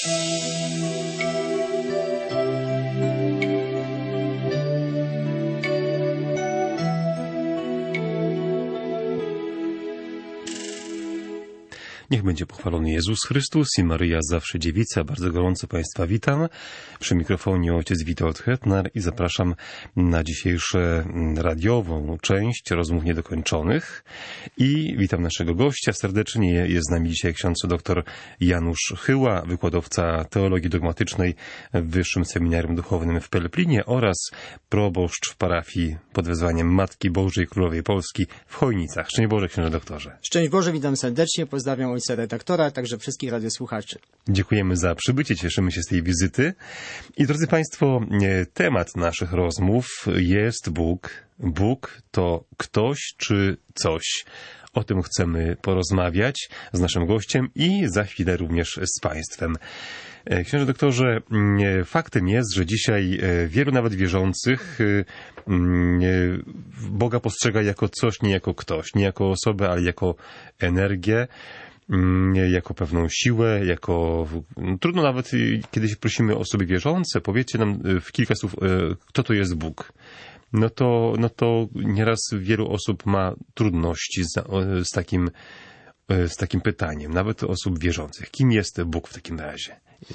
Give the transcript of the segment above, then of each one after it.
Niech będzie pochwalony Jezus Chrystus i Maryja zawsze dziewica. Bardzo gorąco Państwa witam. Przy mikrofonie ojciec Witold Hetnar i zapraszam na dzisiejszą radiową część rozmów niedokończonych. I witam naszego gościa serdecznie. Jest z nami dzisiaj ksiądz dr Janusz Chyła, wykładowca teologii dogmatycznej w Wyższym Seminarium Duchownym w Pelplinie oraz proboszcz w parafii pod wezwaniem Matki Bożej Królowej Polski w Chojnicach. Szczęść Boże, księże doktorze. Szczęść Boże, witam serdecznie, pozdrawiam ojca redaktora, a także wszystkich radiosłuchaczy. Dziękujemy za przybycie, cieszymy się z tej wizyty. I drodzy Państwo, temat naszych rozmów jest Bóg. Bóg to ktoś czy coś. O tym chcemy porozmawiać z naszym gościem i za chwilę również z Państwem. Księże doktorze, faktem jest, że dzisiaj wielu nawet wierzących Boga postrzega jako coś, nie jako ktoś, nie jako osobę, ale jako energię, jako pewną siłę, jako... Trudno nawet, kiedy się prosimy o osoby wierzące, powiedzcie nam w kilka słów, kto to jest Bóg. No to nieraz wielu osób ma trudności z takim pytaniem, nawet osób wierzących. Kim jest Bóg w takim razie?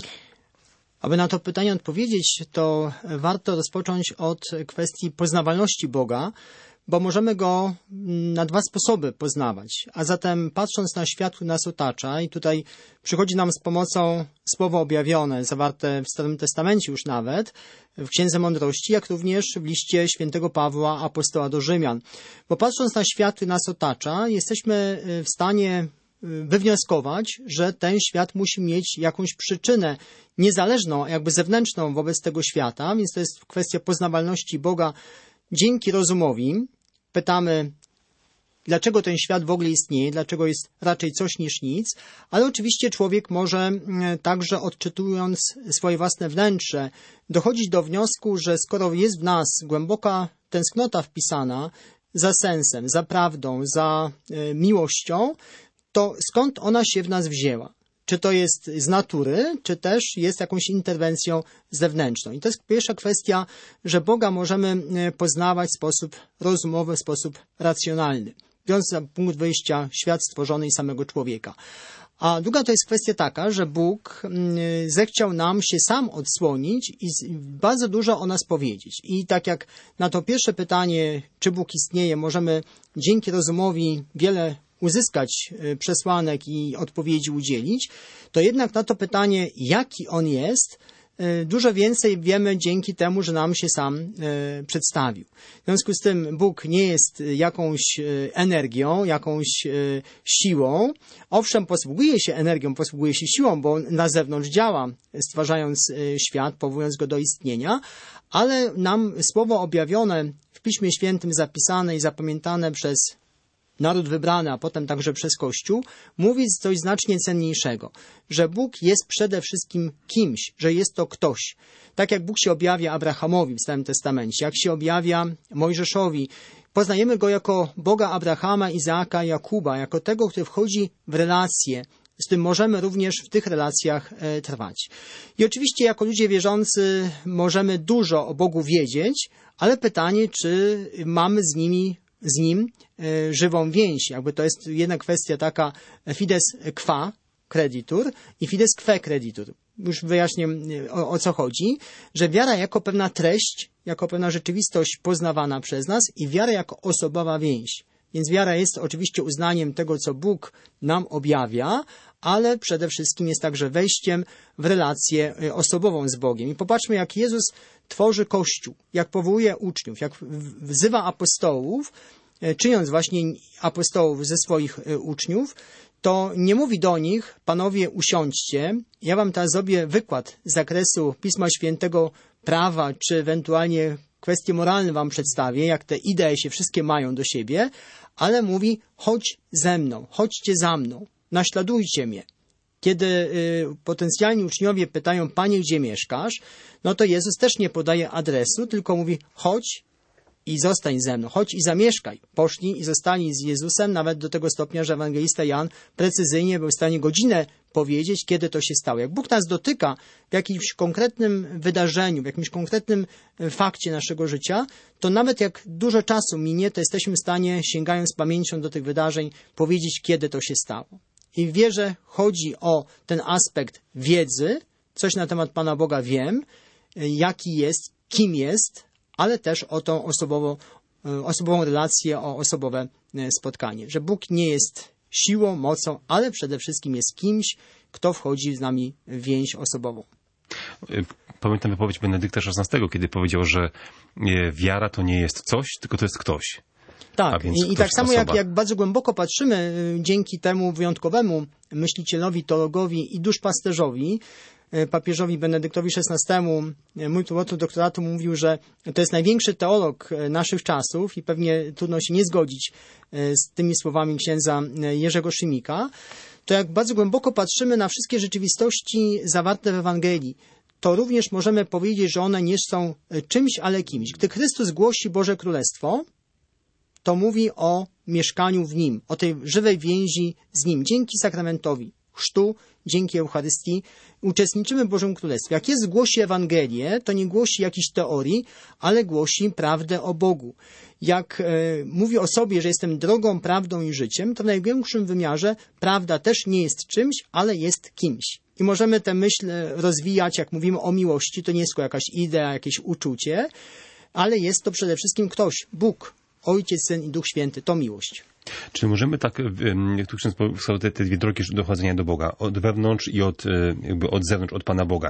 Aby na to pytanie odpowiedzieć, to warto rozpocząć od kwestii poznawalności Boga, bo możemy Go na dwa sposoby poznawać. A zatem patrząc na świat, który nas otacza, i tutaj przychodzi nam z pomocą Słowo objawione, zawarte w Starym Testamencie już nawet, w Księdze Mądrości, jak również w liście świętego Pawła, apostoła do Rzymian. Bo patrząc na świat, który nas otacza, jesteśmy w stanie wywnioskować, że ten świat musi mieć jakąś przyczynę niezależną, jakby zewnętrzną wobec tego świata, więc to jest kwestia poznawalności Boga dzięki rozumowi. Pytamy, dlaczego ten świat w ogóle istnieje, dlaczego jest raczej coś niż nic, ale oczywiście człowiek może także, odczytując swoje własne wnętrze, dochodzić do wniosku, że skoro jest w nas głęboka tęsknota wpisana za sensem, za prawdą, za miłością, to skąd ona się w nas wzięła? Czy to jest z natury, czy też jest jakąś interwencją zewnętrzną? I to jest pierwsza kwestia, że Boga możemy poznawać w sposób rozumowy, w sposób racjonalny, biorąc za punkt wyjścia świat stworzony i samego człowieka. A druga to jest kwestia taka, że Bóg zechciał nam się sam odsłonić i bardzo dużo o nas powiedzieć. I tak jak na to pierwsze pytanie, czy Bóg istnieje, możemy dzięki rozumowi wiele uzyskać przesłanek i odpowiedzi udzielić, to jednak na to pytanie, jaki On jest, dużo więcej wiemy dzięki temu, że nam się sam przedstawił. W związku z tym Bóg nie jest jakąś energią, jakąś siłą. Owszem, posługuje się energią, posługuje się siłą, bo na zewnątrz działa, stwarzając świat, powołując go do istnienia, ale nam Słowo objawione w Piśmie Świętym, zapisane i zapamiętane przez naród wybrany, a potem także przez Kościół, mówi coś znacznie cenniejszego, że Bóg jest przede wszystkim kimś, że jest to ktoś. Tak jak Bóg się objawia Abrahamowi w Starym Testamencie, jak się objawia Mojżeszowi, poznajemy Go jako Boga Abrahama, Izaaka, Jakuba, jako tego, który wchodzi w relacje, z tym możemy również w tych relacjach trwać. I oczywiście jako ludzie wierzący możemy dużo o Bogu wiedzieć, ale pytanie, czy mamy z Nim żywą więź. Jakby to jest jedna kwestia taka fides qua creditur i fides que creditur. Już wyjaśnię, o co chodzi, że wiara jako pewna treść, jako pewna rzeczywistość poznawana przez nas i wiara jako osobowa więź. Więc wiara jest oczywiście uznaniem tego, co Bóg nam objawia, ale przede wszystkim jest także wejściem w relację osobową z Bogiem. I popatrzmy, jak Jezus tworzy Kościół, jak powołuje uczniów, jak wzywa apostołów, czyniąc właśnie apostołów ze swoich uczniów, to nie mówi do nich, panowie usiądźcie, ja wam teraz zrobię wykład z zakresu Pisma Świętego, prawa, czy ewentualnie kwestie moralne wam przedstawię, jak te idee się wszystkie mają do siebie, ale mówi, chodź ze mną, chodźcie za mną, naśladujcie mnie. Kiedy potencjalni uczniowie pytają, Panie, gdzie mieszkasz, no to Jezus też nie podaje adresu, tylko mówi, chodź i zostań ze mną, chodź i zamieszkaj. Poszli i zostali z Jezusem, nawet do tego stopnia, że ewangelista Jan precyzyjnie był w stanie godzinę powiedzieć, kiedy to się stało. Jak Bóg nas dotyka w jakimś konkretnym wydarzeniu, w jakimś konkretnym fakcie naszego życia, to nawet jak dużo czasu minie, to jesteśmy w stanie, sięgając pamięcią do tych wydarzeń, powiedzieć, kiedy to się stało. I w wierze chodzi o ten aspekt wiedzy, coś na temat Pana Boga wiem, jaki jest, kim jest, ale też o tą osobową relację, o osobowe spotkanie. Że Bóg nie jest siłą, mocą, ale przede wszystkim jest kimś, kto wchodzi z nami w więź osobową. Pamiętam wypowiedź Benedykta XVI, kiedy powiedział, że wiara to nie jest coś, tylko to jest ktoś. Tak, i tak samo jak bardzo głęboko patrzymy dzięki temu wyjątkowemu myślicielowi, teologowi i duszpasterzowi, papieżowi Benedyktowi XVI, mój tłumacz doktoratu mówił, że to jest największy teolog naszych czasów i pewnie trudno się nie zgodzić z tymi słowami księdza Jerzego Szymika, to jak bardzo głęboko patrzymy na wszystkie rzeczywistości zawarte w Ewangelii, to również możemy powiedzieć, że one nie są czymś, ale kimś. Gdy Chrystus głosi Boże Królestwo, to mówi o mieszkaniu w Nim, o tej żywej więzi z Nim, dzięki sakramentowi chrztu, dzięki Eucharystii, uczestniczymy w Bożym Królestwie. Jak Jezus głosi Ewangelię, to nie głosi jakichś teorii, ale głosi prawdę o Bogu. Jak mówi o sobie, że jestem drogą, prawdą i życiem, to w największym wymiarze prawda też nie jest czymś, ale jest kimś. I możemy tę myśl rozwijać, jak mówimy o miłości, to nie jest tylko jakaś idea, jakieś uczucie, ale jest to przede wszystkim ktoś, Bóg, Ojciec, Syn i Duch Święty, to miłość. Czy możemy tak, jak tu ksiądz powiedział, te dwie drogi dochodzenia do Boga, od wewnątrz i od zewnątrz, od Pana Boga.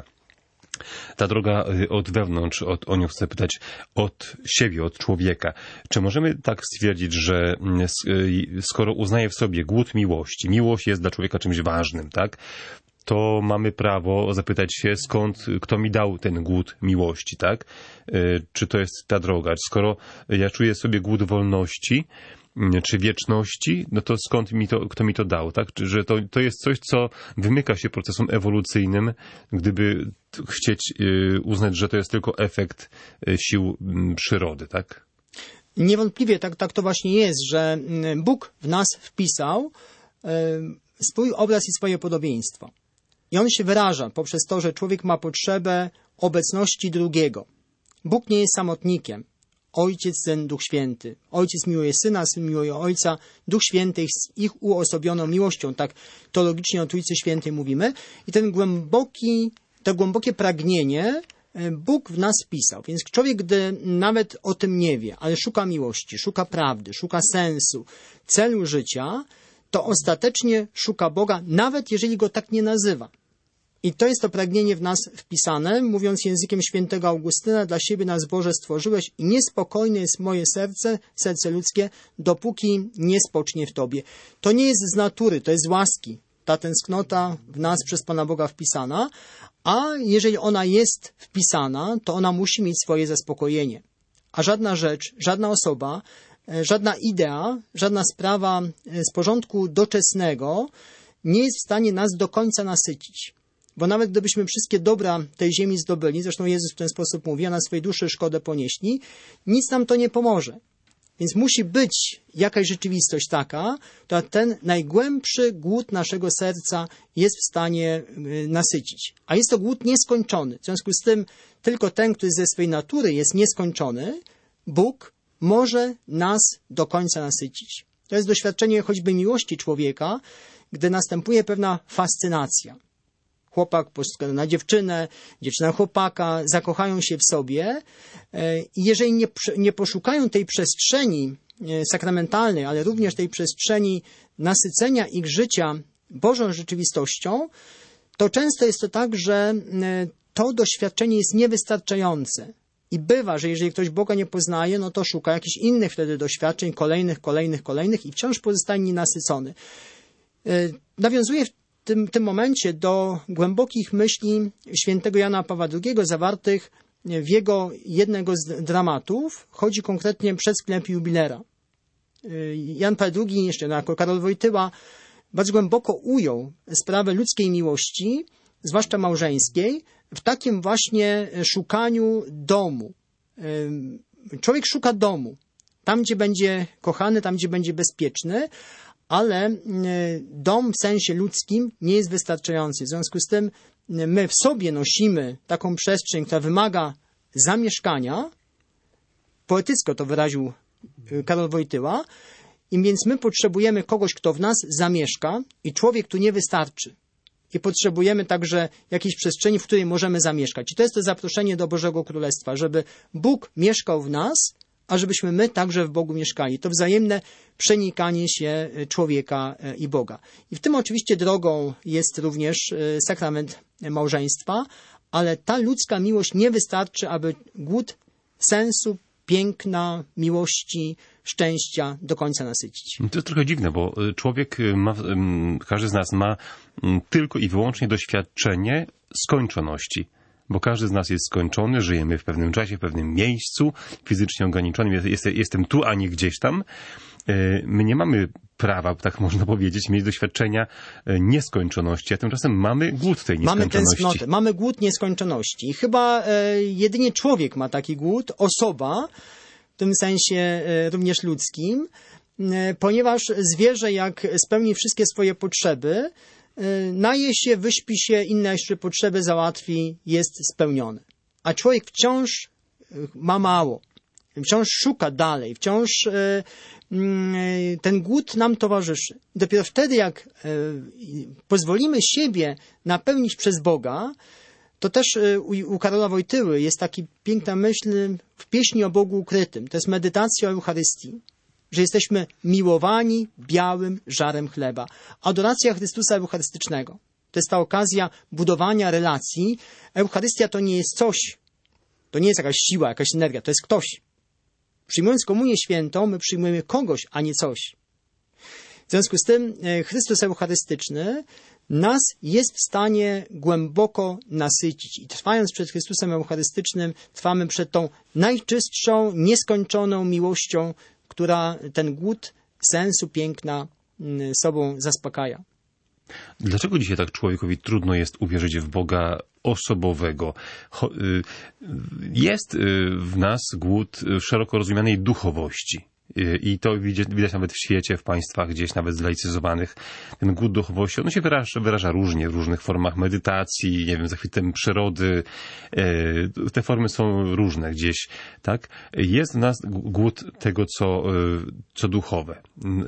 Ta droga od wewnątrz, o nią chcę pytać, od siebie, od człowieka. Czy możemy tak stwierdzić, że skoro uznaje w sobie głód miłości, miłość jest dla człowieka czymś ważnym, tak? To mamy prawo zapytać się, kto mi dał ten głód miłości, tak? Czy to jest ta droga? Skoro ja czuję sobie głód wolności, czy wieczności, no to kto mi to dał, tak? Że to jest coś, co wymyka się procesom ewolucyjnym, gdyby chcieć uznać, że to jest tylko efekt sił przyrody, tak? Niewątpliwie tak to właśnie jest, że Bóg w nas wpisał swój obraz i swoje podobieństwo. I on się wyraża poprzez to, że człowiek ma potrzebę obecności drugiego. Bóg nie jest samotnikiem. Ojciec, Syn, Duch Święty. Ojciec miłuje Syna, Syn miłuje Ojca, Duch Święty jest ich uosobioną miłością. Tak teologicznie o Trójcy Świętej mówimy. I to głębokie pragnienie Bóg w nas wpisał. Więc człowiek, gdy nawet o tym nie wie, ale szuka miłości, szuka prawdy, szuka sensu, celu życia, to ostatecznie szuka Boga, nawet jeżeli Go tak nie nazywa. I to jest to pragnienie w nas wpisane, mówiąc językiem świętego Augustyna, dla siebie nas Boże stworzyłeś i niespokojne jest moje serce ludzkie, dopóki nie spocznie w Tobie. To nie jest z natury, to jest z łaski. Ta tęsknota w nas przez Pana Boga wpisana, a jeżeli ona jest wpisana, to ona musi mieć swoje zaspokojenie. A żadna rzecz, żadna osoba, żadna idea, żadna sprawa z porządku doczesnego nie jest w stanie nas do końca nasycić. Bo nawet gdybyśmy wszystkie dobra tej ziemi zdobyli, zresztą Jezus w ten sposób mówi, a na swojej duszy szkodę ponieśli, nic nam to nie pomoże. Więc musi być jakaś rzeczywistość taka, która ten najgłębszy głód naszego serca jest w stanie nasycić. A jest to głód nieskończony. W związku z tym tylko ten, który ze swej natury jest nieskończony, Bóg może nas do końca nasycić. To jest doświadczenie choćby miłości człowieka, gdy następuje pewna fascynacja. Chłopak na dziewczynę, dziewczyna chłopaka, zakochają się w sobie i jeżeli nie poszukają tej przestrzeni sakramentalnej, ale również tej przestrzeni nasycenia ich życia Bożą rzeczywistością, to często jest to tak, że to doświadczenie jest niewystarczające. I bywa, że jeżeli ktoś Boga nie poznaje, no to szuka jakichś innych wtedy doświadczeń, kolejnych i wciąż pozostaje nienasycony. Nawiązuje w tym momencie do głębokich myśli świętego Jana Pawła II zawartych w jego jednego z dramatów. Chodzi konkretnie przed sklep jubilera. Jan Paweł II, jeszcze jako Karol Wojtyła, bardzo głęboko ujął sprawę ludzkiej miłości, zwłaszcza małżeńskiej, w takim właśnie szukaniu domu. człowiek szuka domu. Tam, gdzie będzie kochany, tam, gdzie będzie bezpieczny, ale dom w sensie ludzkim nie jest wystarczający. W związku z tym my w sobie nosimy taką przestrzeń, która wymaga zamieszkania. Poetycko to wyraził Karol Wojtyła. I więc my potrzebujemy kogoś, kto w nas zamieszka i człowiek tu nie wystarczy. I potrzebujemy także jakiejś przestrzeni, w której możemy zamieszkać. I to jest to zaproszenie do Bożego Królestwa, żeby Bóg mieszkał w nas, a żebyśmy my także w Bogu mieszkali. To wzajemne przenikanie się człowieka i Boga. I w tym oczywiście drogą jest również sakrament małżeństwa, ale ta ludzka miłość nie wystarczy, aby głód sensu, piękna, miłości, szczęścia do końca nasycić. To jest trochę dziwne, bo człowiek ma, każdy z nas ma tylko i wyłącznie doświadczenie skończoności. Bo każdy z nas jest skończony, żyjemy w pewnym czasie, w pewnym miejscu, fizycznie ograniczonym. Jestem tu, a nie gdzieś tam. My nie mamy prawa, tak można powiedzieć, mieć doświadczenia nieskończoności, a tymczasem mamy głód tej nieskończoności. Mamy tęsknotę, mamy głód nieskończoności. I chyba jedynie człowiek ma taki głód, osoba, w tym sensie również ludzkim, ponieważ zwierzę, jak spełni wszystkie swoje potrzeby, naje się, wyśpi się, inne jeszcze potrzeby załatwi, jest spełniony. A człowiek wciąż ma mało. Wciąż szuka dalej, wciąż ten głód nam towarzyszy. Dopiero wtedy, jak pozwolimy siebie napełnić przez Boga, to też u Karola Wojtyły jest taka piękna myśl w pieśni o Bogu ukrytym. To jest medytacja o Eucharystii, że jesteśmy miłowani białym żarem chleba. Adoracja Chrystusa Eucharystycznego. To jest ta okazja budowania relacji. Eucharystia to nie jest coś, to nie jest jakaś siła, jakaś energia, to jest ktoś. Przyjmując komunię świętą, my przyjmujemy kogoś, a nie coś. W związku z tym Chrystus Eucharystyczny nas jest w stanie głęboko nasycić. I trwając przed Chrystusem Eucharystycznym, trwamy przed tą najczystszą, nieskończoną miłością, która ten głód sensu, piękna sobą zaspokaja. Dlaczego dzisiaj tak człowiekowi trudno jest uwierzyć w Boga osobowego? Jest w nas głód szeroko rozumianej duchowości. I to widać nawet w świecie, w państwach gdzieś nawet zlaicyzowanych. Ten głód duchowości, on się wyraża różnie, w różnych formach medytacji, nie wiem, zachwytem przyrody. Te formy są różne gdzieś, tak? Jest w nas głód tego, co duchowe.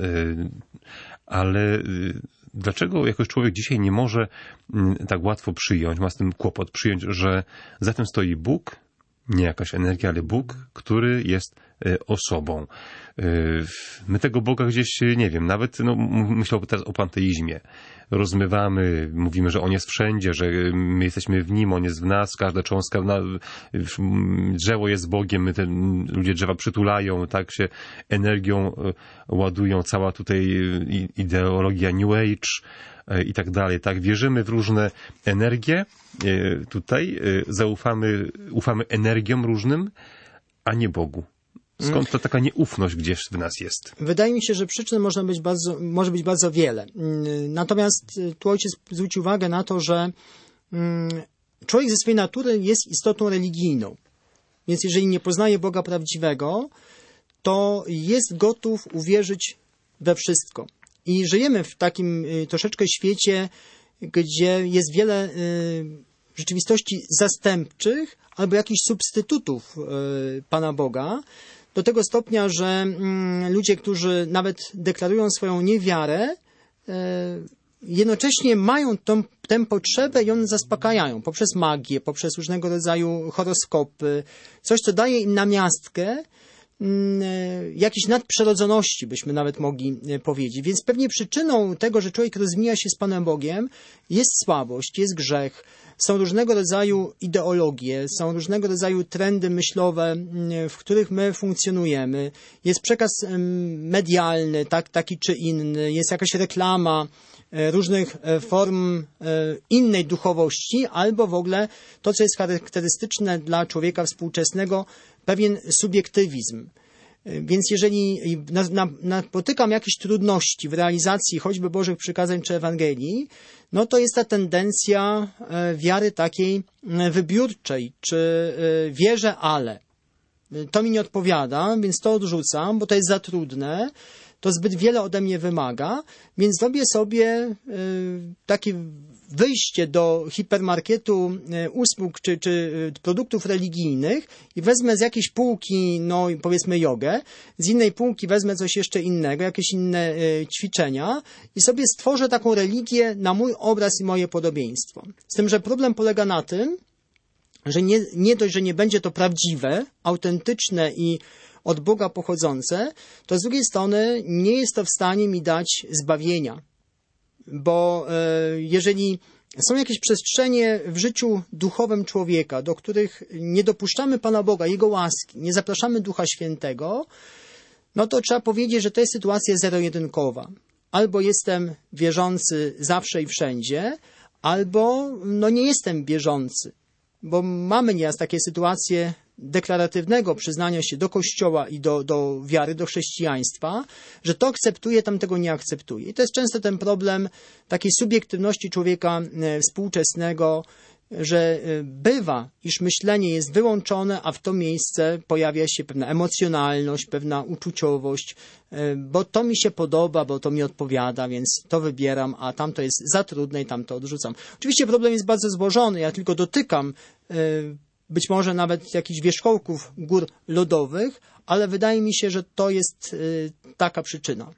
Ale dlaczego jakoś człowiek dzisiaj nie może tak łatwo przyjąć, ma z tym kłopot, przyjąć, że za tym stoi Bóg, nie jakaś energia, ale Bóg, który jest osobą. My tego Boga gdzieś, nie wiem, nawet myślę teraz o panteizmie. Rozmywamy, mówimy, że On jest wszędzie, że my jesteśmy w Nim, On jest w nas, każda cząstka, drzewo jest Bogiem, ludzie drzewa przytulają, tak się energią ładują, cała tutaj ideologia New Age i tak dalej, tak, wierzymy w różne energie, tutaj ufamy energiom różnym, a nie Bogu. Skąd ta taka nieufność gdzieś w nas jest? Wydaje mi się, że przyczyn może być bardzo wiele. Natomiast tu ojciec zwrócił uwagę na to, że człowiek ze swojej natury jest istotą religijną. Więc jeżeli nie poznaje Boga prawdziwego, to jest gotów uwierzyć we wszystko. I żyjemy w takim troszeczkę świecie, gdzie jest wiele rzeczywistości zastępczych albo jakichś substytutów Pana Boga, do tego stopnia, że ludzie, którzy nawet deklarują swoją niewiarę, jednocześnie mają tę potrzebę i one zaspokajają poprzez magię, poprzez różnego rodzaju horoskopy, coś, co daje im namiastkę jakiejś nadprzyrodzoności, byśmy nawet mogli powiedzieć. Więc pewnie przyczyną tego, że człowiek rozmija się z Panem Bogiem, jest słabość, jest grzech, są różnego rodzaju ideologie, są różnego rodzaju trendy myślowe, w których my funkcjonujemy. Jest przekaz medialny, taki czy inny, jest jakaś reklama różnych form innej duchowości, albo w ogóle to, co jest charakterystyczne dla człowieka współczesnego, pewien subiektywizm. Więc jeżeli napotykam jakieś trudności w realizacji choćby Bożych przykazań czy Ewangelii, no to jest ta tendencja wiary takiej wybiórczej, czy wierzę, ale. to mi nie odpowiada, więc to odrzucam, bo to jest za trudne, to zbyt wiele ode mnie wymaga, więc zrobię sobie takie wyjście do hipermarketu usług czy produktów religijnych i wezmę z jakiejś półki, no powiedzmy jogę, z innej półki wezmę coś jeszcze innego, jakieś inne ćwiczenia i sobie stworzę taką religię na mój obraz i moje podobieństwo. Z tym, że problem polega na tym, że nie dość, że nie będzie to prawdziwe, autentyczne i od Boga pochodzące, to z drugiej strony nie jest to w stanie mi dać zbawienia. Bo jeżeli są jakieś przestrzenie w życiu duchowym człowieka, do których nie dopuszczamy Pana Boga, Jego łaski, nie zapraszamy Ducha Świętego, no to trzeba powiedzieć, że to jest sytuacja zero-jedynkowa. Albo jestem wierzący zawsze i wszędzie, albo no nie jestem wierzący. Bo mamy nieraz takie sytuacje deklaratywnego przyznania się do Kościoła i do wiary, do chrześcijaństwa, że to akceptuje, tamtego nie akceptuje. I to jest często ten problem takiej subiektywności człowieka współczesnego, że bywa, iż myślenie jest wyłączone, a w to miejsce pojawia się pewna emocjonalność, pewna uczuciowość, bo to mi się podoba, bo to mi odpowiada, więc to wybieram, a tamto jest za trudne i tamto odrzucam. Oczywiście problem jest bardzo złożony, ja tylko dotykam być może nawet jakichś wierzchołków gór lodowych, ale wydaje mi się, że to jest taka przyczyna.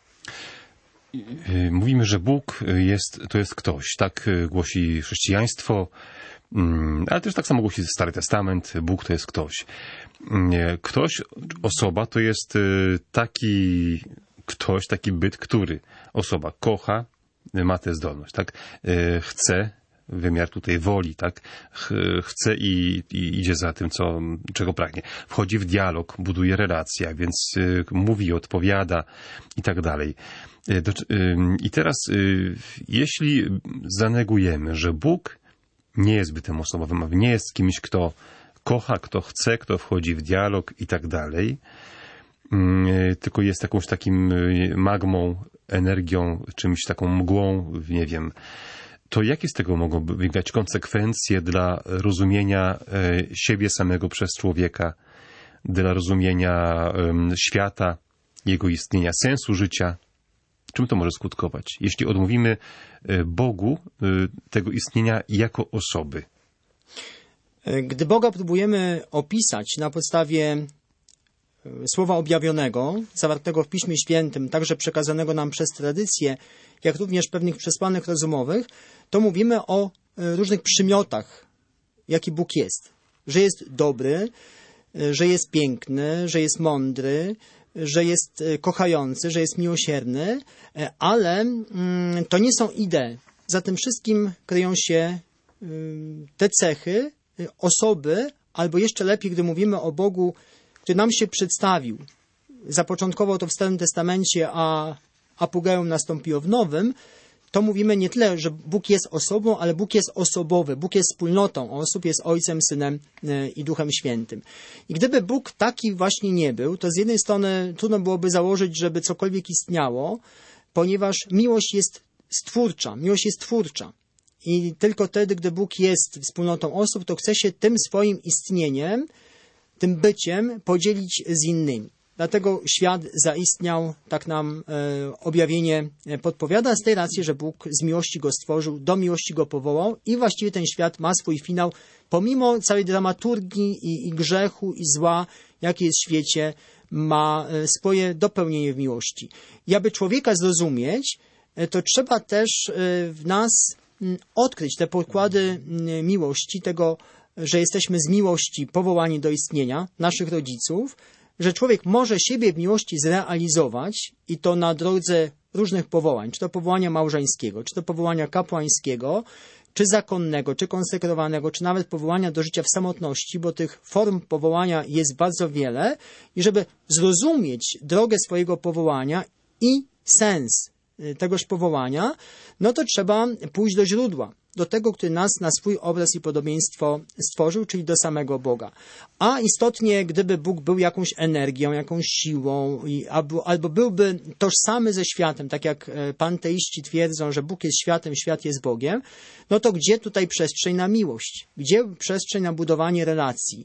Mówimy, że Bóg to jest ktoś, tak głosi chrześcijaństwo, ale też tak samo głosi Stary Testament, Bóg to jest ktoś. Ktoś, osoba to jest taki ktoś, taki byt, który osoba kocha, ma tę zdolność, tak? Chce, wymiar tutaj woli, tak? Chce i idzie za tym, czego pragnie. Wchodzi w dialog, buduje relacje, więc mówi, odpowiada i tak dalej. I teraz, jeśli zanegujemy, że Bóg nie jest bytem osobowym, nie jest kimś, kto kocha, kto chce, kto wchodzi w dialog i tak dalej, tylko jest jakąś takim magmą, energią, czymś taką mgłą, nie wiem, to jakie z tego mogą wynikać konsekwencje dla rozumienia siebie samego przez człowieka, dla rozumienia świata, jego istnienia, sensu życia? Czym to może skutkować, jeśli odmówimy Bogu tego istnienia jako osoby? Gdy Boga próbujemy opisać na podstawie słowa objawionego, zawartego w Piśmie Świętym, także przekazanego nam przez tradycję, jak również pewnych przesłanek rozumowych, to mówimy o różnych przymiotach, jaki Bóg jest. Że jest dobry, że jest piękny, że jest mądry, że jest kochający, że jest miłosierny, ale to nie są idee. Za tym wszystkim kryją się te cechy osoby, albo jeszcze lepiej, gdy mówimy o Bogu, który nam się przedstawił. Zapoczątkował to w Starym Testamencie, a apogeum nastąpiło w Nowym, to mówimy nie tyle, że Bóg jest osobą, ale Bóg jest osobowy, Bóg jest wspólnotą osób, jest Ojcem, Synem i Duchem Świętym. I gdyby Bóg taki właśnie nie był, to z jednej strony trudno byłoby założyć, żeby cokolwiek istniało, ponieważ miłość jest twórcza. I tylko wtedy, gdy Bóg jest wspólnotą osób, to chce się tym swoim istnieniem, tym byciem podzielić z innymi. Dlatego świat zaistniał, tak nam objawienie podpowiada, z tej racji, że Bóg z miłości go stworzył, do miłości go powołał i właściwie ten świat ma swój finał, pomimo całej dramaturgii i grzechu i zła, jakie jest w świecie, ma swoje dopełnienie w miłości. I aby człowieka zrozumieć, to trzeba też w nas odkryć te pokłady miłości, tego, że jesteśmy z miłości powołani do istnienia, naszych rodziców, że człowiek może siebie w miłości zrealizować i to na drodze różnych powołań, czy to powołania małżeńskiego, czy to powołania kapłańskiego, czy zakonnego, czy konsekrowanego, czy nawet powołania do życia w samotności, bo tych form powołania jest bardzo wiele i żeby zrozumieć drogę swojego powołania i sens tegoż powołania, no to trzeba pójść do źródła, do tego, który nas na swój obraz i podobieństwo stworzył, czyli do samego Boga. A istotnie, gdyby Bóg był jakąś energią, jakąś siłą, albo byłby tożsamy ze światem, tak jak panteiści twierdzą, że Bóg jest światem, świat jest Bogiem, no to gdzie tutaj przestrzeń na miłość? Gdzie przestrzeń na budowanie relacji?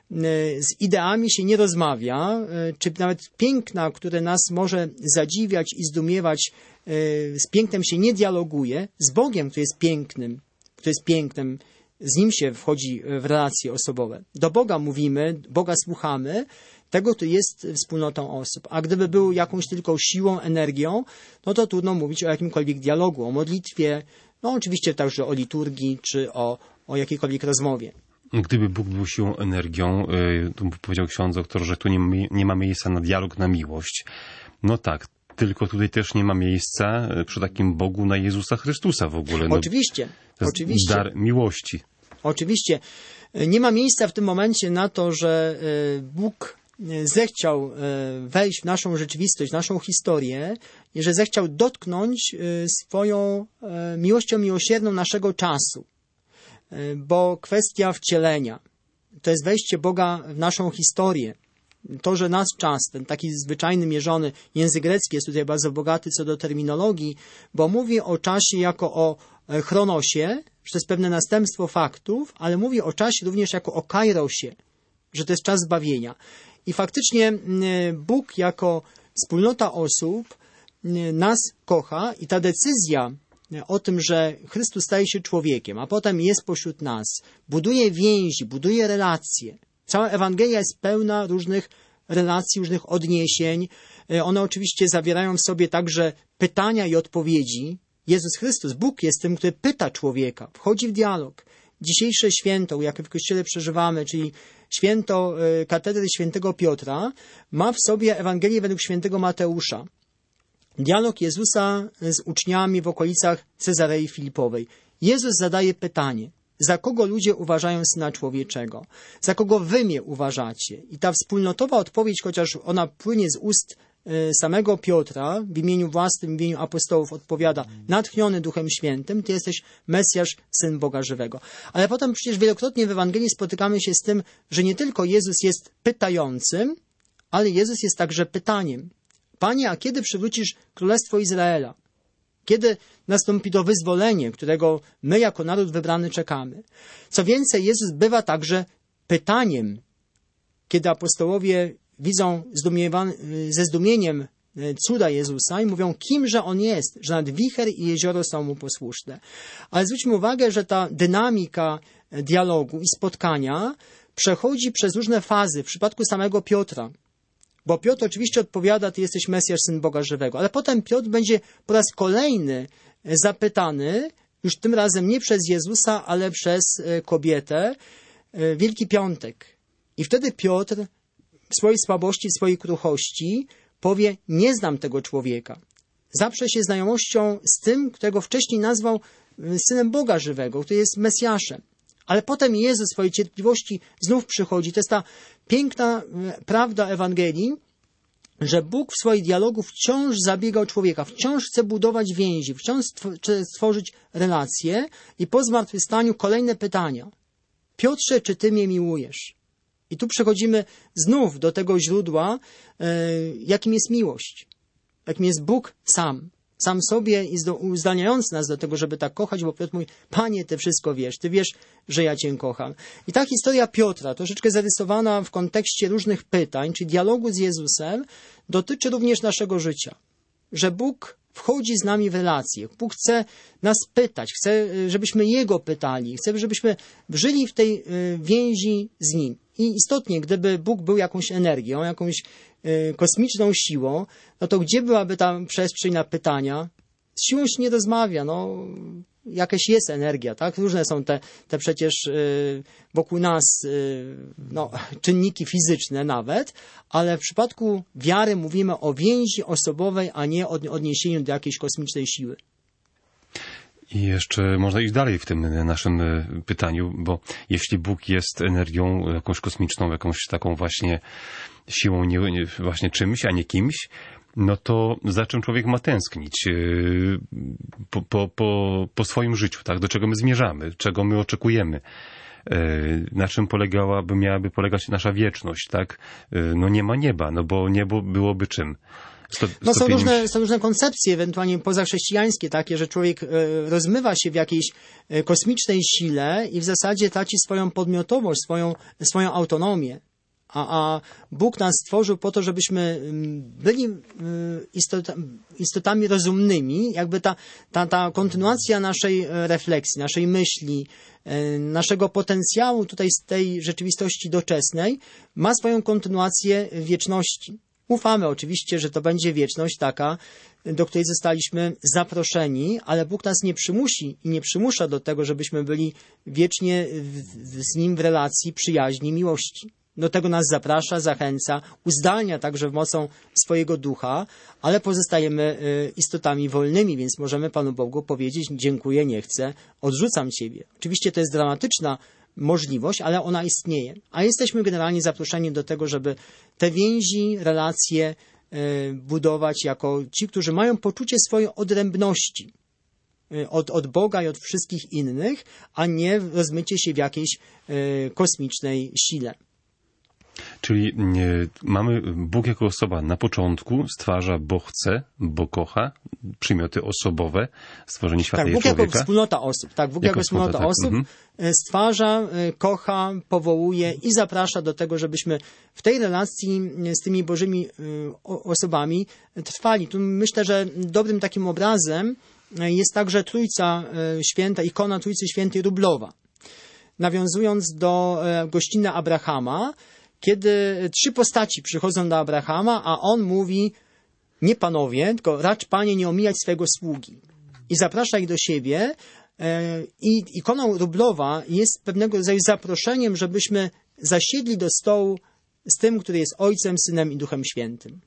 z ideami się nie rozmawia, czy nawet piękna, które nas może zadziwiać i zdumiewać, z pięknem się nie dialoguje, z Bogiem, który jest pięknem, z Nim się wchodzi w relacje osobowe. Do Boga mówimy, Boga słuchamy, tego, który jest wspólnotą osób. A gdyby był jakąś tylko siłą, energią, no to trudno mówić o jakimkolwiek dialogu, o modlitwie, no oczywiście także o liturgii, czy o jakiejkolwiek rozmowie. Gdyby Bóg był siłą, energią, tu powiedział ksiądz doktor, że tu nie ma miejsca na dialog, na miłość. No tak, tylko tutaj też nie ma miejsca przy takim Bogu na Jezusa Chrystusa w ogóle. No, oczywiście. To jest dar miłości. Oczywiście. Nie ma miejsca w tym momencie na to, że Bóg zechciał wejść w naszą rzeczywistość, w naszą historię i że zechciał dotknąć swoją miłością miłosierną naszego czasu. Bo kwestia wcielenia to jest wejście Boga w naszą historię. To, że nasz czas, ten taki zwyczajny, mierzony, język grecki jest tutaj bardzo bogaty co do terminologii, bo mówi o czasie jako o chronosie, że to jest pewne następstwo faktów, ale mówi o czasie również jako o kairosie, że to jest czas zbawienia. I faktycznie Bóg jako wspólnota osób nas kocha i ta decyzja o tym, że Chrystus staje się człowiekiem, a potem jest pośród nas, buduje więzi, buduje relacje. Cała Ewangelia jest pełna różnych relacji, różnych odniesień. One oczywiście zawierają w sobie także pytania i odpowiedzi. Jezus Chrystus, Bóg jest tym, który pyta człowieka, wchodzi w dialog. Dzisiejsze święto, jakie w Kościele przeżywamy, czyli święto katedry świętego Piotra, ma w sobie Ewangelię według świętego Mateusza. Dialog Jezusa z uczniami w okolicach Cezarei Filipowej. Jezus zadaje pytanie, za kogo ludzie uważają Syna Człowieczego? Za kogo wy mnie uważacie? I ta wspólnotowa odpowiedź, chociaż ona płynie z ust samego Piotra, w imieniu własnym, w imieniu apostołów odpowiada, natchniony Duchem Świętym, ty jesteś Mesjasz, Syn Boga Żywego. Ale potem przecież wielokrotnie w Ewangelii spotykamy się z tym, że nie tylko Jezus jest pytającym, ale Jezus jest także pytaniem. Panie, a kiedy przywrócisz Królestwo Izraela? Kiedy nastąpi to wyzwolenie, którego my jako naród wybrany czekamy? Co więcej, Jezus bywa także pytaniem, kiedy apostołowie widzą ze zdumieniem cuda Jezusa i mówią, kimże On jest, że nawet wicher i jezioro są Mu posłuszne. Ale zwróćmy uwagę, że ta dynamika dialogu i spotkania przechodzi przez różne fazy. W przypadku samego Piotra, bo Piotr oczywiście odpowiada, ty jesteś Mesjasz, Syn Boga Żywego. Ale potem Piotr będzie po raz kolejny zapytany, już tym razem nie przez Jezusa, ale przez kobietę, Wielki Piątek. I wtedy Piotr w swojej słabości, w swojej kruchości powie, nie znam tego człowieka. Zaprze się znajomością z tym, którego wcześniej nazwał Synem Boga Żywego, który jest Mesjaszem. Ale potem Jezus w swojej cierpliwości znów przychodzi. To jest ta piękna prawda Ewangelii, że Bóg w swoim dialogu wciąż zabiega o człowieka, wciąż chce budować więzi, wciąż chce stworzyć relacje i po zmartwychwstaniu kolejne pytania. Piotrze, czy ty mnie miłujesz? I tu przechodzimy znów do tego źródła, jakim jest miłość, jakim jest Bóg sam. Sam sobie i uzdalniający nas do tego, żeby tak kochać, bo Piotr mówi, Panie, Ty wszystko wiesz, Ty wiesz, że ja Cię kocham. I ta historia Piotra, troszeczkę zarysowana w kontekście różnych pytań, czy dialogu z Jezusem, dotyczy również naszego życia. Że Bóg wchodzi z nami w relacje. Bóg chce nas pytać, chce, żebyśmy Jego pytali, chce, żebyśmy żyli w tej więzi z Nim. I istotnie, gdyby Bóg był jakąś energią, jakąś kosmiczną siłą, no to gdzie byłaby ta przestrzeń na pytania? Z siłą się nie rozmawia, no jakaś jest energia, tak? Różne są te przecież wokół nas czynniki fizyczne nawet, ale w przypadku wiary mówimy o więzi osobowej, a nie o odniesieniu do jakiejś kosmicznej siły. I jeszcze można iść dalej w tym naszym pytaniu, bo jeśli Bóg jest energią jakąś kosmiczną, jakąś taką właśnie siłą, nie właśnie czymś, a nie kimś, no to za czym człowiek ma tęsknić po swoim życiu, tak? Do czego my zmierzamy, czego my oczekujemy, na czym miałaby polegać nasza wieczność, tak? No nie ma nieba, no bo niebo byłoby czym? Są różne koncepcje, ewentualnie pozachrześcijańskie, takie, że człowiek rozmywa się w jakiejś kosmicznej sile i w zasadzie traci swoją podmiotowość, swoją autonomię. A Bóg nas stworzył po to, żebyśmy byli istotami rozumnymi. Jakby ta kontynuacja naszej refleksji, naszej myśli, naszego potencjału tutaj z tej rzeczywistości doczesnej ma swoją kontynuację w wieczności. Ufamy oczywiście, że to będzie wieczność taka, do której zostaliśmy zaproszeni, ale Bóg nas nie przymusi i nie przymusza do tego, żebyśmy byli wiecznie z Nim w relacji przyjaźni, miłości. Do tego nas zaprasza, zachęca, uzdalnia także mocą swojego ducha, ale pozostajemy istotami wolnymi, więc możemy Panu Bogu powiedzieć: dziękuję, nie chcę, odrzucam Ciebie. Oczywiście to jest dramatyczna możliwość, ale ona istnieje. A jesteśmy generalnie zaproszeni do tego, żeby te więzi, relacje budować jako ci, którzy mają poczucie swojej odrębności od Boga i od wszystkich innych, a nie rozmycie się w jakiejś kosmicznej sile. Czyli mamy Bóg jako osoba na początku, stwarza, bo chce, bo kocha, przymioty osobowe, stworzenie świata i Bóg człowieka. Jako wspólnota osób. Tak, Bóg jako wspólnota osób stwarza, kocha, powołuje i zaprasza do tego, żebyśmy w tej relacji z tymi Bożymi osobami trwali. Tu myślę, że dobrym takim obrazem jest także Trójca Święta, ikona Trójcy Świętej Rublowa. Nawiązując do gościny Abrahama, kiedy 3 postaci przychodzą do Abrahama, a on mówi: nie panowie, tylko racz Panie nie omijać swojego sługi. I zaprasza ich do siebie. I ikona Rublowa jest pewnego rodzaju zaproszeniem, żebyśmy zasiedli do stołu z tym, który jest Ojcem, Synem i Duchem Świętym.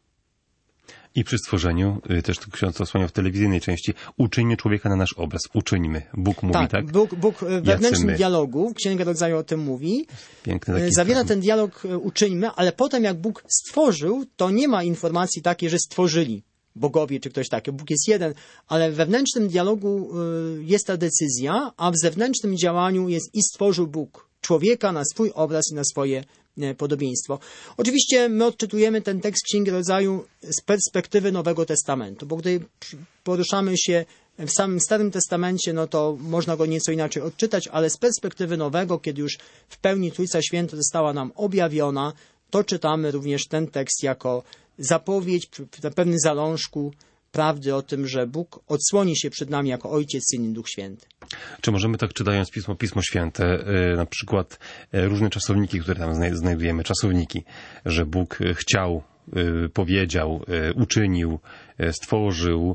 I przy stworzeniu, też ksiądz to wspomniał w telewizyjnej części, uczyńmy człowieka na nasz obraz. Uczyńmy. Bóg mówi, tak? Bóg w wewnętrznym dialogu, Księga Rodzaju o tym mówi, zawiera ten dialog uczyńmy, ale potem jak Bóg stworzył, to nie ma informacji takiej, że stworzyli bogowie czy ktoś taki. Bóg jest jeden, ale w wewnętrznym dialogu jest ta decyzja, a w zewnętrznym działaniu jest i stworzył Bóg człowieka na swój obraz i na swoje podobieństwo. Oczywiście my odczytujemy ten tekst Księgi Rodzaju z perspektywy Nowego Testamentu, bo gdy poruszamy się w samym Starym Testamencie, no to można go nieco inaczej odczytać, ale z perspektywy Nowego, kiedy już w pełni Trójca Święta została nam objawiona, to czytamy również ten tekst jako zapowiedź, na pewnym zalążku prawdy o tym, że Bóg odsłoni się przed nami jako Ojciec, Syn i Duch Święty. Czy możemy tak, czytając Pismo Święte, na przykład różne czasowniki, które tam znajdujemy, czasowniki, że Bóg chciał, powiedział, uczynił, stworzył,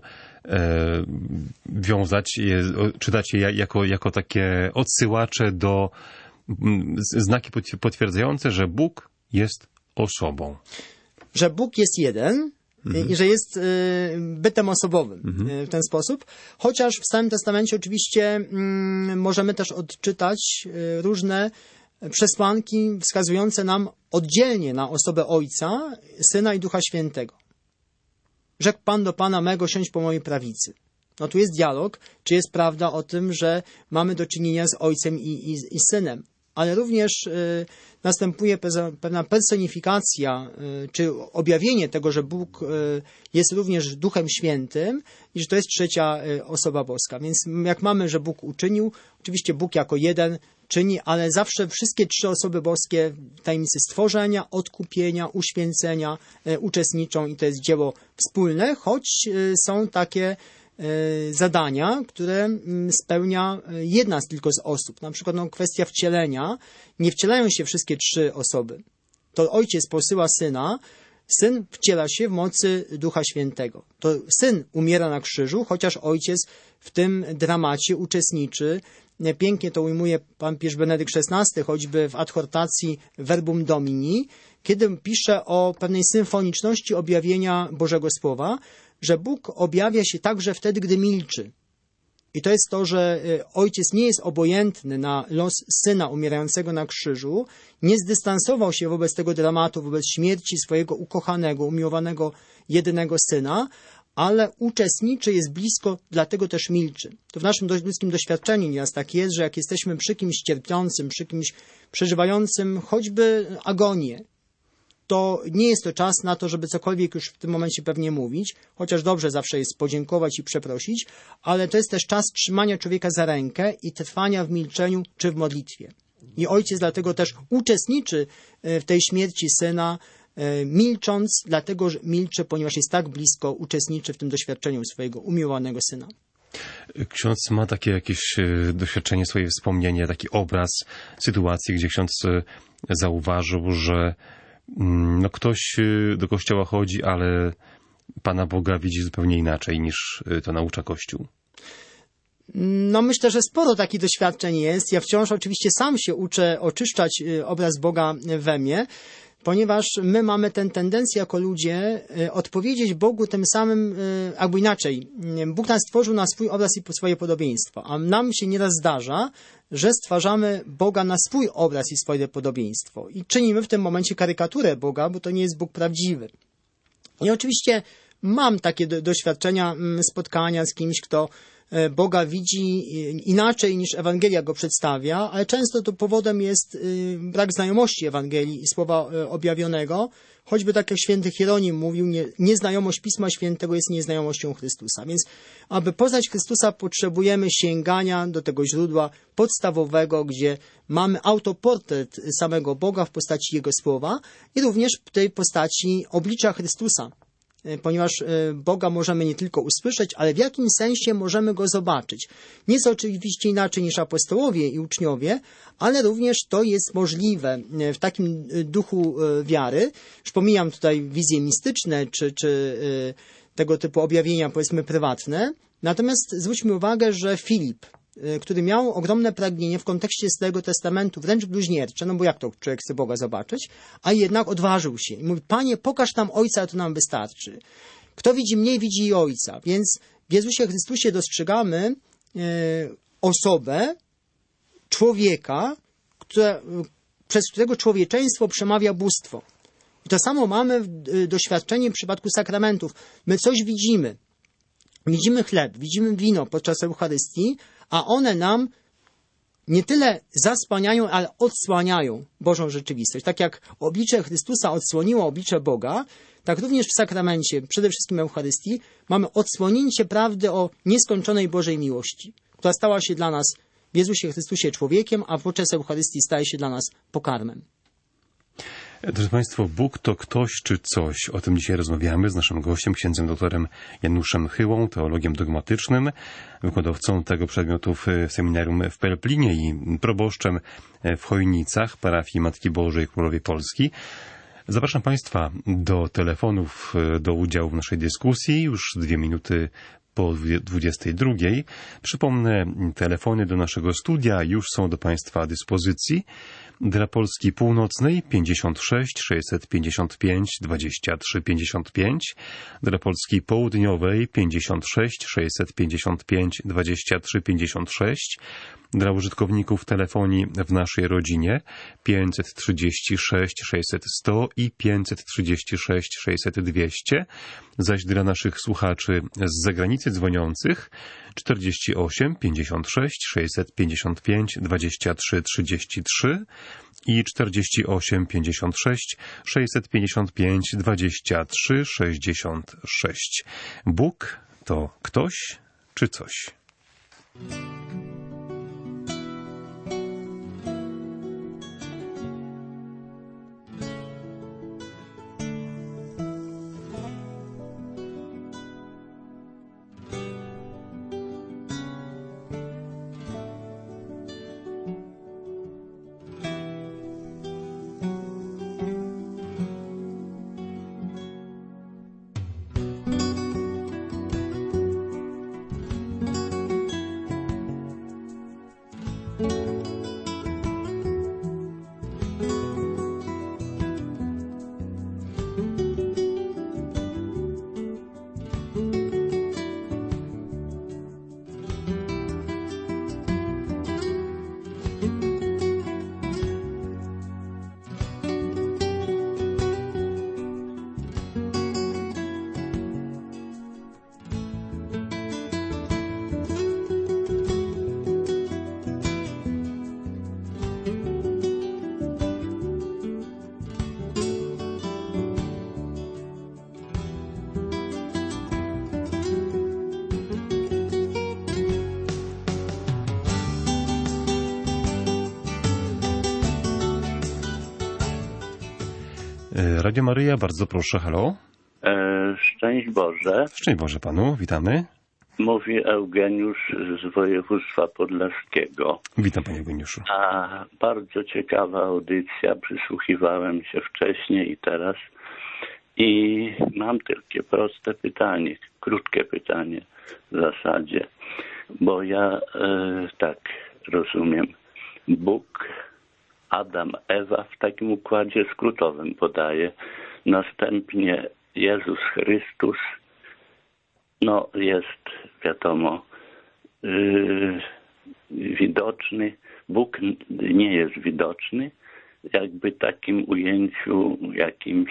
wiązać je, czytać je jako takie odsyłacze do znaki potwierdzające, że Bóg jest osobą. Że Bóg jest jeden i że jest bytem osobowym w ten sposób. Chociaż w Starym Testamencie oczywiście możemy też odczytać różne przesłanki wskazujące nam oddzielnie na osobę Ojca, Syna i Ducha Świętego. Rzekł Pan do Pana mego: siądź po mojej prawicy. No tu jest dialog, czy jest prawda o tym, że mamy do czynienia z Ojcem i Synem. Ale również następuje pewna personifikacja, czy objawienie tego, że Bóg jest również Duchem Świętym i że to jest trzecia osoba boska. Więc jak mamy, że Bóg uczynił, oczywiście Bóg jako jeden czyni, ale zawsze wszystkie 3 osoby boskie w tajemnicy stworzenia, odkupienia, uświęcenia uczestniczą i to jest dzieło wspólne, choć są takie zadania, które spełnia jedna tylko z osób. Na przykład kwestia wcielenia. Nie wcielają się wszystkie 3 osoby. To Ojciec posyła Syna, Syn wciela się w mocy Ducha Świętego. To Syn umiera na krzyżu, chociaż Ojciec w tym dramacie uczestniczy. Pięknie to ujmuje pan papież Benedykt XVI, choćby w adhortacji Verbum Domini, kiedy pisze o pewnej symfoniczności objawienia Bożego Słowa, że Bóg objawia się także wtedy, gdy milczy. I to jest to, że Ojciec nie jest obojętny na los Syna umierającego na krzyżu, nie zdystansował się wobec tego dramatu, wobec śmierci swojego ukochanego, umiłowanego, jedynego Syna, ale uczestniczy, jest blisko, dlatego też milczy. To w naszym ludzkim doświadczeniu nieraz tak jest, że jak jesteśmy przy kimś cierpiącym, przy kimś przeżywającym choćby agonię, to nie jest to czas na to, żeby cokolwiek już w tym momencie pewnie mówić, chociaż dobrze zawsze jest podziękować i przeprosić, ale to jest też czas trzymania człowieka za rękę i trwania w milczeniu czy w modlitwie. I ojciec dlatego też uczestniczy w tej śmierci syna, milcząc, dlatego że milczy, ponieważ jest tak blisko, uczestniczy w tym doświadczeniu swojego umiłowanego syna. Ksiądz ma takie jakieś doświadczenie, swoje wspomnienie, taki obraz sytuacji, gdzie ksiądz zauważył, że ktoś do kościoła chodzi, ale Pana Boga widzi zupełnie inaczej niż to naucza Kościół. Myślę, że sporo takich doświadczeń jest. Ja wciąż oczywiście sam się uczę oczyszczać obraz Boga we mnie, ponieważ my mamy tę tendencję jako ludzie odpowiedzieć Bogu tym samym, albo inaczej. Bóg nas stworzył na swój obraz i swoje podobieństwo, a nam się nieraz zdarza, że stwarzamy Boga na swój obraz i swoje podobieństwo. I czynimy w tym momencie karykaturę Boga, bo to nie jest Bóg prawdziwy. I oczywiście mam takie doświadczenia, spotkania z kimś, kto Boga widzi inaczej niż Ewangelia go przedstawia, ale często to powodem jest brak znajomości Ewangelii i Słowa Objawionego, choćby tak jak święty Hieronim mówił, nieznajomość Pisma Świętego jest nieznajomością Chrystusa. Więc aby poznać Chrystusa, potrzebujemy sięgania do tego źródła podstawowego, gdzie mamy autoportret samego Boga w postaci Jego Słowa i również w tej postaci oblicza Chrystusa. Ponieważ Boga możemy nie tylko usłyszeć, ale w jakimś sensie możemy Go zobaczyć. Nie jest oczywiście inaczej niż apostołowie i uczniowie, ale również to jest możliwe w takim duchu wiary. Już pomijam tutaj wizje mistyczne, czy tego typu objawienia, powiedzmy, prywatne. Natomiast zwróćmy uwagę, że Filip, który miał ogromne pragnienie w kontekście Starego Testamentu, wręcz bluźniercze, bo jak to człowiek chce Boga zobaczyć, a jednak odważył się i mówi: Panie, pokaż nam Ojca, a to nam wystarczy. Kto widzi mnie, widzi i Ojca. Więc w Jezusie Chrystusie dostrzegamy osobę, człowieka, przez którego człowieczeństwo przemawia bóstwo. I to samo mamy doświadczenie w przypadku sakramentów. My coś widzimy. Widzimy chleb, widzimy wino podczas Eucharystii, a one nam nie tyle zasłaniają, ale odsłaniają Bożą rzeczywistość. Tak jak oblicze Chrystusa odsłoniło oblicze Boga, tak również w sakramencie, przede wszystkim Eucharystii, mamy odsłonięcie prawdy o nieskończonej Bożej miłości, która stała się dla nas w Jezusie Chrystusie człowiekiem, a podczas Eucharystii staje się dla nas pokarmem. Drodzy Państwo, Bóg to ktoś czy coś. O tym dzisiaj rozmawiamy z naszym gościem, księdzem doktorem Januszem Chyłą, teologiem dogmatycznym, wykładowcą tego przedmiotu w seminarium w Pelplinie i proboszczem w Chojnicach, parafii Matki Bożej Królowej Polski. Zapraszam Państwa do telefonów, do udziału w naszej dyskusji. Już 2 minuty po 22. Przypomnę, telefony do naszego studia już są do Państwa dyspozycji. Dla Polski Północnej 56 655 23 55, dla Polski Południowej 56 655 23 56, dla użytkowników telefonii w naszej rodzinie 536 600 100 i 536 600 200, zaś dla naszych słuchaczy z zagranicy dzwoniących 48 56 655 23 33 i 48 56 655 23 66. Bóg to ktoś czy coś? Radio Maryja, bardzo proszę, halo. Szczęść Boże. Szczęść Boże panu, witamy. Mówi Eugeniusz z województwa podlaskiego. Witam panie Eugeniuszu. A bardzo ciekawa audycja, przysłuchiwałem się wcześniej i teraz. I mam takie proste pytanie, krótkie pytanie w zasadzie. Bo ja tak rozumiem, Bóg, Adam, Ewa w takim układzie skrótowym podaje. Następnie Jezus Chrystus, no jest wiadomo widoczny. Bóg nie jest widoczny, jakby takim ujęciu jakimś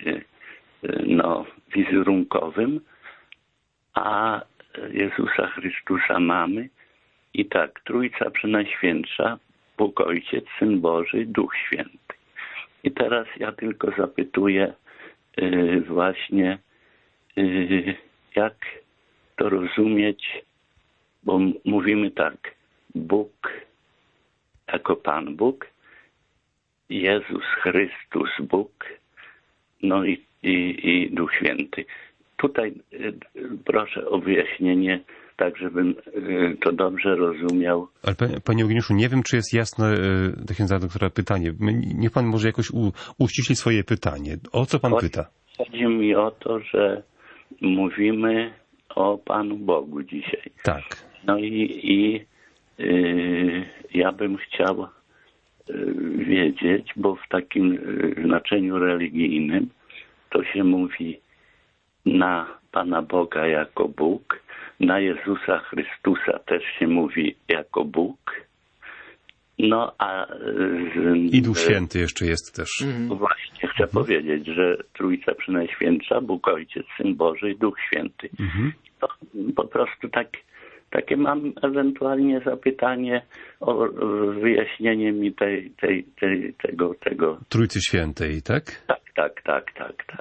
wizerunkowym, a Jezusa Chrystusa mamy. I tak, Trójca Przenajświętsza, Bóg Ojciec, Syn Boży, Duch Święty. I teraz ja tylko zapytuję właśnie, jak to rozumieć, bo mówimy tak, Bóg jako Pan Bóg, Jezus Chrystus Bóg, no i Duch Święty. Tutaj proszę o wyjaśnienie, tak żebym to dobrze rozumiał. Ale panie Eugeniuszu, nie wiem, czy jest jasne do księdza doktora pytanie. Niech pan może jakoś uściśli swoje pytanie. O co pan pyta? Chodzi mi o to, że mówimy o Panu Bogu dzisiaj. Tak. No i ja bym chciał wiedzieć, bo w takim znaczeniu religijnym to się mówi na Pana Boga jako Bóg, na Jezusa Chrystusa też się mówi jako Bóg. No a i Duch Święty jeszcze jest też. Właśnie chcę powiedzieć, że Trójca Przenajświętsza, Bóg Ojciec, Syn Boży i Duch Święty. To po prostu takie mam ewentualnie zapytanie o wyjaśnienie mi tego. Trójcy Świętej, tak? Tak.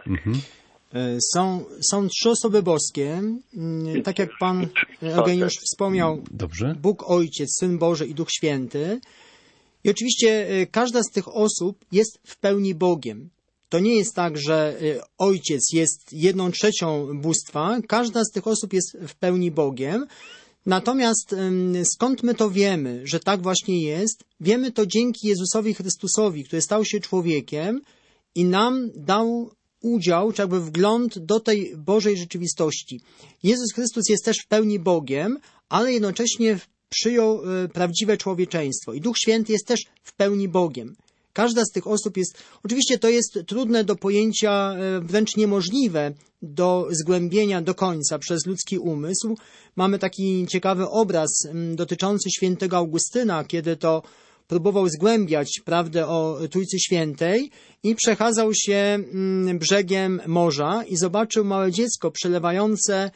Są trzy osoby boskie, tak jak pan Eugeniusz wspomniał. Dobrze. Bóg Ojciec, Syn Boży i Duch Święty. I oczywiście każda z tych osób jest w pełni Bogiem. To nie jest tak, że Ojciec jest 1/3 bóstwa. Każda z tych osób jest w pełni Bogiem. Natomiast skąd my to wiemy, że tak właśnie jest? Wiemy to dzięki Jezusowi Chrystusowi, który stał się człowiekiem i nam dał udział, czy jakby wgląd do tej Bożej rzeczywistości. Jezus Chrystus jest też w pełni Bogiem, ale jednocześnie przyjął prawdziwe człowieczeństwo. I Duch Święty jest też w pełni Bogiem. Każda z tych osób jest, oczywiście to jest trudne do pojęcia, wręcz niemożliwe do zgłębienia do końca przez ludzki umysł. Mamy taki ciekawy obraz dotyczący świętego Augustyna, kiedy to próbował zgłębiać prawdę o Trójcy Świętej i przechadzał się brzegiem morza i zobaczył małe dziecko przelewające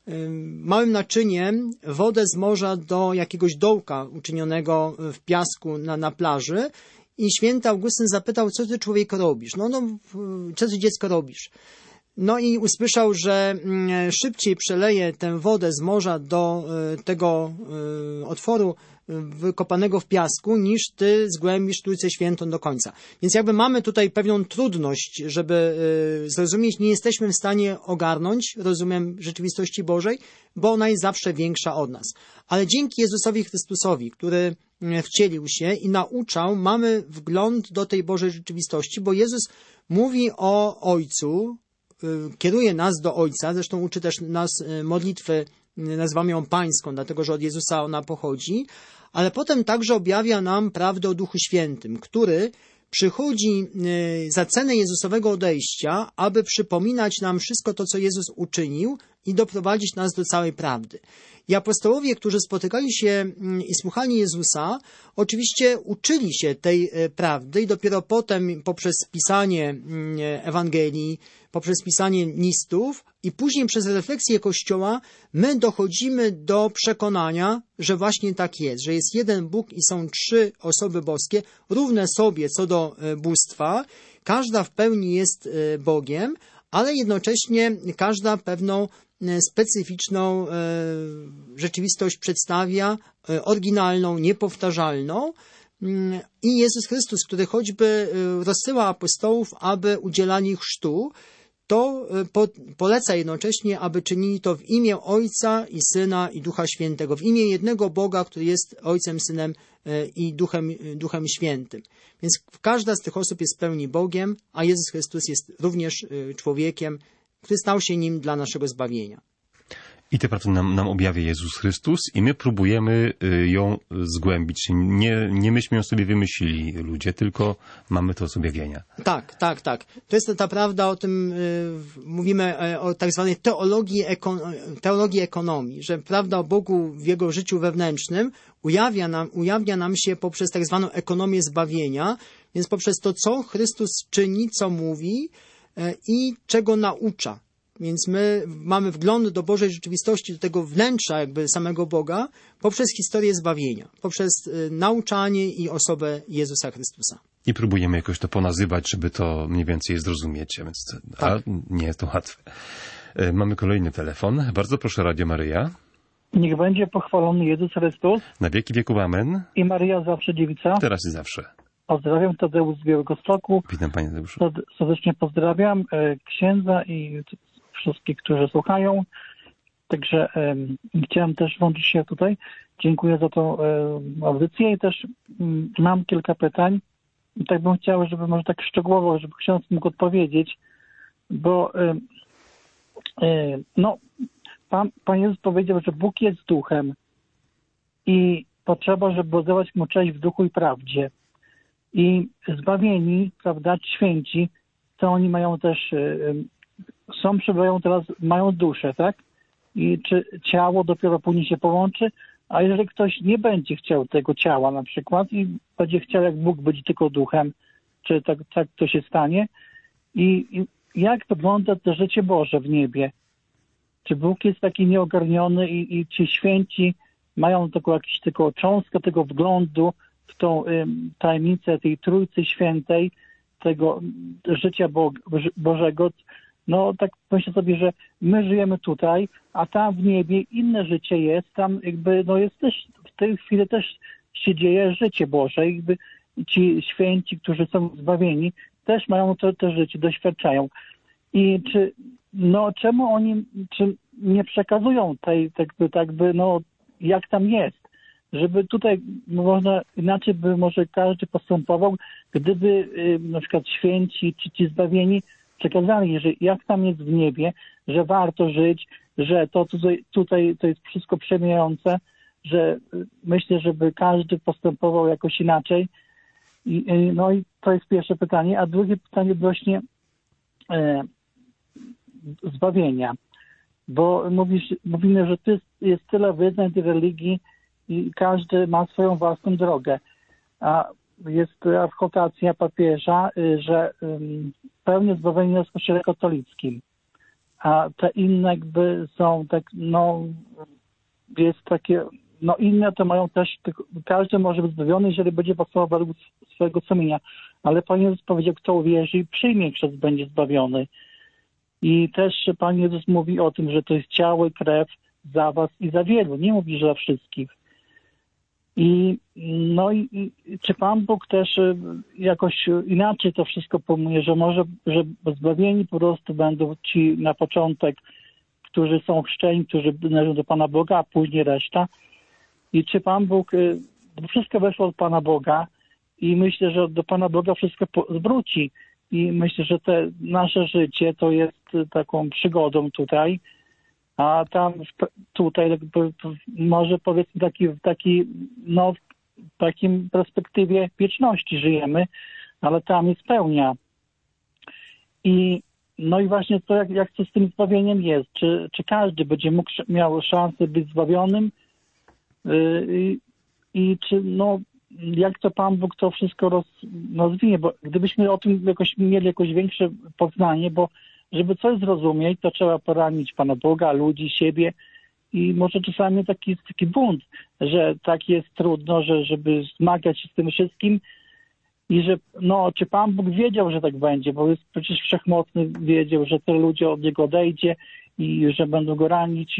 małym naczyniem wodę z morza do jakiegoś dołka uczynionego w piasku na plaży. I święty Augustyn zapytał, co ty człowiek robisz? Co ty dziecko robisz? No i usłyszał, że szybciej przeleje tę wodę z morza do tego otworu wykopanego w piasku, niż ty zgłębisz Trójcę Świętą do końca. Więc jakby mamy tutaj pewną trudność, żeby zrozumieć, nie jesteśmy w stanie ogarnąć, rozumiem, rzeczywistości Bożej, bo ona jest zawsze większa od nas. Ale dzięki Jezusowi Chrystusowi, który wcielił się i nauczał, mamy wgląd do tej Bożej rzeczywistości, bo Jezus mówi o Ojcu, kieruje nas do Ojca, zresztą uczy też nas modlitwy, nazywamy ją pańską, dlatego że od Jezusa ona pochodzi, ale potem także objawia nam prawdę o Duchu Świętym, który przychodzi za cenę Jezusowego odejścia, aby przypominać nam wszystko to, co Jezus uczynił i doprowadzić nas do całej prawdy. I apostołowie, którzy spotykali się i słuchali Jezusa, oczywiście uczyli się tej prawdy i dopiero potem poprzez pisanie Ewangelii, poprzez pisanie listów i później przez refleksję Kościoła my dochodzimy do przekonania, że właśnie tak jest, że jest jeden Bóg i są trzy osoby boskie, równe sobie co do bóstwa, każda w pełni jest Bogiem, ale jednocześnie każda pewną specyficzną rzeczywistość przedstawia, oryginalną, niepowtarzalną. i Jezus Chrystus, który choćby rozsyła apostołów, aby udzielali chrztu, to poleca jednocześnie, aby czynili to w imię Ojca i Syna i Ducha Świętego, w imię jednego Boga, który jest Ojcem, Synem i Duchem Świętym. Więc każda z tych osób jest w pełni Bogiem, a Jezus Chrystus jest również człowiekiem, który stał się nim dla naszego zbawienia. I tę prawdę nam objawia Jezus Chrystus i my próbujemy ją zgłębić. Nie myśmy ją sobie wymyślili, ludzie, tylko mamy to z objawienia. Tak. To jest ta prawda, o tym mówimy, o tak zwanej teologii ekonomii, że prawda o Bogu w Jego życiu wewnętrznym ujawnia nam się poprzez tak zwaną ekonomię zbawienia, więc poprzez to, co Chrystus czyni, co mówi i czego naucza. Więc my mamy wgląd do Bożej rzeczywistości, do tego wnętrza jakby samego Boga poprzez historię zbawienia, poprzez nauczanie i osobę Jezusa Chrystusa. I próbujemy jakoś to ponazywać, żeby to mniej więcej zrozumieć, więc a nie jest to łatwe. Mamy kolejny telefon. Bardzo proszę, Radio Maryja. Niech będzie pochwalony Jezus Chrystus. Na wieki wieków, amen. I Maryja zawsze dziewica. Teraz i zawsze. Pozdrawiam, Tadeusz z Białegostoku. Witam, panie Tadeuszu. Serdecznie pozdrawiam księdza i wszystkich, którzy słuchają. Także chciałem też włączyć się tutaj. Dziękuję za tą audycję i też mam kilka pytań. I tak bym chciał, żeby może tak szczegółowo, żeby ksiądz mógł odpowiedzieć, bo Pan Jezus powiedział, że Bóg jest duchem i potrzeba, żeby oddawać Mu cześć w duchu i prawdzie. I zbawieni, prawda, święci, to oni mają też przebywają teraz, mają duszę, tak? I czy ciało dopiero później się połączy, a jeżeli ktoś nie będzie chciał tego ciała na przykład i będzie chciał jak Bóg być tylko duchem, czy tak to się stanie? I jak wygląda to życie Boże w niebie? Czy Bóg jest taki nieogarniony i ci święci mają tylko cząstkę tego wglądu w tą tajemnicę tej Trójcy Świętej, tego życia Bożego? No tak myślę sobie, że my żyjemy tutaj, a tam w niebie inne życie jest, tam jakby jest też, w tej chwili też się dzieje życie Boże, jakby ci święci, którzy są zbawieni, też mają to życie, doświadczają. I czemu oni nie przekazują jak tam jest? Żeby tutaj można inaczej by może każdy postępował, gdyby na przykład święci czy ci zbawieni przekazali, że jak tam jest w niebie, że warto żyć, że to tutaj to jest wszystko przemijające, że myślę, żeby każdy postępował jakoś inaczej. I to jest pierwsze pytanie. A drugie pytanie odnośnie zbawienia. Bo mówimy, że jest tyle wyznań tej religii i każdy ma swoją własną drogę. A jest adwokacja papieża, że pełne zbawienie jest w kościele katolickim. A te inne jakby są jest takie, inne to mają też, każdy może być zbawiony, jeżeli będzie postępował według swojego sumienia. Ale Pan Jezus powiedział, kto uwierzy i przyjmie chrzest, będzie zbawiony. I też Pan Jezus mówi o tym, że to jest ciało i krew za was i za wielu. Nie mówi, że za wszystkich. I czy Pan Bóg też jakoś inaczej to wszystko pojmuje, że może, że zbawieni po prostu będą ci na początek, którzy są chrzczeni, którzy należą do Pana Boga, a później reszta. I czy Pan Bóg, wszystko weszło od Pana Boga i myślę, że do Pana Boga wszystko zwróci. I myślę, że nasze życie to jest taką przygodą tutaj, a tam tutaj może powiedzmy w takim perspektywie wieczności żyjemy, ale tam jest pełnia. I właśnie to jak to z tym zbawieniem jest, czy każdy będzie miał szansę być zbawionym i czy jak to Pan Bóg to wszystko rozwinie, bo gdybyśmy o tym mieli jakoś większe poznanie, bo żeby coś zrozumieć, to trzeba poranić Pana Boga, ludzi, siebie i może czasami taki bunt, że tak jest trudno, żeby zmagać się z tym wszystkim i że czy Pan Bóg wiedział, że tak będzie, bo jest przecież wszechmocny, wiedział, że tyle ludzi od Niego odejdzie i że będą Go ranić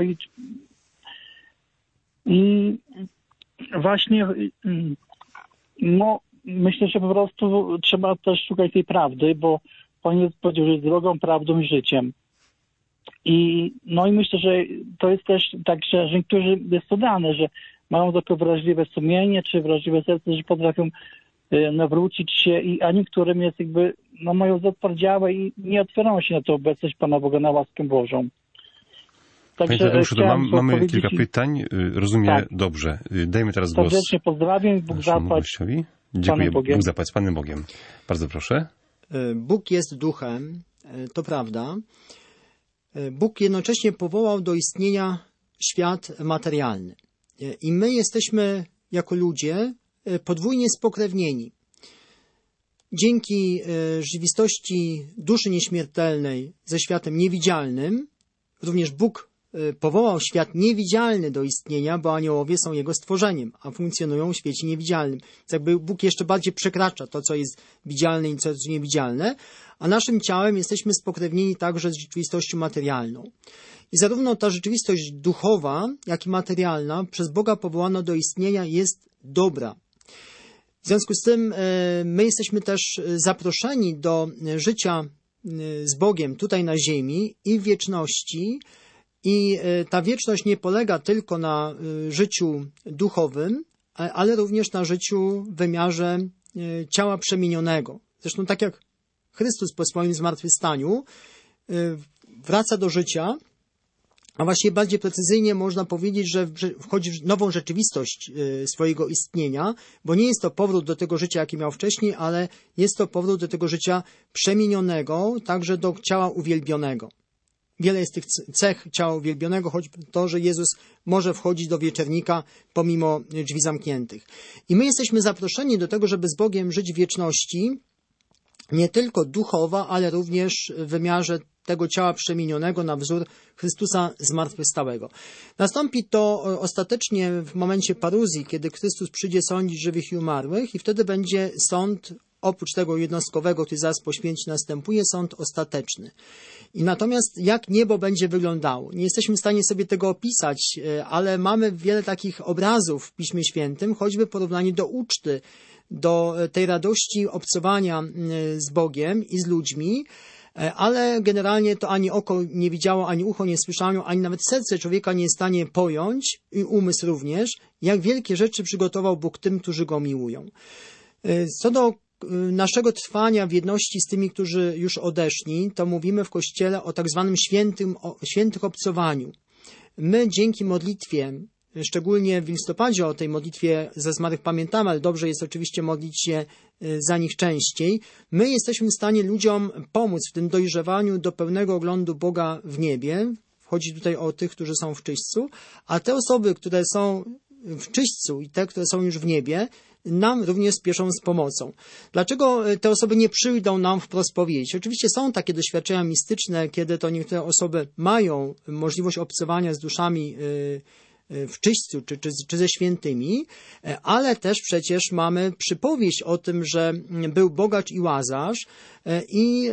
i właśnie No, myślę, że po prostu trzeba też szukać tej prawdy, bo Pan Jezus powiedział, że jest drogą, prawdą i życiem. I myślę, że to jest też tak, że niektórzy jest to dane, że mają takie wrażliwe sumienie, czy wrażliwe serce, że potrafią nawrócić się, a niektórym jest mają zatwardziałe i nie otwierają się na tę obecność Pana Boga, na łaskę Bożą. Panie Tadeuszu, mamy kilka pytań. Rozumiem tak. Dobrze. Dajmy teraz głos. Serdecznie pozdrawiam. Bóg zapłać. Dziękuję. Bóg zapłać. Panem Bogiem. Bardzo proszę. Bóg jest duchem, to prawda. Bóg jednocześnie powołał do istnienia świat materialny. I my jesteśmy jako ludzie podwójnie spokrewnieni. Dzięki rzeczywistości duszy nieśmiertelnej ze światem niewidzialnym, również Bóg powołał świat niewidzialny do istnienia, bo aniołowie są Jego stworzeniem, a funkcjonują w świecie niewidzialnym. Jakby Bóg jeszcze bardziej przekracza to, co jest widzialne i co jest niewidzialne, a naszym ciałem jesteśmy spokrewnieni także z rzeczywistością materialną. I zarówno ta rzeczywistość duchowa, jak i materialna przez Boga powołana do istnienia jest dobra. W związku z tym my jesteśmy też zaproszeni do życia z Bogiem tutaj na ziemi i w wieczności. I ta wieczność nie polega tylko na życiu duchowym, ale również na życiu w wymiarze ciała przemienionego. Zresztą tak jak Chrystus po swoim zmartwychwstaniu wraca do życia, a właściwie bardziej precyzyjnie można powiedzieć, że wchodzi w nową rzeczywistość swojego istnienia, bo nie jest to powrót do tego życia, jakie miał wcześniej, ale jest to powrót do tego życia przemienionego, także do ciała uwielbionego. Wiele jest tych cech ciała uwielbionego, choć to, że Jezus może wchodzić do wieczernika pomimo drzwi zamkniętych. I my jesteśmy zaproszeni do tego, żeby z Bogiem żyć w wieczności, nie tylko duchowo, ale również w wymiarze tego ciała przemienionego na wzór Chrystusa zmartwychwstałego. Nastąpi to ostatecznie w momencie paruzji, kiedy Chrystus przyjdzie sądzić żywych i umarłych i wtedy będzie sąd, oprócz tego jednostkowego, który zaraz po śmierci następuje, sąd ostateczny. I natomiast jak niebo będzie wyglądało? Nie jesteśmy w stanie sobie tego opisać, ale mamy wiele takich obrazów w Piśmie Świętym, choćby w porównaniu do uczty, do tej radości obcowania z Bogiem i z ludźmi, ale generalnie to ani oko nie widziało, ani ucho nie słyszało, ani nawet serce człowieka nie jest w stanie pojąć, i umysł również, jak wielkie rzeczy przygotował Bóg tym, którzy Go miłują. Co do naszego trwania w jedności z tymi, którzy już odeszli, to mówimy w Kościele o tak zwanym świętych obcowaniu. My dzięki modlitwie, szczególnie w listopadzie o tej modlitwie za zmarłych pamiętamy, ale dobrze jest oczywiście modlić się za nich częściej, my jesteśmy w stanie ludziom pomóc w tym dojrzewaniu do pełnego oglądu Boga w niebie. Chodzi tutaj o tych, którzy są w czyśćcu, a te osoby, które są w czyśćcu i te, które są już w niebie, nam również spieszą z pomocą. Dlaczego te osoby nie przyjdą nam wprost powiedzieć? Oczywiście są takie doświadczenia mistyczne, kiedy to niektóre osoby mają możliwość obcowania z duszami w czyśćcu czy ze świętymi, ale też przecież mamy przypowieść o tym, że był bogacz i Łazarz i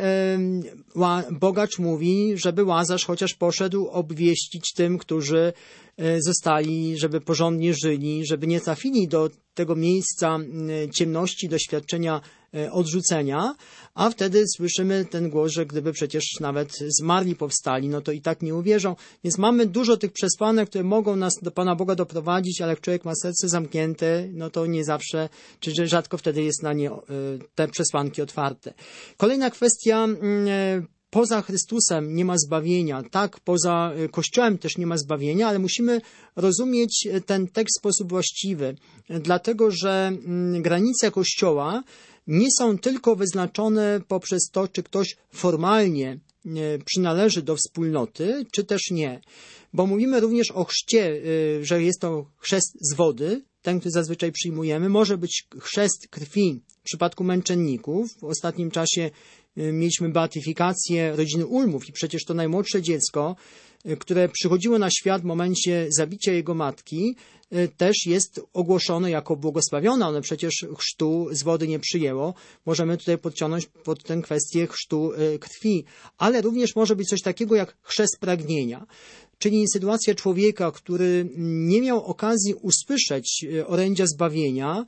bogacz mówi, żeby Łazarz chociaż poszedł obwieścić tym, którzy zostali, żeby porządnie żyli, żeby nie trafili do tego miejsca ciemności, doświadczenia odrzucenia, a wtedy słyszymy ten głos, że gdyby przecież nawet zmarli powstali, no to i tak nie uwierzą. Więc mamy dużo tych przesłanek, które mogą nas do Pana Boga doprowadzić, ale jak człowiek ma serce zamknięte, no to nie zawsze, czy rzadko wtedy jest na nie te przesłanki otwarte. Kolejna kwestia. Poza Chrystusem nie ma zbawienia, tak, poza Kościołem też nie ma zbawienia, ale musimy rozumieć ten tekst w sposób właściwy, dlatego że granice Kościoła nie są tylko wyznaczone poprzez to, czy ktoś formalnie przynależy do wspólnoty, czy też nie. Bo mówimy również o chrzcie, że jest to chrzest z wody, ten, który zazwyczaj przyjmujemy. Może być chrzest krwi w przypadku męczenników. W ostatnim czasie mieliśmy beatyfikację rodziny Ulmów i przecież to najmłodsze dziecko, które przychodziło na świat w momencie zabicia jego matki, też jest ogłoszone jako błogosławione. One przecież chrztu z wody nie przyjęło. Możemy tutaj podciągnąć pod tę kwestię chrztu krwi. Ale również może być coś takiego jak chrzest pragnienia. Czyli sytuacja człowieka, który nie miał okazji usłyszeć orędzia zbawienia,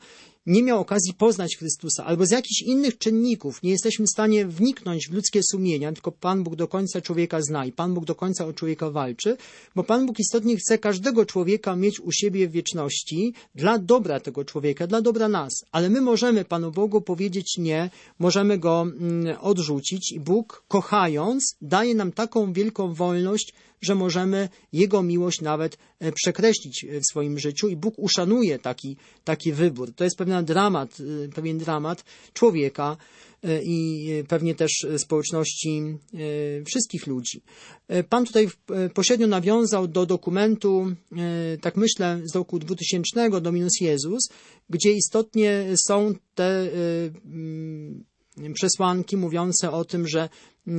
nie miał okazji poznać Chrystusa, albo z jakichś innych czynników nie jesteśmy w stanie wniknąć w ludzkie sumienia, tylko Pan Bóg do końca człowieka zna i Pan Bóg do końca o człowieka walczy, bo Pan Bóg istotnie chce każdego człowieka mieć u siebie w wieczności dla dobra tego człowieka, dla dobra nas. Ale my możemy Panu Bogu powiedzieć nie, możemy Go odrzucić i Bóg, kochając, daje nam taką wielką wolność, że możemy Jego miłość nawet przekreślić w swoim życiu i Bóg uszanuje taki wybór. To jest pewien dramat człowieka i pewnie też społeczności wszystkich ludzi. Pan tutaj pośrednio nawiązał do dokumentu, tak myślę, z roku 2000 Dominus Jezus, gdzie istotnie są te przesłanki mówiące o tym, że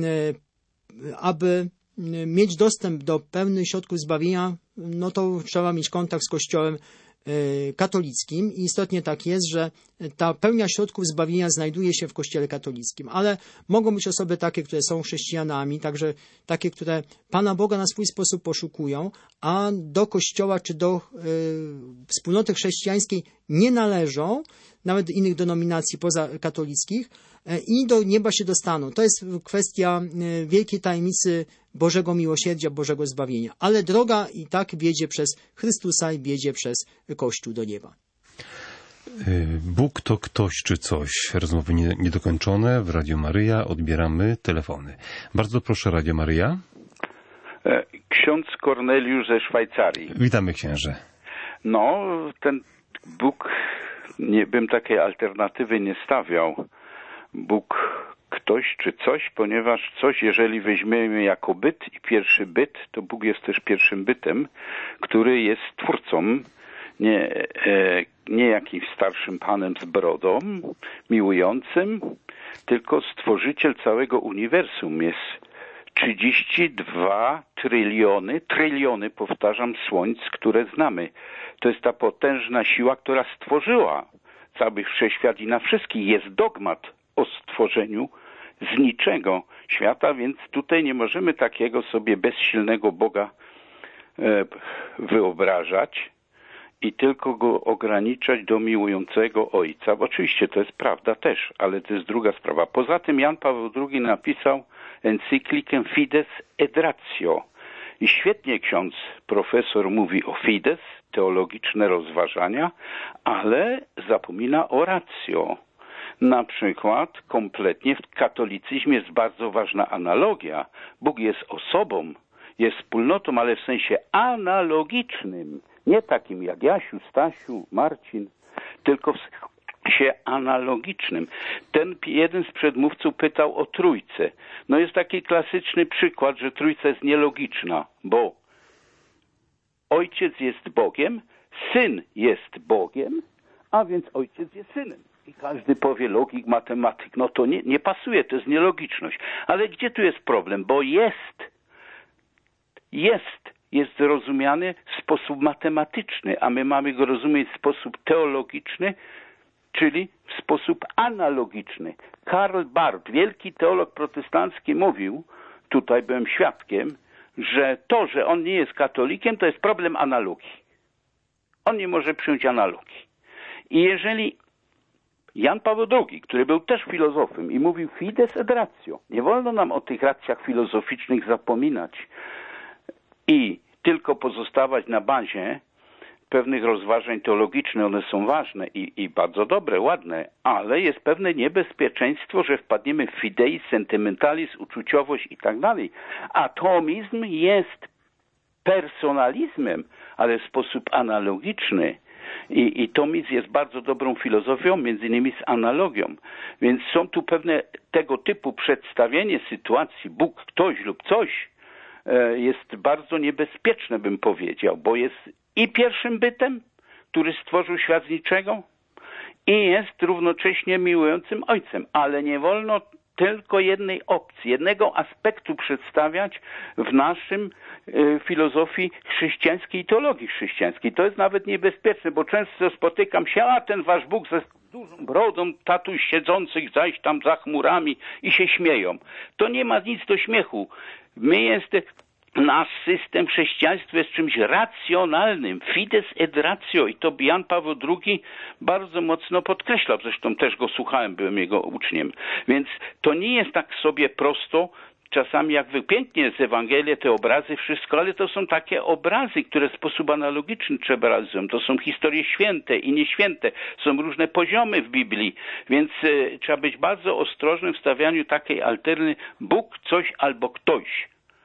aby mieć dostęp do pełnych środków zbawienia, no to trzeba mieć kontakt z Kościołem katolickim i istotnie tak jest, że ta pełnia środków zbawienia znajduje się w Kościele katolickim, ale mogą być osoby takie, które są chrześcijanami, także takie, które Pana Boga na swój sposób poszukują, a do Kościoła czy do wspólnoty chrześcijańskiej nie należą, nawet innych denominacji pozakatolickich, i do nieba się dostaną. To jest kwestia wielkiej tajemnicy Bożego miłosierdzia, Bożego zbawienia. Ale droga i tak wiedzie przez Chrystusa i wiedzie przez Kościół do nieba. Bóg to ktoś czy coś. Rozmowy niedokończone w Radiu Maryja. Odbieramy telefony. Bardzo proszę, Radio Maryja. Ksiądz Korneliusz ze Szwajcarii. Witamy, księże. No, ten Bóg, nie bym takiej alternatywy nie stawiał. Bóg ktoś czy coś, ponieważ coś, jeżeli weźmiemy jako byt i pierwszy byt, to Bóg jest też pierwszym bytem, który jest twórcą, nie jakimś starszym panem z brodą, miłującym, tylko stworzyciel całego uniwersum. Jest 32 tryliony, powtarzam, słońc, które znamy. To jest ta potężna siła, która stworzyła cały wszechświat i na wszystkich jest dogmat o stworzeniu z niczego świata, więc tutaj nie możemy takiego sobie bezsilnego Boga wyobrażać i tylko go ograniczać do miłującego Ojca. Bo oczywiście to jest prawda też, ale to jest druga sprawa. Poza tym Jan Paweł II napisał encyklikę Fides et Ratio. I świetnie ksiądz profesor mówi o Fides, teologiczne rozważania, ale zapomina o ratio. Na przykład kompletnie w katolicyzmie jest bardzo ważna analogia. Bóg jest osobą, jest wspólnotą, ale w sensie analogicznym. Nie takim jak Jasiu, Stasiu, Marcin, tylko w sensie analogicznym. Ten jeden z przedmówców pytał o Trójcę. No jest taki klasyczny przykład, że Trójca jest nielogiczna, bo Ojciec jest Bogiem, Syn jest Bogiem, a więc Ojciec jest Synem. I każdy powie logik, matematyk, no to nie pasuje, to jest nielogiczność. Ale gdzie tu jest problem? Bo jest rozumiany w sposób matematyczny, a my mamy go rozumieć w sposób teologiczny, czyli w sposób analogiczny. Karl Barth, wielki teolog protestancki, mówił, tutaj byłem świadkiem, że to, że on nie jest katolikiem, to jest problem analogii. On nie może przyjąć analogii. I jeżeli Jan Paweł II, który był też filozofem i mówił Fides et Ratio, nie wolno nam o tych racjach filozoficznych zapominać i tylko pozostawać na bazie pewnych rozważań teologicznych. One są ważne i bardzo dobre, ładne, ale jest pewne niebezpieczeństwo, że wpadniemy w fideizm, sentymentalizm, uczuciowość i tak dalej. Atomizm jest personalizmem, ale w sposób analogiczny. I tomizm jest bardzo dobrą filozofią, między innymi z analogią. Więc są tu pewne tego typu przedstawienie sytuacji, Bóg, ktoś lub coś, jest bardzo niebezpieczne, bym powiedział, bo jest i pierwszym bytem, który stworzył świat z niczego, i jest równocześnie miłującym Ojcem. Ale nie wolno tylko jednej opcji, jednego aspektu przedstawiać w naszym filozofii chrześcijańskiej i teologii chrześcijańskiej. To jest nawet niebezpieczne, bo często spotykam się, a ten wasz Bóg ze dużą brodą, tatuś siedzących zaś tam za chmurami i się śmieją. To nie ma nic do śmiechu. nasz system chrześcijaństwa jest czymś racjonalnym, fides et ratio, i to Jan Paweł II bardzo mocno podkreślał, zresztą też go słuchałem, byłem jego uczniem, więc to nie jest tak sobie prosto. Czasami jak pięknie jest Ewangelia, te obrazy, wszystko, ale to są takie obrazy, które w sposób analogiczny trzeba realizować. To są historie święte i nieświęte. Są różne poziomy w Biblii, więc trzeba być bardzo ostrożnym w stawianiu takiej alterny Bóg, coś albo ktoś.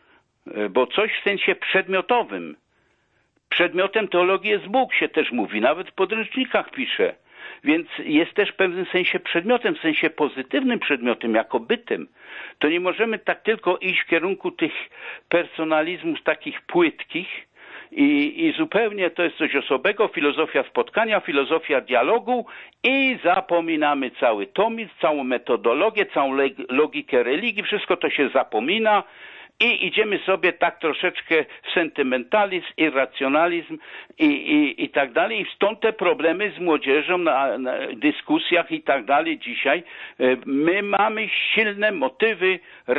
Bo coś w sensie przedmiotowym. Przedmiotem teologii jest Bóg, się też mówi, nawet w podręcznikach pisze. Więc jest też w pewnym sensie przedmiotem, w sensie pozytywnym przedmiotem, jako bytem. To nie możemy tak tylko iść w kierunku tych personalizmów takich płytkich i zupełnie to jest coś osobnego, filozofia spotkania, filozofia dialogu i zapominamy cały tomizm, całą metodologię, całą logikę religii, wszystko to się zapomina. I idziemy sobie tak troszeczkę w sentymentalizm, irracjonalizm i tak dalej. I stąd te problemy z młodzieżą na dyskusjach i tak dalej dzisiaj. My mamy silne motywy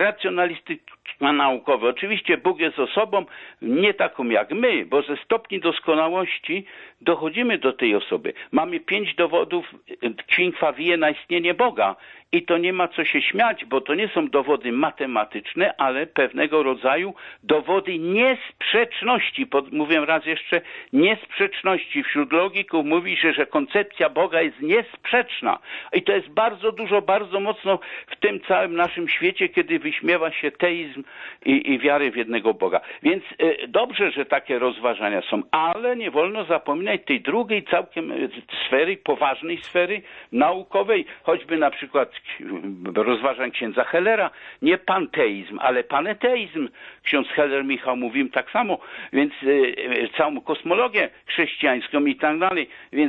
racjonalistyczno-naukowe. Oczywiście Bóg jest osobą nie taką jak my, bo ze stopni doskonałości dochodzimy do tej osoby. Mamy 5 dowodów King Favie na istnienie Boga. I to nie ma co się śmiać, bo to nie są dowody matematyczne, ale pewnego rodzaju dowody niesprzeczności. Mówię raz jeszcze, niesprzeczności. Wśród logików mówi się, że koncepcja Boga jest niesprzeczna. I to jest bardzo dużo, bardzo mocno w tym całym naszym świecie, kiedy wyśmiewa się teizm i wiary w jednego Boga. Więc dobrze, że takie rozważania są, ale nie wolno zapominać tej drugiej całkiem sfery, poważnej sfery naukowej, choćby na przykład rozważań księdza Hellera, nie panteizm, ale paneteizm. Ksiądz Heller, Michał, mówił tak samo, więc całą kosmologię chrześcijańską i tak dalej. Więc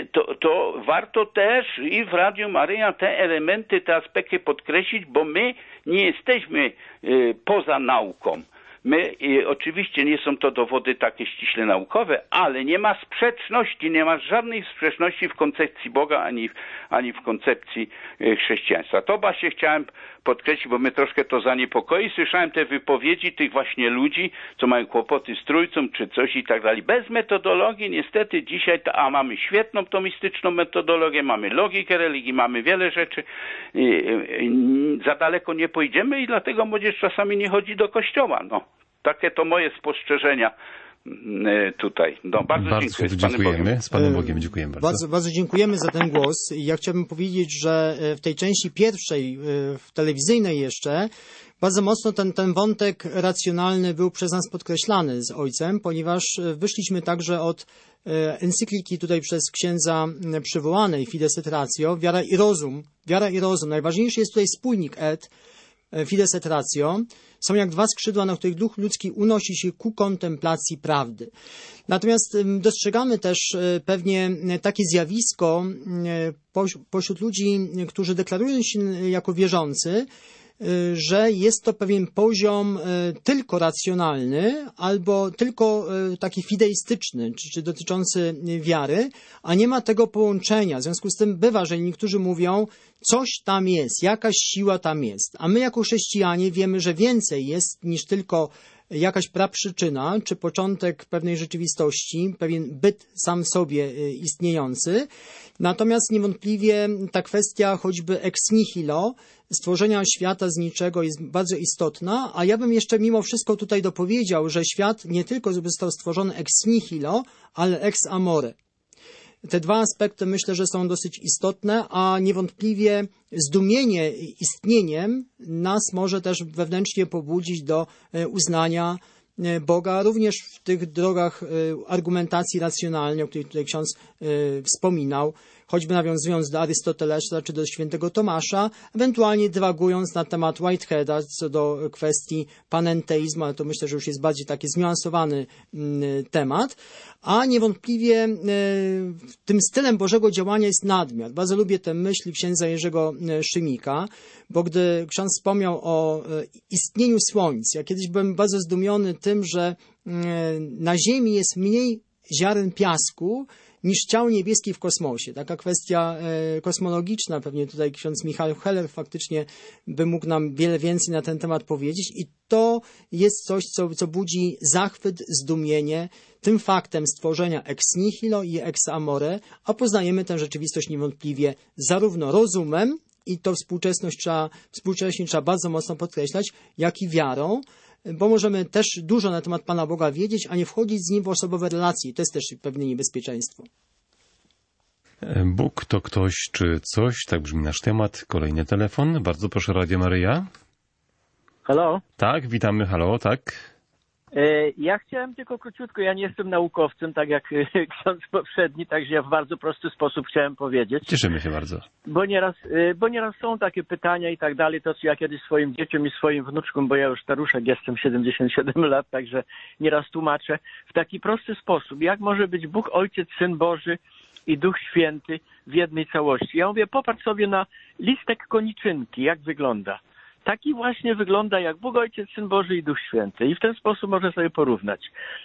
to warto też i w Radiu Maryja te elementy, te aspekty podkreślić, bo my nie jesteśmy poza nauką. My oczywiście nie są to dowody takie ściśle naukowe, ale nie ma sprzeczności, nie ma żadnej sprzeczności w koncepcji Boga ani w koncepcji chrześcijaństwa. To właśnie chciałem podkreślić, bo mnie troszkę to zaniepokoi. Słyszałem te wypowiedzi tych właśnie ludzi, co mają kłopoty z Trójcą czy coś i tak dalej. Bez metodologii niestety dzisiaj, mamy świetną tomistyczną metodologię, mamy logikę religii, mamy wiele rzeczy. Za daleko nie pójdziemy i dlatego młodzież czasami nie chodzi do kościoła. Takie to moje spostrzeżenia tutaj. Bardzo dziękujemy. Z Panem Bogiem dziękujemy bardzo. Bardzo dziękujemy za ten głos. Ja chciałbym powiedzieć, że w tej części pierwszej, w telewizyjnej jeszcze, bardzo mocno ten wątek racjonalny był przez nas podkreślany z ojcem, ponieważ wyszliśmy także od encykliki tutaj przez księdza przywołanej, Fides et Ratio, wiara i rozum. Najważniejszy jest tutaj spójnik Fides et Ratio, są jak 2 skrzydła, na których duch ludzki unosi się ku kontemplacji prawdy. Natomiast dostrzegamy też pewnie takie zjawisko pośród ludzi, którzy deklarują się jako wierzący, że jest to pewien poziom tylko racjonalny albo tylko taki fideistyczny, czy dotyczący wiary, a nie ma tego połączenia. W związku z tym bywa, że niektórzy mówią, coś tam jest, jakaś siła tam jest, a my jako chrześcijanie wiemy, że więcej jest niż tylko jakaś praprzyczyna, czy początek pewnej rzeczywistości, pewien byt sam sobie istniejący. Natomiast niewątpliwie ta kwestia choćby ex nihilo, stworzenia świata z niczego jest bardzo istotna, a ja bym jeszcze mimo wszystko tutaj dopowiedział, że świat nie tylko został stworzony ex nihilo, ale ex amore. Te 2 aspekty myślę, że są dosyć istotne, a niewątpliwie zdumienie istnieniem nas może też wewnętrznie pobudzić do uznania Boga, również w tych drogach argumentacji racjonalnej, o której tutaj ksiądz wspominał, choćby nawiązując do Arystotelesa czy do świętego Tomasza, ewentualnie dywagując na temat Whiteheada co do kwestii panenteizmu, ale to myślę, że już jest bardziej taki zniuansowany temat, a niewątpliwie tym stylem Bożego działania jest nadmiar. Bardzo lubię tę myśl księdza Jerzego Szymika, bo gdy ksiądz wspomniał o istnieniu słońc, ja kiedyś byłem bardzo zdumiony tym, że na ziemi jest mniej ziaren piasku niż ciał niebieskich w kosmosie. Taka kwestia kosmologiczna, pewnie tutaj ksiądz Michał Heller faktycznie by mógł nam wiele więcej na ten temat powiedzieć i to jest coś, co budzi zachwyt, zdumienie tym faktem stworzenia ex nihilo i ex amore, a poznajemy tę rzeczywistość niewątpliwie zarówno rozumem, i to współcześnie trzeba bardzo mocno podkreślać, jak i wiarą, bo możemy też dużo na temat Pana Boga wiedzieć, a nie wchodzić z Nim w osobowe relacje. To jest też pewne niebezpieczeństwo. Bóg to ktoś czy coś, tak brzmi nasz temat. Kolejny telefon. Bardzo proszę, Radio Maryja. Halo? Tak, witamy, halo, tak. Ja chciałem tylko króciutko, ja nie jestem naukowcem, tak jak ksiądz poprzedni, także ja w bardzo prosty sposób chciałem powiedzieć. Cieszymy się bardzo. Bo nieraz są takie pytania i tak dalej, to co ja kiedyś swoim dzieciom i swoim wnuczkom, bo ja już staruszek jestem, 77 lat, także nieraz tłumaczę w taki prosty sposób. Jak może być Bóg, Ojciec, Syn Boży i Duch Święty w jednej całości? Ja mówię, popatrz sobie na listek koniczynki, jak wygląda. Taki właśnie wygląda jak Bóg, Ojciec, Syn Boży i Duch Święty. I w ten sposób można sobie porównać.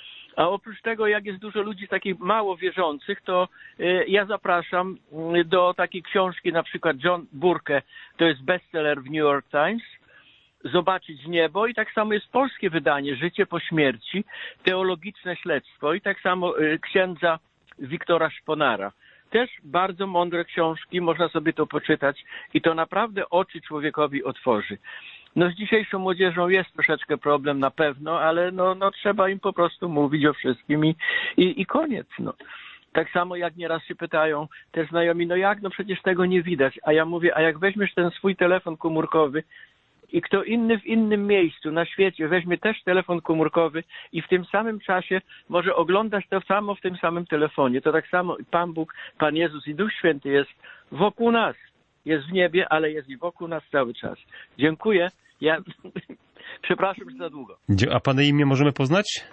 A oprócz tego, jak jest dużo ludzi takich mało wierzących, to ja zapraszam do takiej książki, na przykład John Burke, to jest bestseller w New York Times, Zobaczyć niebo, i tak samo jest polskie wydanie Życie po śmierci, teologiczne śledztwo, i tak samo księdza Wiktora Szponara. Też bardzo mądre książki, można sobie to poczytać i to naprawdę oczy człowiekowi otworzy. No z dzisiejszą młodzieżą jest troszeczkę problem na pewno, ale no trzeba im po prostu mówić o wszystkim i koniec. No. Tak samo jak nieraz się pytają te znajomi, no jak, no przecież tego nie widać. A ja mówię, a jak weźmiesz ten swój telefon komórkowy i kto inny w innym miejscu na świecie weźmie też telefon komórkowy i w tym samym czasie może oglądać to samo w tym samym telefonie. To tak samo Pan Bóg, Pan Jezus i Duch Święty jest wokół nas. Jest w niebie, ale jest i wokół nas cały czas. Dziękuję. Ja przepraszam, że za długo. A Pana imię możemy poznać?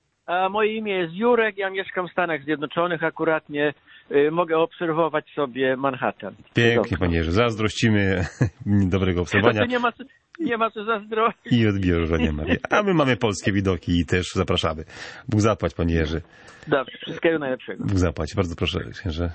A moje imię jest Jurek, ja mieszkam w Stanach Zjednoczonych, akuratnie mogę obserwować sobie Manhattan. Pięknie, Panie Jerzy, zazdrościmy dobrego obserwowania. No to nie ma co zazdrościć. I odbioru, nie ma. A my mamy polskie widoki i też zapraszamy. Bóg zapłać, Panie Jerzy. Dobrze, wszystkiego najlepszego. Bóg zapłać. Bardzo proszę, księże.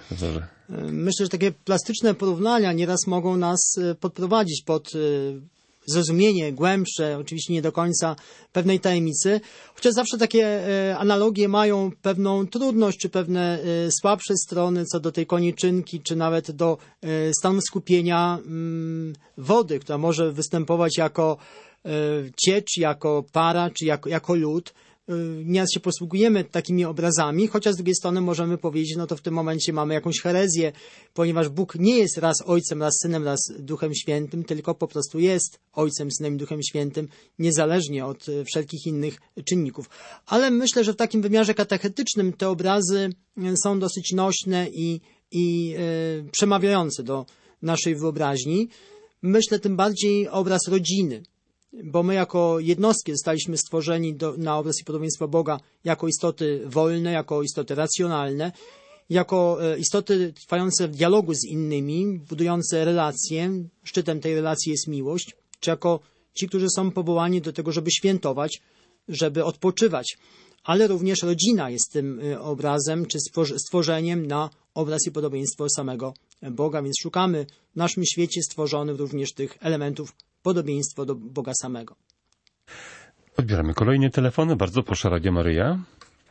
Myślę, że takie plastyczne porównania nieraz mogą nas podprowadzić pod zrozumienie głębsze, oczywiście nie do końca pewnej tajemnicy, chociaż zawsze takie analogie mają pewną trudność, czy pewne słabsze strony co do tej koniczynki, czy nawet do stanu skupienia wody, która może występować jako ciecz, jako para, czy jako lód. Nieraz się posługujemy takimi obrazami, chociaż z drugiej strony możemy powiedzieć, no to w tym momencie mamy jakąś herezję, ponieważ Bóg nie jest raz Ojcem, raz Synem, raz Duchem Świętym, tylko po prostu jest Ojcem, Synem i Duchem Świętym, niezależnie od wszelkich innych czynników. Ale myślę, że w takim wymiarze katechetycznym te obrazy są dosyć nośne i przemawiające do naszej wyobraźni. Myślę tym bardziej obraz rodziny, bo my jako jednostki zostaliśmy stworzeni na obraz i podobieństwo Boga jako istoty wolne, jako istoty racjonalne, jako istoty trwające w dialogu z innymi, budujące relacje. Szczytem tej relacji jest miłość, czy jako ci, którzy są powołani do tego, żeby świętować, żeby odpoczywać. Ale również rodzina jest tym obrazem, czy stworzeniem na obraz i podobieństwo samego Boga, więc szukamy w naszym świecie stworzonych również tych elementów podobieństwo do Boga samego. Odbieramy kolejny telefon. Bardzo proszę, Radio Maryja.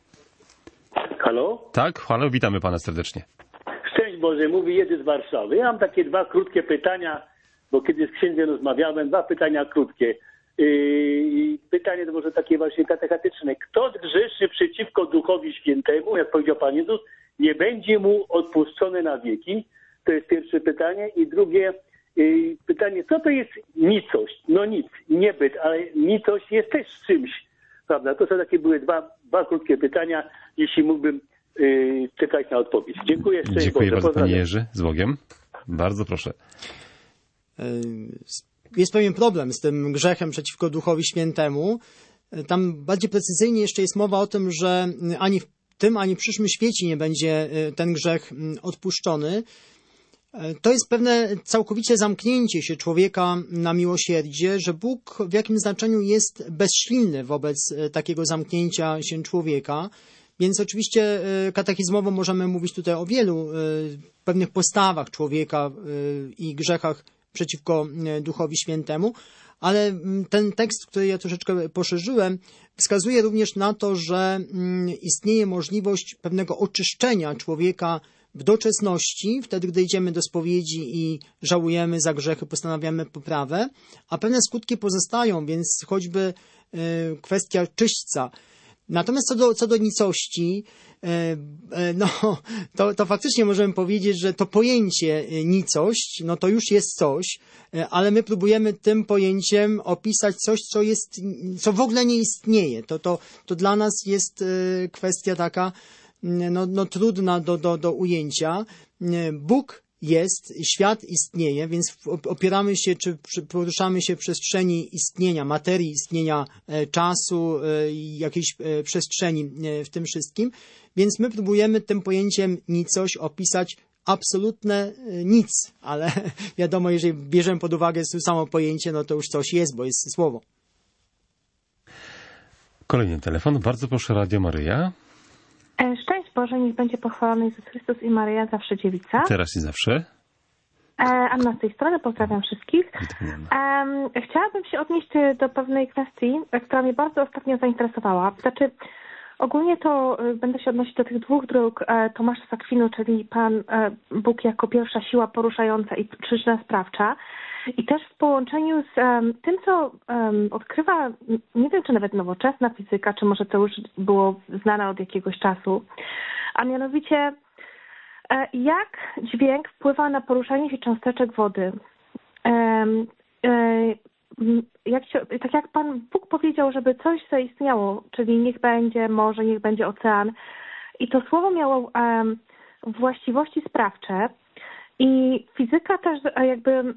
Halo? Tak, halo, witamy Pana serdecznie. Szczęść Boże, mówi Jerzy z Warszawy. Ja mam takie dwa krótkie pytania, bo kiedy z księdzem rozmawiałem, dwa pytania krótkie. Pytanie to może takie właśnie katechetyczne. Kto zgrzeszy przeciwko Duchowi Świętemu, jak powiedział Pan Jezus, nie będzie mu odpuszczone na wieki? To jest pierwsze pytanie. I drugie pytanie, co to jest nicość? No nic, niebyt, ale nicość jest też czymś, prawda? To są takie były dwa krótkie pytania, jeśli mógłbym czekać na odpowiedź. Dziękuję. Dziękuję bardzo, Panie Jerzy. Z Bogiem. Bardzo proszę. Jest pewien problem z tym grzechem przeciwko Duchowi Świętemu. Tam bardziej precyzyjnie jeszcze jest mowa o tym, że ani w tym, ani w przyszłym świecie nie będzie ten grzech odpuszczony. To jest pewne całkowicie zamknięcie się człowieka na miłosierdzie, że Bóg w jakimś znaczeniu jest bezsilny wobec takiego zamknięcia się człowieka. Więc oczywiście katechizmowo możemy mówić tutaj o wielu pewnych postawach człowieka i grzechach przeciwko Duchowi Świętemu, ale ten tekst, który ja troszeczkę poszerzyłem, wskazuje również na to, że istnieje możliwość pewnego oczyszczenia człowieka w doczesności, wtedy gdy idziemy do spowiedzi i żałujemy za grzechy, postanawiamy poprawę, a pewne skutki pozostają, więc choćby kwestia czyśćca. Natomiast co do nicości, no, to faktycznie możemy powiedzieć, że to pojęcie nicość, no to już jest coś, ale my próbujemy tym pojęciem opisać coś, co w ogóle nie istnieje. To dla nas jest kwestia taka, no trudna do ujęcia. Bóg jest, świat istnieje, więc opieramy się, czy poruszamy się w przestrzeni istnienia, materii istnienia, czasu, jakiejś przestrzeni w tym wszystkim, więc my próbujemy tym pojęciem nicość opisać absolutne nic, ale wiadomo, jeżeli bierzemy pod uwagę to samo pojęcie, no to już coś jest, bo jest słowo. Kolejny telefon. Bardzo proszę, Radio Maryja. Szczęść Boże, niech będzie pochwalony Jezus Chrystus i Maryja, zawsze dziewica. Teraz i zawsze. Anna z tej strony, pozdrawiam wszystkich. Chciałabym się odnieść do pewnej kwestii, która mnie bardzo ostatnio zainteresowała. Znaczy, ogólnie to będę się odnosić do tych dwóch dróg Tomasza z Akwinu, czyli Pan Bóg jako pierwsza siła poruszająca i przyczyna sprawcza. I też w połączeniu z tym, co odkrywa, nie wiem, czy nawet nowoczesna fizyka, czy może to już było znane od jakiegoś czasu, a mianowicie jak dźwięk wpływa na poruszanie się cząsteczek wody. Tak jak Pan Bóg powiedział, żeby coś zaistniało, czyli niech będzie morze, niech będzie ocean, i to słowo miało właściwości sprawcze. I fizyka też jakby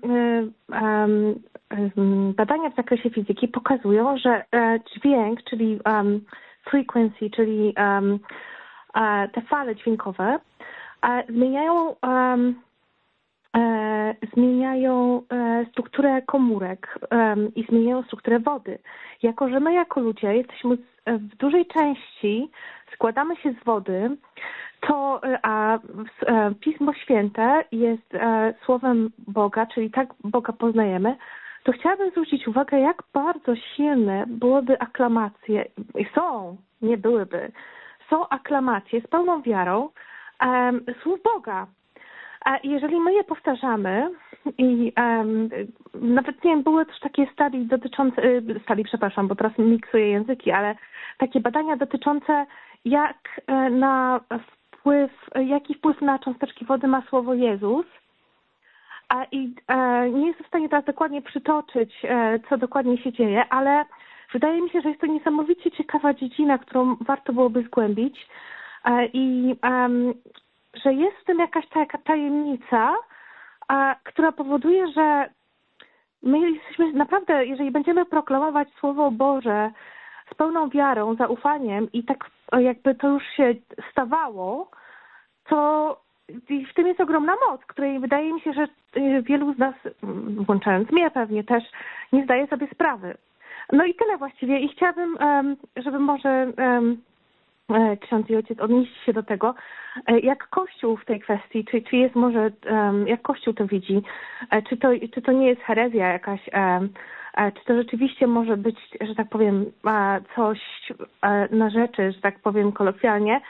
badania w zakresie fizyki pokazują, że dźwięk, czyli frequency, czyli te fale dźwiękowe zmieniają strukturę komórek i zmieniają strukturę wody. Jako że my jako ludzie jesteśmy w dużej części, składamy się z wody, a Pismo Święte jest słowem Boga, czyli tak Boga poznajemy, to chciałabym zwrócić uwagę, jak bardzo silne byłyby aklamacje, są aklamacje z pełną wiarą słów Boga. A jeżeli my je powtarzamy i nawet nie wiem, były też takie bo teraz miksuję języki, ale takie badania dotyczące jaki wpływ na cząsteczki wody ma słowo Jezus. Nie jestem w stanie teraz dokładnie przytoczyć, co dokładnie się dzieje, ale wydaje mi się, że jest to niesamowicie ciekawa dziedzina, którą warto byłoby zgłębić i że jest w tym jakaś taka tajemnica, która powoduje, że my jesteśmy naprawdę, jeżeli będziemy proklamować Słowo Boże z pełną wiarą, zaufaniem i tak jakby to już się stawało, to w tym jest ogromna moc, której wydaje mi się, że wielu z nas, włączając mnie pewnie też, nie zdaje sobie sprawy. No i tyle właściwie. I chciałabym, żeby może ksiądz i ojciec odnieść się do tego, jak Kościół w tej kwestii, czy jest może, jak Kościół to widzi, czy to nie jest herezja jakaś, czy to rzeczywiście może być, że tak powiem, coś na rzeczy, że tak powiem kolokwialnie.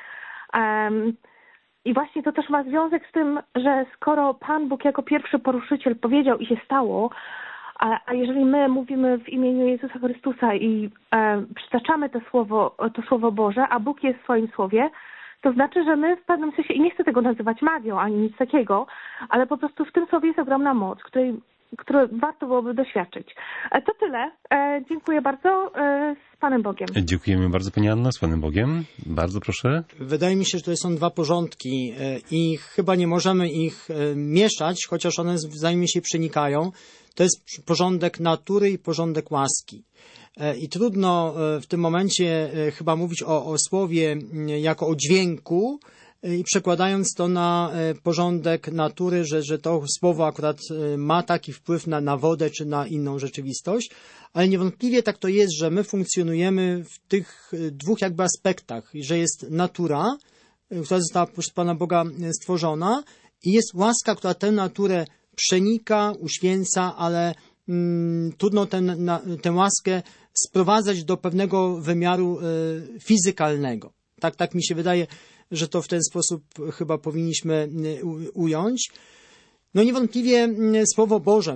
I właśnie to też ma związek z tym, że skoro Pan Bóg jako pierwszy poruszyciel powiedział i się stało, a jeżeli my mówimy w imieniu Jezusa Chrystusa i przytaczamy to Słowo Boże, a Bóg jest w swoim Słowie, to znaczy, że my w pewnym sensie, i nie chcę tego nazywać magią, ani nic takiego, ale po prostu w tym Słowie jest ogromna moc, której warto byłoby doświadczyć. To tyle. Dziękuję bardzo. Z Panem Bogiem. Dziękujemy bardzo, Pani Anna. Z Panem Bogiem. Bardzo proszę. Wydaje mi się, że to są dwa porządki i chyba nie możemy ich mieszać, chociaż one wzajemnie się przenikają. To jest porządek natury i porządek łaski. I trudno w tym momencie chyba mówić o słowie jako o dźwięku, i przekładając to na porządek natury, że to słowo akurat ma taki wpływ na wodę czy na inną rzeczywistość, ale niewątpliwie tak to jest, że my funkcjonujemy w tych dwóch jakby aspektach, że jest natura, która została przez Pana Boga stworzona i jest łaska, która tę naturę przenika, uświęca, ale trudno tę łaskę sprowadzać do pewnego wymiaru fizykalnego. Tak mi się wydaje, że to w ten sposób chyba powinniśmy ująć. No niewątpliwie Słowo Boże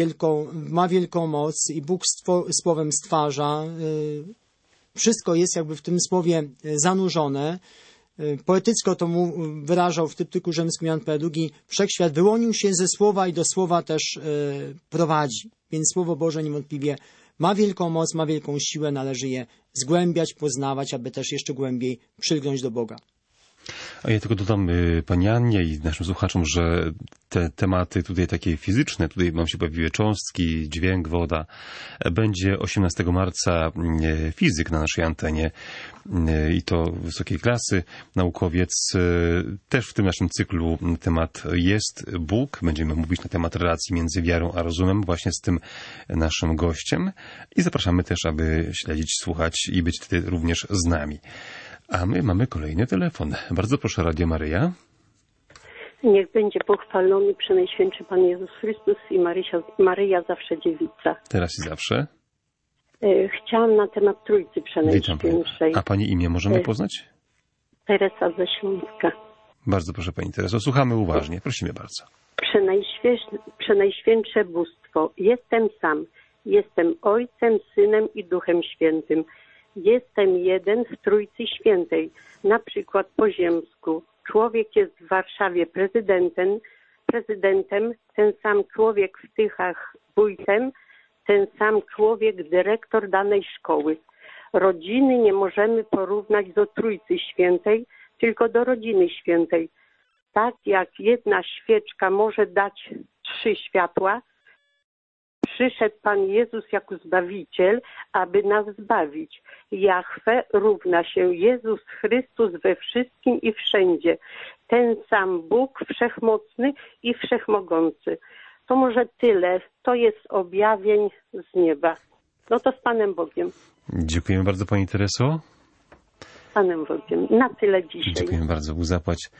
ma wielką moc i Bóg Słowem stwarza. Wszystko jest jakby w tym Słowie zanurzone. Poetycko to mu wyrażał w Tryptyku Rzymskim Jan Paweł II. Wszechświat wyłonił się ze Słowa i do Słowa też prowadzi. Więc Słowo Boże niewątpliwie ma wielką moc, ma wielką siłę, należy je zgłębiać, poznawać, aby też jeszcze głębiej przylgnąć do Boga. A ja tylko dodam Pani Annie i naszym słuchaczom, że te tematy tutaj takie fizyczne, tutaj mam się pojawiły cząstki, dźwięk, woda. Będzie 18 marca fizyk na naszej antenie i to wysokiej klasy, naukowiec. Też w tym naszym cyklu temat jest Bóg. Będziemy mówić na temat relacji między wiarą a rozumem właśnie z tym naszym gościem i zapraszamy też, aby śledzić, słuchać i być wtedy również z nami. A my mamy kolejny telefon. Bardzo proszę, Radio Maryja. Niech będzie pochwalony Przenajświętszy Pan Jezus Chrystus i Maryja zawsze dziewica. Teraz i zawsze. Chciałam na temat Trójcy Witam Pani. Przenajświętszej. A Pani imię możemy poznać? Teresa ze Śląska. Bardzo proszę Pani Tereso. Słuchamy uważnie. Prosimy bardzo. Przenajświętsze Bóstwo. Jestem sam. Jestem Ojcem, Synem i Duchem Świętym. Jestem jeden w Trójcy Świętej, na przykład po ziemsku. Człowiek jest w Warszawie prezydentem, ten sam człowiek w Tychach wójtem, ten sam człowiek dyrektor danej szkoły. Rodziny nie możemy porównać do Trójcy Świętej, tylko do rodziny świętej. Tak jak jedna świeczka może dać 3 światła, przyszedł Pan Jezus jako Zbawiciel, aby nas zbawić. Jahwe równa się Jezus Chrystus we wszystkim i wszędzie. Ten sam Bóg wszechmocny i wszechmogący. To może tyle. To jest objawień z nieba. No to z Panem Bogiem. Dziękujemy bardzo Pani Tereso. Z Panem Bogiem. Na tyle dzisiaj. Dziękujemy bardzo. Bóg zapłać.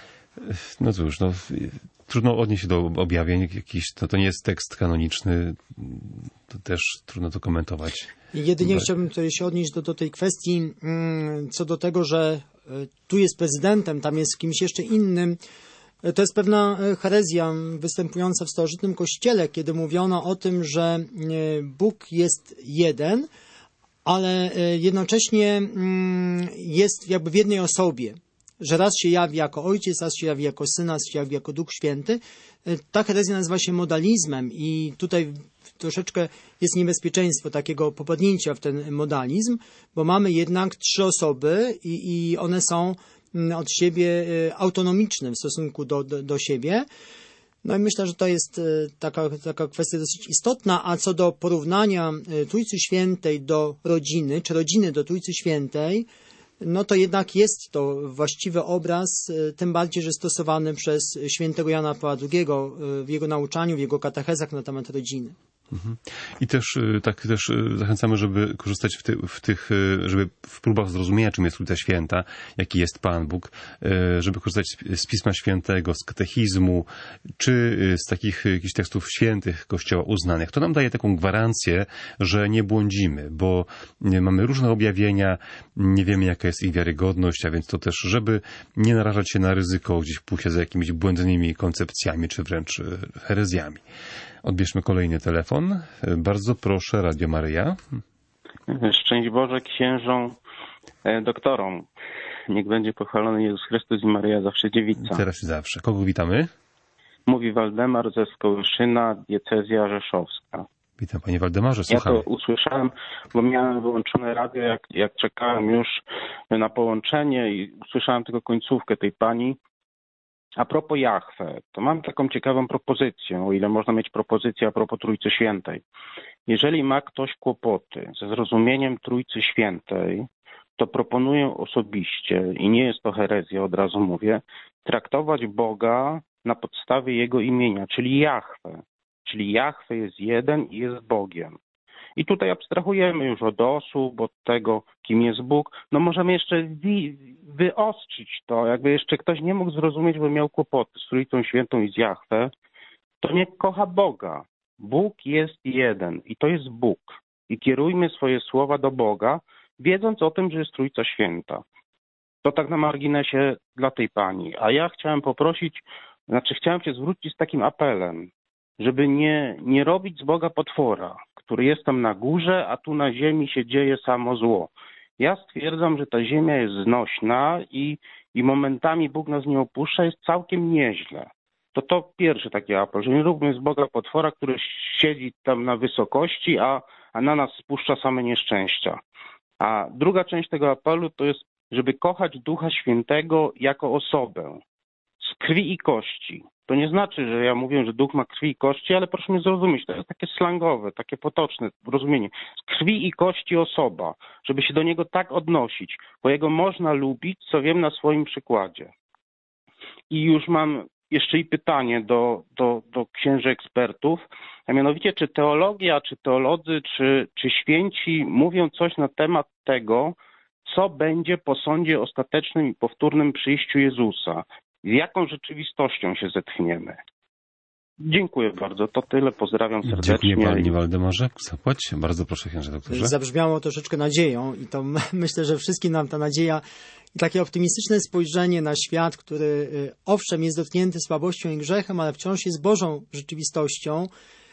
No cóż, trudno odnieść się do objawień jakichś, to nie jest tekst kanoniczny, to też trudno to komentować. Jedynie chciałbym tutaj się odnieść do tej kwestii co do tego, że tu jest prezydentem, tam jest kimś jeszcze innym. To jest pewna herezja występująca w starożytnym kościele, kiedy mówiono o tym, że Bóg jest jeden, ale jednocześnie jest jakby w jednej osobie. Że raz się jawi jako Ojciec, raz się jawi jako Syn, raz się jawi jako Duch Święty. Ta herezja nazywa się modalizmem i tutaj troszeczkę jest niebezpieczeństwo takiego popadnięcia w ten modalizm, bo mamy jednak 3 osoby i one są od siebie autonomiczne w stosunku do siebie. No i myślę, że to jest taka kwestia dosyć istotna, a co do porównania Trójcy Świętej do rodziny, czy rodziny do Trójcy Świętej, no to jednak jest to właściwy obraz, tym bardziej, że stosowany przez świętego Jana Pawła II w jego nauczaniu, w jego katechezach na temat rodziny. I też zachęcamy, żeby korzystać żeby w próbach zrozumienia, czym jest Trójca Święta, jaki jest Pan Bóg, żeby korzystać z Pisma Świętego, z katechizmu, czy z takich jakichś tekstów świętych Kościoła uznanych. To nam daje taką gwarancję, że nie błądzimy, bo mamy różne objawienia, nie wiemy, jaka jest ich wiarygodność, a więc to też, żeby nie narażać się na ryzyko gdzieś pójścia za jakimiś błędnymi koncepcjami, czy wręcz herezjami. Odbierzmy kolejny telefon. Bardzo proszę, Radio Maryja. Szczęść Boże księżom, doktorom. Niech będzie pochwalony Jezus Chrystus i Maryja zawsze dziewica. Teraz i zawsze. Kogo witamy? Mówi Waldemar ze Skołyszyna, diecezja rzeszowska. Witam Panie Waldemarze, słuchamy. Ja to usłyszałem, bo miałem wyłączone radio, jak czekałem już na połączenie i usłyszałem tylko końcówkę tej pani. A propos Jahwe, to mam taką ciekawą propozycję, o ile można mieć propozycję a propos Trójcy Świętej. Jeżeli ma ktoś kłopoty ze zrozumieniem Trójcy Świętej, to proponuję osobiście, i nie jest to herezja, od razu mówię, traktować Boga na podstawie Jego imienia, czyli Jahwe. Czyli Jahwe jest jeden i jest Bogiem. I tutaj abstrahujemy już od osób, od tego, kim jest Bóg. No możemy jeszcze wyostrzyć to, jakby jeszcze ktoś nie mógł zrozumieć, bo miał kłopoty z Trójcą Świętą i z Jahwe, to nie kocha Boga. Bóg jest jeden i to jest Bóg. I kierujmy swoje słowa do Boga, wiedząc o tym, że jest Trójca Święta. To tak na marginesie dla tej pani. A ja chciałem chciałem się zwrócić z takim apelem, żeby nie robić z Boga potwora, który jest tam na górze, a tu na ziemi się dzieje samo zło. Ja stwierdzam, że ta ziemia jest znośna i momentami Bóg nas nie opuszcza, jest całkiem nieźle. To pierwszy taki apel, że nie róbmy z Boga potwora, który siedzi tam na wysokości, a na nas spuszcza same nieszczęścia. A druga część tego apelu to jest, żeby kochać Ducha Świętego jako osobę, z krwi i kości. To nie znaczy, że ja mówię, że Duch ma krwi i kości, ale proszę mnie zrozumieć, to jest takie slangowe, takie potoczne rozumienie. Z krwi i kości osoba, żeby się do Niego tak odnosić, bo Jego można lubić, co wiem na swoim przykładzie. I już mam jeszcze i pytanie do księży ekspertów, a mianowicie czy teologia, czy teolodzy, czy święci mówią coś na temat tego, co będzie po sądzie ostatecznym i powtórnym przyjściu Jezusa? Z jaką rzeczywistością się zetkniemy? Dziękuję bardzo. To tyle. Pozdrawiam serdecznie. Dziękuję panie Waldemarze. Zapłać. Bardzo proszę, księże doktorze. Zabrzmiało troszeczkę nadzieją i to myślę, że wszystkim nam ta nadzieja i takie optymistyczne spojrzenie na świat, który owszem jest dotknięty słabością i grzechem, ale wciąż jest Bożą rzeczywistością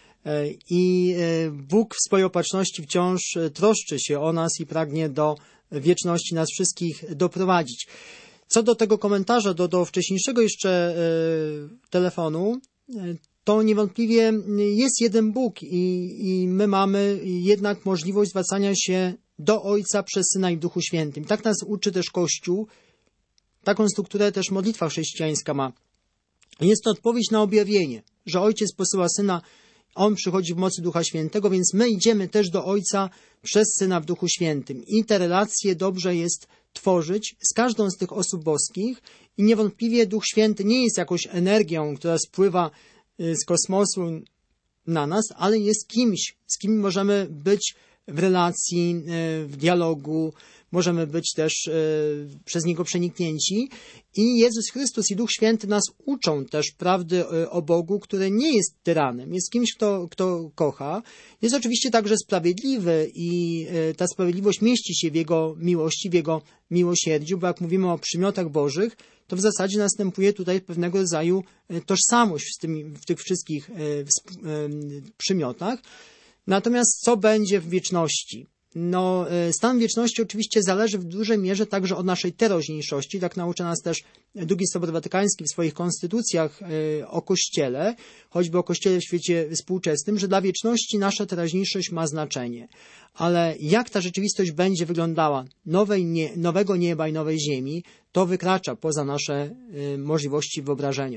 i Bóg w swojej opatrzności wciąż troszczy się o nas i pragnie do wieczności nas wszystkich doprowadzić. Co do tego komentarza, do wcześniejszego jeszcze telefonu, to niewątpliwie jest jeden Bóg i my mamy jednak możliwość zwracania się do Ojca przez Syna i w Duchu Świętym. Tak nas uczy też Kościół. Taką strukturę też modlitwa chrześcijańska ma. Jest to odpowiedź na objawienie, że Ojciec posyła Syna, On przychodzi w mocy Ducha Świętego, więc my idziemy też do Ojca przez Syna w Duchu Świętym. I te relacje dobrze jest tworzyć z każdą z tych osób boskich i niewątpliwie Duch Święty nie jest jakąś energią, która spływa z kosmosu na nas, ale jest kimś, z kim możemy być w relacji, w dialogu, możemy być też przez Niego przeniknięci. I Jezus Chrystus i Duch Święty nas uczą też prawdy o Bogu, który nie jest tyranem, jest kimś, kto kocha. Jest oczywiście także sprawiedliwy i ta sprawiedliwość mieści się w Jego miłości, w Jego miłosierdziu, bo jak mówimy o przymiotach Bożych, to w zasadzie następuje tutaj pewnego rodzaju tożsamość w tych wszystkich przymiotach. Natomiast co będzie w wieczności? No, stan wieczności oczywiście zależy w dużej mierze także od naszej teraźniejszości. Tak naucza nas też II Sobór Watykański w swoich konstytucjach o Kościele, choćby o Kościele w świecie współczesnym, że dla wieczności nasza teraźniejszość ma znaczenie. Ale jak ta rzeczywistość będzie wyglądała nowego nieba i nowej ziemi, to wykracza poza nasze możliwości wyobrażenia.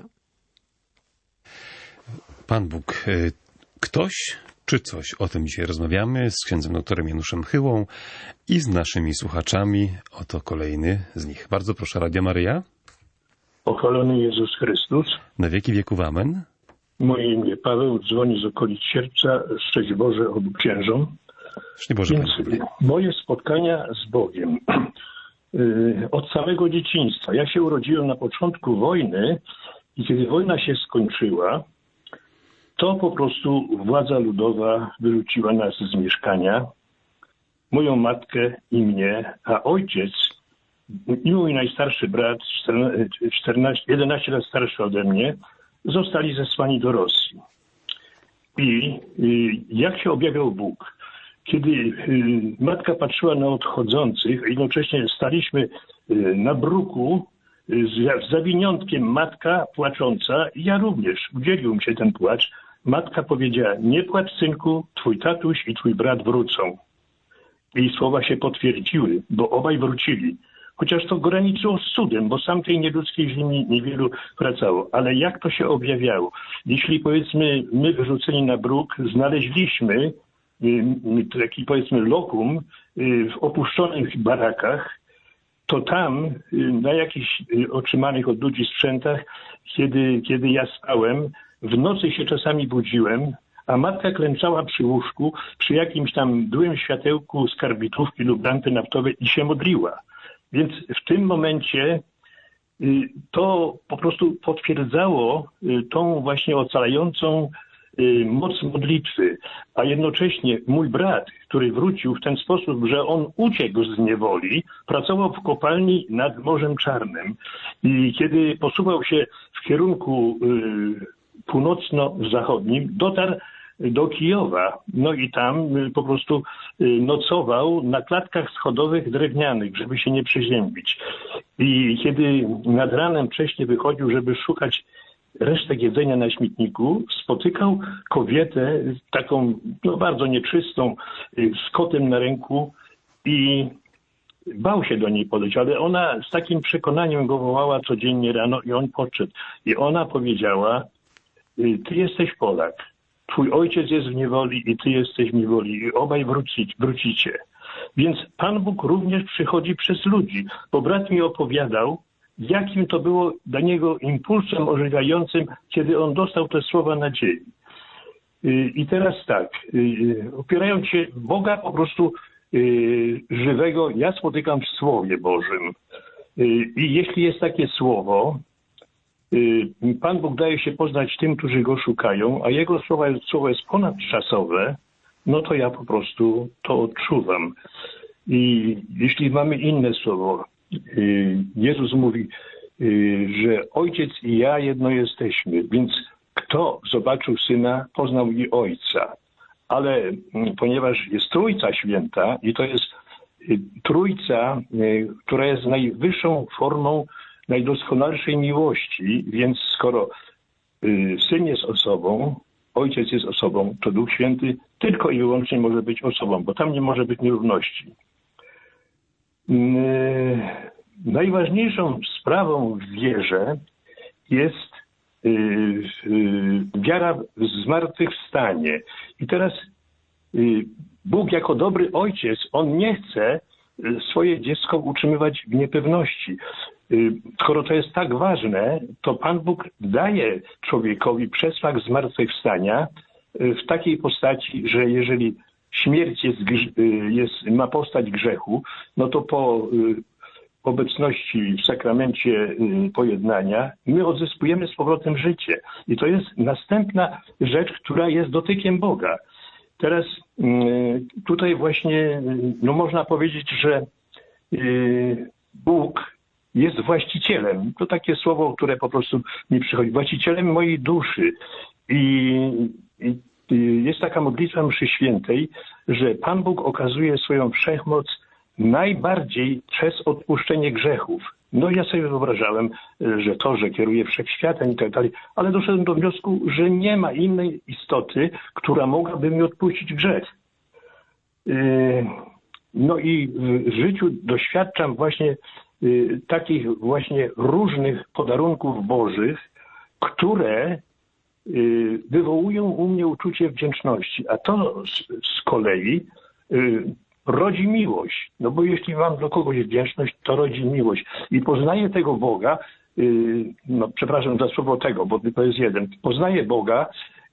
Pan Bóg, ktoś czy coś? O tym dzisiaj rozmawiamy z księdzem doktorem Januszem Chyłą i z naszymi słuchaczami. Oto kolejny z nich. Bardzo proszę, Radia Maryja. Pochwalony Jezus Chrystus. Na wieki wieków amen. Moje imię Paweł, dzwonię z okolic Sierpca. Szczęść Boże obu księżom. Szczęść Boże. Więc moje spotkania z Bogiem od samego dzieciństwa. Ja się urodziłem na początku wojny i kiedy wojna się skończyła, to po prostu władza ludowa wyrzuciła nas z mieszkania, moją matkę i mnie, a ojciec i mój najstarszy brat, 11 lat starszy ode mnie, zostali zesłani do Rosji. I jak się objawiał Bóg? Kiedy matka patrzyła na odchodzących, a jednocześnie staliśmy na bruku z zawiniątkiem, matka płacząca, i ja również, udzielił mi się ten płacz. Matka powiedziała: nie płacz, synku, twój tatuś i twój brat wrócą. I słowa się potwierdziły, bo obaj wrócili. Chociaż to graniczyło z cudem, bo sam tej nieludzkiej ziemi niewielu wracało. Ale jak to się objawiało? Jeśli, powiedzmy, my wyrzuceni na bruk znaleźliśmy taki powiedzmy lokum w opuszczonych barakach, to tam na jakichś otrzymanych od ludzi sprzętach, kiedy ja spałem, w nocy się czasami budziłem, a matka klęczała przy łóżku, przy jakimś tam byłym światełku z karbitówki lub lampy naftowej i się modliła. Więc w tym momencie to po prostu potwierdzało tą właśnie ocalającą moc modlitwy, a jednocześnie mój brat, który wrócił w ten sposób, że on uciekł z niewoli, pracował w kopalni nad Morzem Czarnym i kiedy posuwał się w kierunku północno-zachodnim, dotarł do Kijowa. No i tam po prostu nocował na klatkach schodowych drewnianych, żeby się nie przeziębić. I kiedy nad ranem wcześniej wychodził, żeby szukać resztek jedzenia na śmietniku, spotykał kobietę taką bardzo nieczystą, z kotem na ręku i bał się do niej podejść, ale ona z takim przekonaniem go wołała codziennie rano i on podszedł. I ona powiedziała: ty jesteś Polak, twój ojciec jest w niewoli i ty jesteś w niewoli i obaj wrócicie. Więc Pan Bóg również przychodzi przez ludzi, bo brat mi opowiadał, jakim to było dla niego impulsem ożywiającym, kiedy on dostał te słowa nadziei. I teraz tak, opierając się Boga po prostu żywego, ja spotykam w Słowie Bożym. I jeśli jest takie słowo, Pan Bóg daje się poznać tym, którzy Go szukają, a Jego słowo jest ponadczasowe, no to ja po prostu to odczuwam. I jeśli mamy inne słowo, Jezus mówi, że Ojciec i ja jedno jesteśmy, więc kto zobaczył Syna, poznał i Ojca. Ale ponieważ jest Trójca Święta i to jest Trójca, która jest najwyższą formą najdoskonalszej miłości, więc skoro Syn jest osobą, Ojciec jest osobą, to Duch Święty tylko i wyłącznie może być osobą, bo tam nie może być nierówności. Najważniejszą sprawą w wierze jest wiara w zmartwychwstanie. I teraz Bóg jako dobry ojciec, On nie chce swoje dziecko utrzymywać w niepewności. Skoro to jest tak ważne, to Pan Bóg daje człowiekowi przesmak zmartwychwstania w takiej postaci, że jeżeli śmierć ma postać grzechu, no to po obecności w sakramencie pojednania my odzyskujemy z powrotem życie. I to jest następna rzecz, która jest dotykiem Boga. Teraz tutaj właśnie można powiedzieć, że Bóg jest właścicielem. To takie słowo, które po prostu mi przychodzi. Właścicielem mojej duszy. I jest taka modlitwa mszy świętej, że Pan Bóg okazuje swoją wszechmoc najbardziej przez odpuszczenie grzechów. No ja sobie wyobrażałem, że kieruje wszechświatem i tak dalej, ale doszedłem do wniosku, że nie ma innej istoty, która mogłaby mi odpuścić grzech. No i w życiu doświadczam właśnie takich właśnie różnych podarunków bożych, które wywołują u mnie uczucie wdzięczności, a to z kolei rodzi miłość. No bo jeśli mam do kogoś wdzięczność, to rodzi miłość. I poznaję tego Boga, przepraszam za słowo tego, bo to jest jeden. Poznaję Boga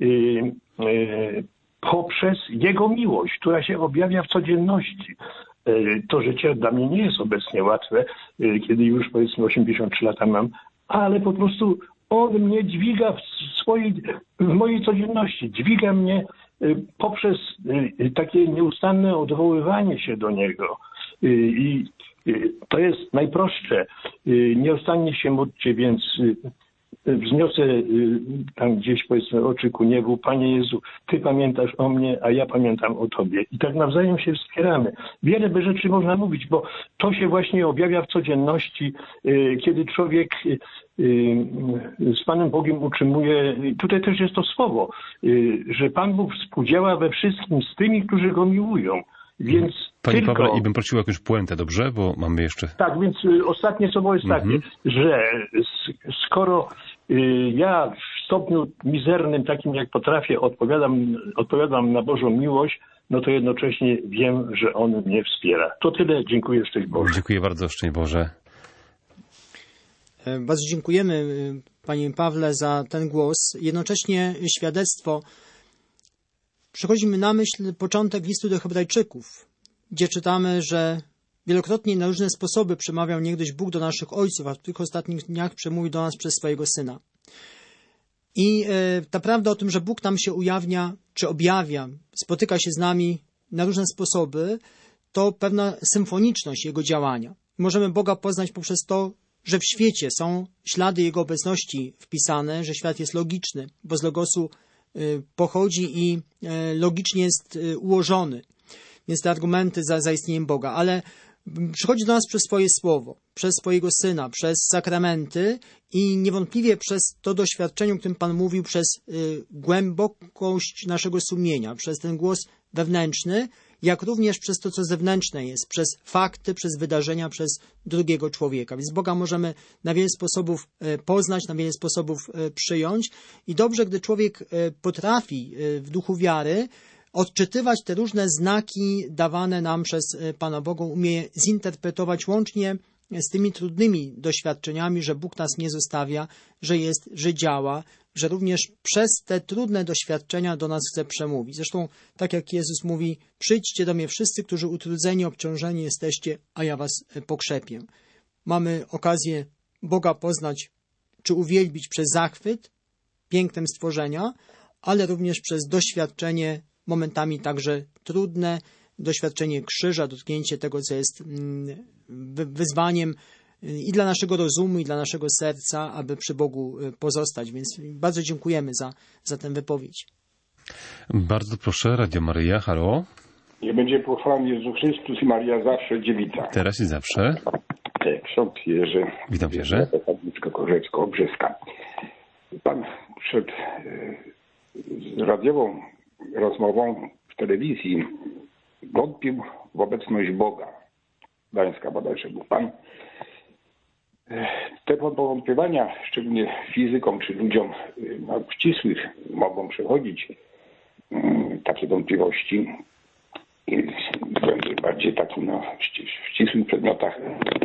poprzez Jego miłość, która się objawia w codzienności. To życie dla mnie nie jest obecnie łatwe, kiedy już powiedzmy 83 lata mam, ale po prostu On mnie dźwiga w mojej codzienności. Dźwiga mnie poprzez takie nieustanne odwoływanie się do Niego. I to jest najprostsze. Nieustannie się módlcie, więc wzniosę tam gdzieś powiedzmy oczy ku niebu. Panie Jezu, Ty pamiętasz o mnie, a ja pamiętam o Tobie. I tak nawzajem się wspieramy. Wiele by rzeczy można mówić, bo to się właśnie objawia w codzienności, kiedy człowiek z Panem Bogiem utrzymuje, tutaj też jest to słowo, że Pan Bóg współdziała we wszystkim z tymi, którzy Go miłują. Więc Panie Pawle, i bym prosił o jakąś puentę, dobrze? Bo mamy jeszcze... Tak, więc ostatnie słowo jest takie, że skoro ja w w stopniu mizernym, takim jak potrafię, odpowiadam na Bożą miłość, no to jednocześnie wiem, że On mnie wspiera. To tyle. Dziękuję, szczęść Boże. Dziękuję bardzo, szczęść Boże. Bardzo dziękujemy, panie Pawle, za ten głos. Jednocześnie świadectwo. Przychodzi mi na myśl początek listu do Hebrajczyków, gdzie czytamy, że wielokrotnie na różne sposoby przemawiał niegdyś Bóg do naszych ojców, a w tych ostatnich dniach przemówił do nas przez swojego Syna. I ta prawda o tym, że Bóg nam się ujawnia, czy objawia, spotyka się z nami na różne sposoby, to pewna symfoniczność Jego działania. Możemy Boga poznać poprzez to, że w świecie są ślady Jego obecności wpisane, że świat jest logiczny, bo z logosu pochodzi i logicznie jest ułożony. Więc te argumenty za istnieniem Boga, ale przychodzi do nas przez swoje słowo, przez swojego Syna, przez sakramenty i niewątpliwie przez to doświadczenie, o którym Pan mówił, przez głębokość naszego sumienia, przez ten głos wewnętrzny, jak również przez to, co zewnętrzne jest, przez fakty, przez wydarzenia, przez drugiego człowieka. Więc Boga możemy na wiele sposobów poznać, na wiele sposobów przyjąć i dobrze, gdy człowiek potrafi w duchu wiary odczytywać te różne znaki dawane nam przez Pana Boga, umie zinterpretować łącznie z tymi trudnymi doświadczeniami, że Bóg nas nie zostawia, że jest, że działa, że również przez te trudne doświadczenia do nas chce przemówić. Zresztą, tak jak Jezus mówi, przyjdźcie do mnie wszyscy, którzy utrudzeni, obciążeni jesteście, a ja was pokrzepię. Mamy okazję Boga poznać, czy uwielbić przez zachwyt pięknem stworzenia, ale również przez doświadczenie momentami także trudne, doświadczenie krzyża, dotknięcie tego, co jest wyzwaniem i dla naszego rozumu, i dla naszego serca, aby przy Bogu pozostać. Więc bardzo dziękujemy za tę wypowiedź. Bardzo proszę, Radio Maryja, halo. Nie będzie pochwalony Jezus Chrystus i Maria zawsze dziewica. Teraz i zawsze. Ksiądz Jerzy. Witam, Jerzy. Korzecko-Brzeska. Pan przed radiową rozmową w telewizji wątpił w obecność Boga. Gdańska bodajże był Pan. Te powątpiewania, szczególnie fizykom czy ludziom ścisłych, mogą przechodzić takie wątpliwości i bardziej takim w ścisłych przedmiotach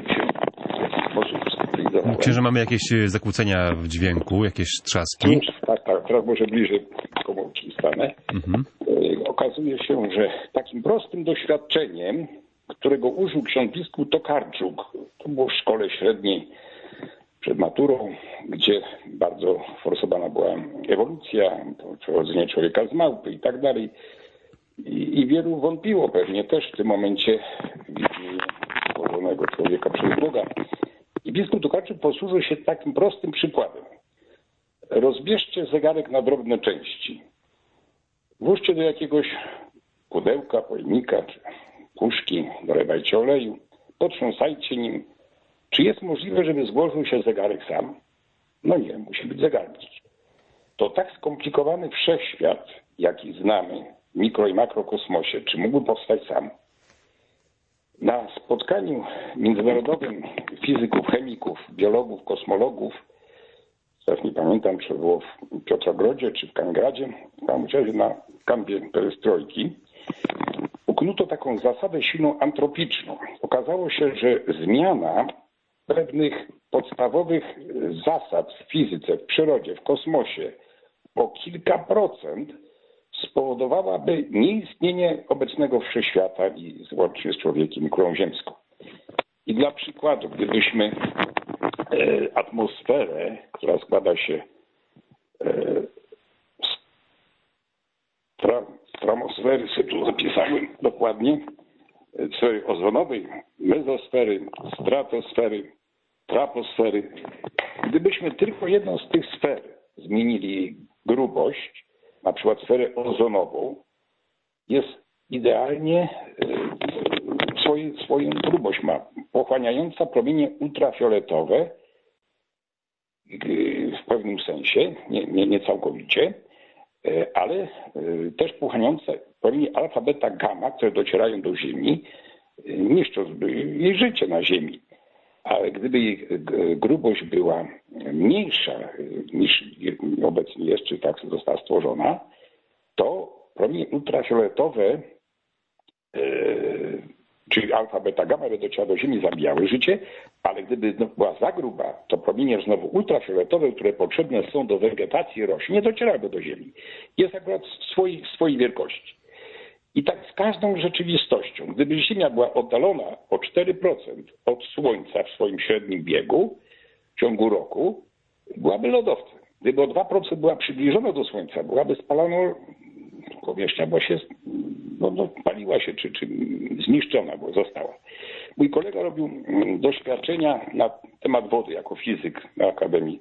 Księże, mamy jakieś zakłócenia w dźwięku, jakieś trzaski? Tak, teraz może bliżej komórki stanę. Okazuje się, że takim prostym doświadczeniem, którego użył ksiądz biskup Tokarczuk, to było w szkole średniej przed maturą, gdzie bardzo forsowana była ewolucja, przechodzenie człowieka z małpy i tak dalej. I wielu wątpiło pewnie też w tym momencie stworzonego człowieka przez Boga. I biskup Tokarczuk posłużył się takim prostym przykładem. Rozbierzcie zegarek na drobne części. Włóżcie do jakiegoś pudełka, pojemnika czy puszki, dolewajcie oleju, potrząsajcie nim. Czy jest możliwe, żeby złożył się zegarek sam? No nie, musi być zegarnik. To tak skomplikowany wszechświat, jaki znamy w mikro- i makrokosmosie, czy mógłby powstać sam? Na spotkaniu międzynarodowym fizyków, chemików, biologów, kosmologów, teraz nie pamiętam, czy było w Piotrogrodzie, czy w Kaliningradzie, na kampie perestrojki, uknuto taką zasadę silną antropiczną. Okazało się, że zmiana pewnych podstawowych zasad w fizyce, w przyrodzie, w kosmosie o kilka procent spowodowałaby nieistnienie obecnego wszechświata i łącznie z człowiekiem i kulą ziemską. I dla przykładu, gdybyśmy atmosferę, która składa się z tramosfery, sobie tu zapisałem dokładnie, sfery ozonowej, mezosfery, stratosfery, traposfery. Gdybyśmy tylko jedną z tych sfer zmienili jej grubość, na przykład sferę ozonową, jest idealnie, swoją grubość ma, pochłaniająca promienie ultrafioletowe w pewnym sensie, nie całkowicie, ale też pochłaniające promienie alfa, beta, gamma, które docierają do Ziemi, niszcząc jej życie na Ziemi. ale gdyby jej grubość była mniejsza niż obecnie jest, czy tak została stworzona, to promienie ultrafioletowe, czyli alfa, beta, gamma, by dociera do Ziemi, zabijały życie, ale gdyby była za gruba, to promienie znowu ultrafioletowe, które potrzebne są do wegetacji roślin, nie docierałyby do Ziemi. Jest akurat swojej wielkości. I tak z każdą rzeczywistością. Gdyby Ziemia była oddalona o 4% od Słońca w swoim średnim biegu w ciągu roku, byłaby lodowcem. Gdyby o 2% była przybliżona do Słońca, byłaby spalana, powierzchnia była się, paliła się, czy zniszczona została. Mój kolega robił doświadczenia na temat wody jako fizyk na Akademii.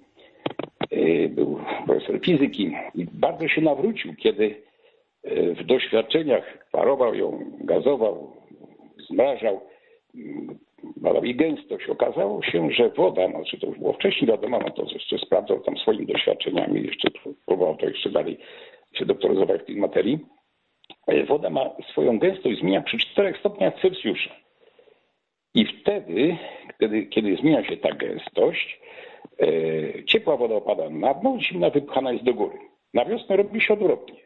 Był profesor fizyki i bardzo się nawrócił, kiedy w doświadczeniach parował ją, gazował, zmrażał, badał jej gęstość. Okazało się, że woda, znaczy to już było wcześniej wiadomo, to jeszcze sprawdzał tam swoimi doświadczeniami, jeszcze próbował to jeszcze dalej się doktoryzować w tej materii. Woda ma swoją gęstość, zmienia przy 4 stopniach Celsjusza. I wtedy, kiedy zmienia się ta gęstość, ciepła woda opada na dno, zimna wypchana jest do góry. Na wiosnę robi się odwrotnie.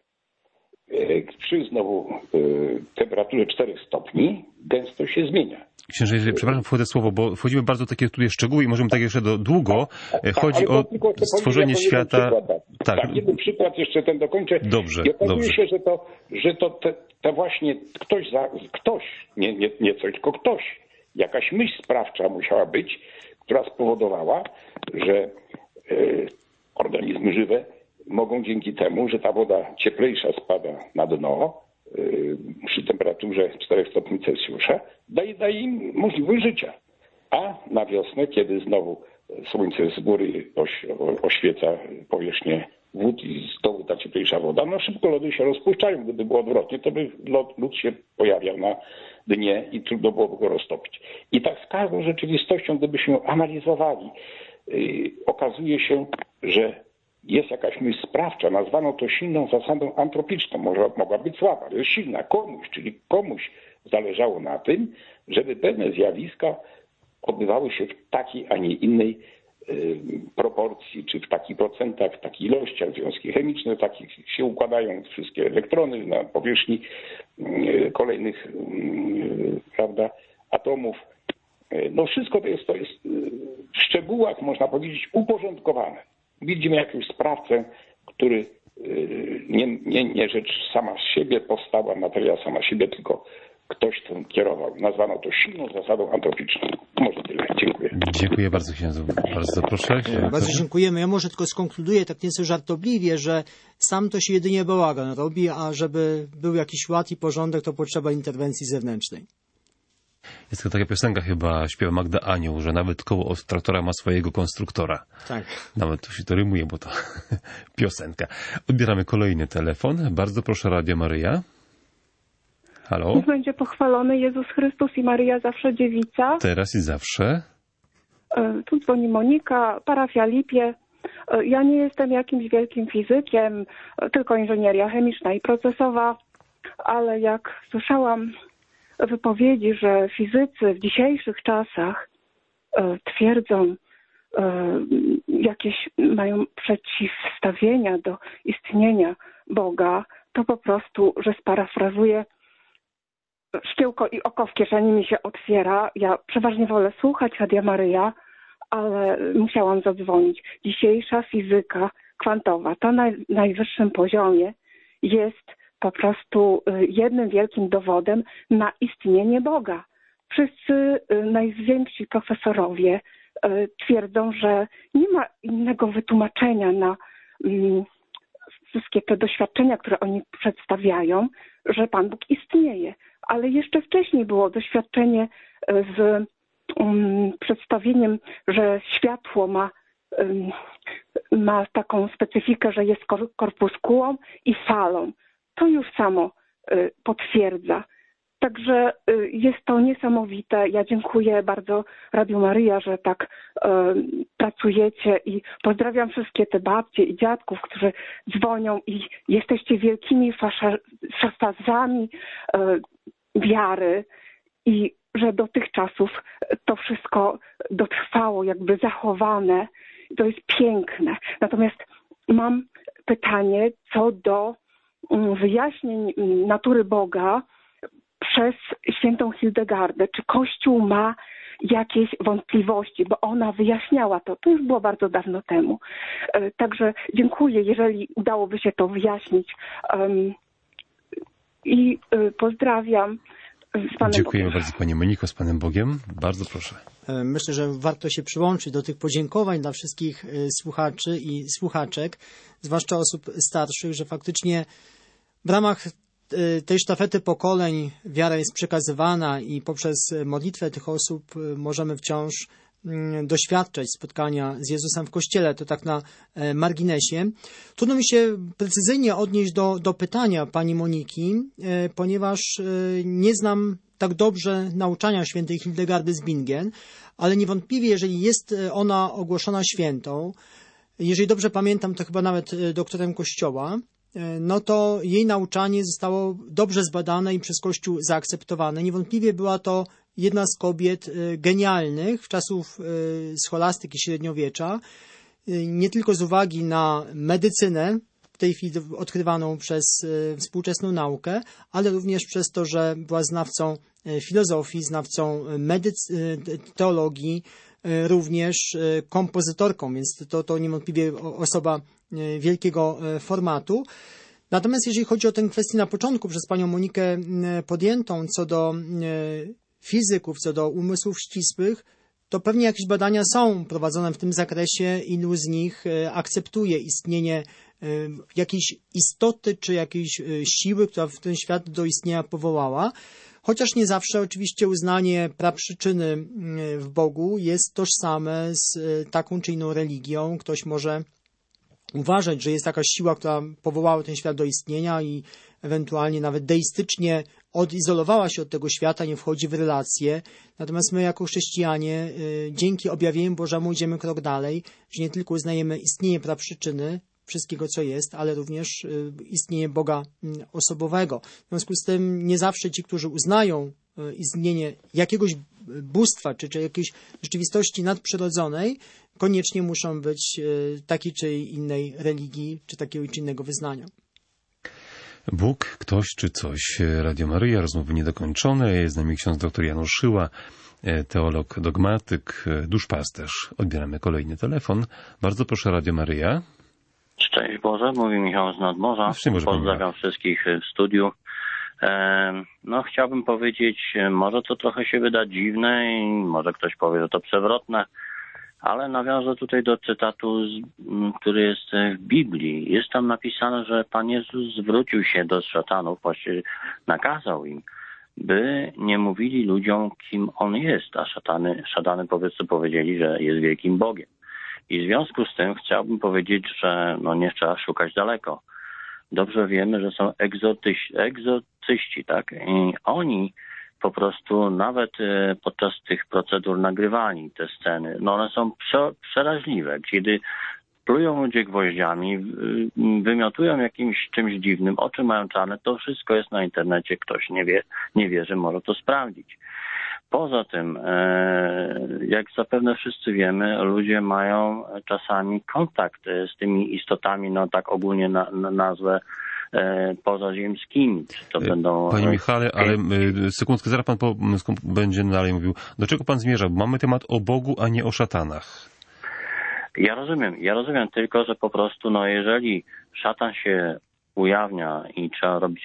Przy znowu temperaturze 4 stopni gęstość się zmienia. Księże, przepraszam, wchodzę słowo, bo wchodzimy bardzo takie tutaj szczegóły i możemy tak jeszcze długo. Chodzi o stworzenie świata. Tak, jeden przykład jeszcze ten dokończę. Dobrze, I okazuje dobrze. się, że to właśnie ktoś, nie coś, tylko ktoś, jakaś myśl sprawcza musiała być, która spowodowała, że organizmy żywe mogą dzięki temu, że ta woda cieplejsza spada na dno przy temperaturze 4 stopni Celsjusza, daje im możliwość życia. A na wiosnę, kiedy znowu słońce z góry oświeca powierzchnię wód i z dołu ta cieplejsza woda, szybko lody się rozpuszczają. Gdyby było odwrotnie, to by lód się pojawiał na dnie i trudno byłoby go roztopić. I tak z każdą rzeczywistością, gdybyśmy analizowali, okazuje się, że jest jakaś myśl sprawcza, nazwano to silną zasadą antropiczną, mogła być słaba, ale jest silna, czyli komuś zależało na tym, żeby pewne zjawiska odbywały się w takiej, a nie innej proporcji, czy w takich procentach, w takich ilościach, związki chemiczne, takich się układają wszystkie elektrony na powierzchni kolejnych, prawda, atomów. Wszystko to jest w szczegółach, można powiedzieć, uporządkowane. Widzimy jakiegoś sprawcę, który nie rzecz sama z siebie powstała, materia sama z siebie, tylko ktoś tym kierował. Nazwano to silną zasadą antropiczną. Może tyle. Dziękuję. Dziękuję bardzo księdzu. Bardzo proszę. Bardzo dziękujemy. Ja może tylko skonkluduję tak nieco żartobliwie, że sam to się jedynie bałagan robi, a żeby był jakiś ład i porządek, to potrzeba interwencji zewnętrznej. Jest to taka piosenka chyba, śpiewa Magda Anioł, że nawet koło od traktora ma swojego konstruktora. Tak. Nawet tu się to rymuje, bo to piosenka. Odbieramy kolejny telefon. Bardzo proszę, Radio Maryja. Halo? Niech będzie pochwalony Jezus Chrystus i Maryja zawsze dziewica. Teraz i zawsze. Tu dzwoni Monika, parafia Lipie. Ja nie jestem jakimś wielkim fizykiem, tylko inżynieria chemiczna i procesowa, ale jak słyszałam wypowiedzi, że fizycy w dzisiejszych czasach twierdzą, jakieś mają przeciwstawienia do istnienia Boga, to po prostu, że sparafrazuję, szkiełko i oko w kieszeni mi się otwiera. Ja przeważnie wolę słuchać Radia Maryja, ale musiałam zadzwonić. Dzisiejsza fizyka kwantowa, to na najwyższym poziomie jest po prostu jednym wielkim dowodem na istnienie Boga. Wszyscy najwięksi profesorowie twierdzą, że nie ma innego wytłumaczenia na wszystkie te doświadczenia, które oni przedstawiają, że Pan Bóg istnieje. Ale jeszcze wcześniej było doświadczenie z przedstawieniem, że światło ma taką specyfikę, że jest korpuskułą i falą. To już samo potwierdza. Także jest to niesamowite. Ja dziękuję bardzo Radiu Maryja, że tak pracujecie i pozdrawiam wszystkie te babcie i dziadków, którzy dzwonią i jesteście wielkimi szafazami wiary i że do tych czasów to wszystko dotrwało, jakby zachowane. To jest piękne. Natomiast mam pytanie co do wyjaśnień natury Boga przez świętą Hildegardę. Czy Kościół ma jakieś wątpliwości, bo ona wyjaśniała to. To już było bardzo dawno temu. Także dziękuję, jeżeli udałoby się to wyjaśnić. I pozdrawiam z Panem Dziękujemy Bogiem. bardzo Pani Moniko, z Panem Bogiem. Bardzo proszę. Myślę, że warto się przyłączyć do tych podziękowań dla wszystkich słuchaczy i słuchaczek, zwłaszcza osób starszych, że faktycznie w ramach tej sztafety pokoleń wiara jest przekazywana i poprzez modlitwę tych osób możemy wciąż doświadczać spotkania z Jezusem w Kościele. To tak na marginesie. Trudno mi się precyzyjnie odnieść do pytania pani Moniki, ponieważ nie znam tak dobrze nauczania świętej Hildegardy z Bingen, ale niewątpliwie, jeżeli jest ona ogłoszona świętą, jeżeli dobrze pamiętam, to chyba nawet doktorem Kościoła, no to jej nauczanie zostało dobrze zbadane i przez Kościół zaakceptowane. Niewątpliwie była to jedna z kobiet genialnych w czasów scholastyki średniowiecza, nie tylko z uwagi na medycynę, w tej chwili odkrywaną przez współczesną naukę, ale również przez to, że była znawcą filozofii, znawcą teologii, również kompozytorką, więc to niewątpliwie osoba wielkiego formatu. Natomiast jeżeli chodzi o tę kwestię na początku przez panią Monikę podjętą co do fizyków, co do umysłów ścisłych, to pewnie jakieś badania są prowadzone w tym zakresie, ilu z nich akceptuje istnienie jakiejś istoty czy jakiejś siły, która w ten świat do istnienia powołała. Chociaż nie zawsze oczywiście uznanie praprzyczyny w Bogu jest tożsame z taką czy inną religią. Ktoś może uważać, że jest jakaś siła, która powołała ten świat do istnienia i ewentualnie nawet deistycznie odizolowała się od tego świata, nie wchodzi w relacje. Natomiast my jako chrześcijanie dzięki objawieniu Bożemu idziemy krok dalej, że nie tylko uznajemy istnienie praprzyczyny wszystkiego, co jest, ale również istnienie Boga osobowego. W związku z tym nie zawsze ci, którzy uznają istnienie jakiegoś bóstwa, czy jakiejś rzeczywistości nadprzyrodzonej, koniecznie muszą być takiej czy innej religii, czy takiego czy innego wyznania. Bóg, ktoś czy coś. Radio Maryja, rozmowy niedokończone. Jest z nami ksiądz dr Janusz Szyła, teolog, dogmatyk, duszpasterz. Odbieramy kolejny telefon. Bardzo proszę, Radio Maryja. Szczęść Boże, mówi Michał z Nadmorza. Pozdrawiam wszystkich w studiu. No, chciałbym powiedzieć, może to trochę się wyda dziwne i może ktoś powie, że to przewrotne, ale nawiążę tutaj do cytatu, który jest w Biblii. Jest tam napisane, że Pan Jezus zwrócił się do szatanów, właściwie nakazał im, by nie mówili ludziom, kim On jest, a szatany po prostu powiedzieli, że jest wielkim Bogiem. I w związku z tym chciałbym powiedzieć, że nie trzeba szukać daleko. Dobrze wiemy, że są egzorcyści, tak? I oni po prostu nawet podczas tych procedur nagrywali te sceny. One są przeraźliwe, kiedy plują ludzie gwoździami, wymiotują jakimś czymś dziwnym, oczy mają czarne, to wszystko jest na internecie, ktoś nie wierzy, może to sprawdzić. Poza tym, jak zapewne wszyscy wiemy, ludzie mają czasami kontakt z tymi istotami, tak ogólnie nazwę, pozaziemskimi. Czy to będą... Panie Michale, ale sekundkę, zaraz pan będzie dalej mówił. Do czego pan zmierza? Bo mamy temat o Bogu, a nie o szatanach. Ja rozumiem tylko, że po prostu, jeżeli szatan się ujawnia i trzeba robić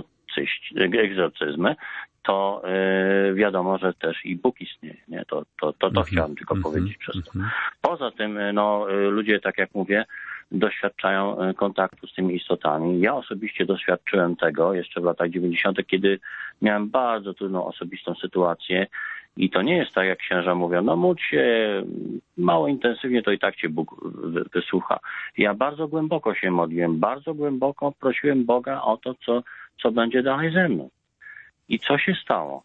egzorcyzmy, to wiadomo, że też i Bóg istnieje. Nie? To chciałem tylko powiedzieć przez to. Poza tym, ludzie, tak jak mówię, doświadczają kontaktu z tymi istotami. Ja osobiście doświadczyłem tego jeszcze w latach 90., kiedy miałem bardzo trudną osobistą sytuację i to nie jest tak, jak księża mówią, módl się mało intensywnie, to i tak cię Bóg wysłucha. Ja bardzo głęboko się modliłem, bardzo głęboko prosiłem Boga o to, co będzie dalej ze mną. I co się stało?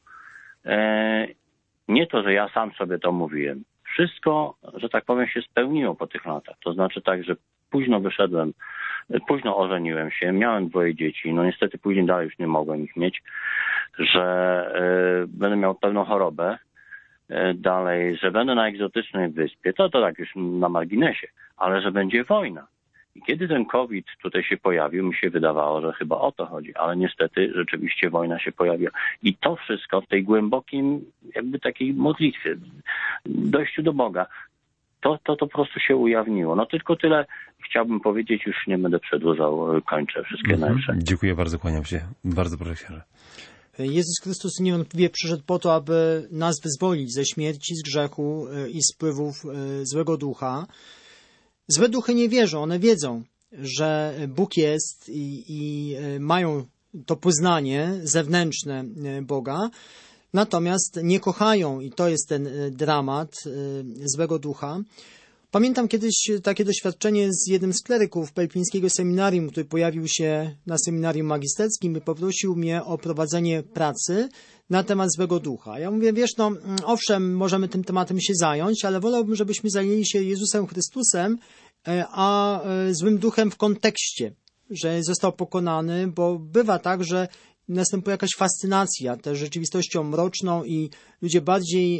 Nie to, że ja sam sobie to mówiłem. Wszystko, że tak powiem, się spełniło po tych latach. To znaczy tak, że późno wyszedłem, późno ożeniłem się, miałem 2 dzieci, niestety później dalej już nie mogłem ich mieć, że będę miał pewną chorobę, dalej, że będę na egzotycznej wyspie, to tak już na marginesie, ale że będzie wojna. I kiedy ten COVID tutaj się pojawił, mi się wydawało, że chyba o to chodzi, ale niestety rzeczywiście wojna się pojawiła. I to wszystko w tej głębokim, jakby takiej modlitwie, dojściu do Boga, to po prostu się ujawniło. No tylko tyle chciałbym powiedzieć, już nie będę przedłużał, kończę. Wszystkie najlepsze. Dziękuję bardzo, kłaniam się. Bardzo proszę księże. Jezus Chrystus niewątpliwie przyszedł po to, aby nas wyzwolić ze śmierci, z grzechu i z wpływów złego ducha. Złe duchy nie wierzą, one wiedzą, że Bóg jest i mają to poznanie zewnętrzne Boga, natomiast nie kochają i to jest ten dramat złego ducha. Pamiętam kiedyś takie doświadczenie z jednym z kleryków pelpińskiego seminarium, który pojawił się na seminarium magisterskim i poprosił mnie o prowadzenie pracy na temat złego ducha. Ja mówię, wiesz, no owszem, możemy tym tematem się zająć, ale wolałbym, żebyśmy zajęli się Jezusem Chrystusem, a złym duchem w kontekście, że został pokonany, bo bywa tak, że następuje jakaś fascynacja też rzeczywistością mroczną i ludzie bardziej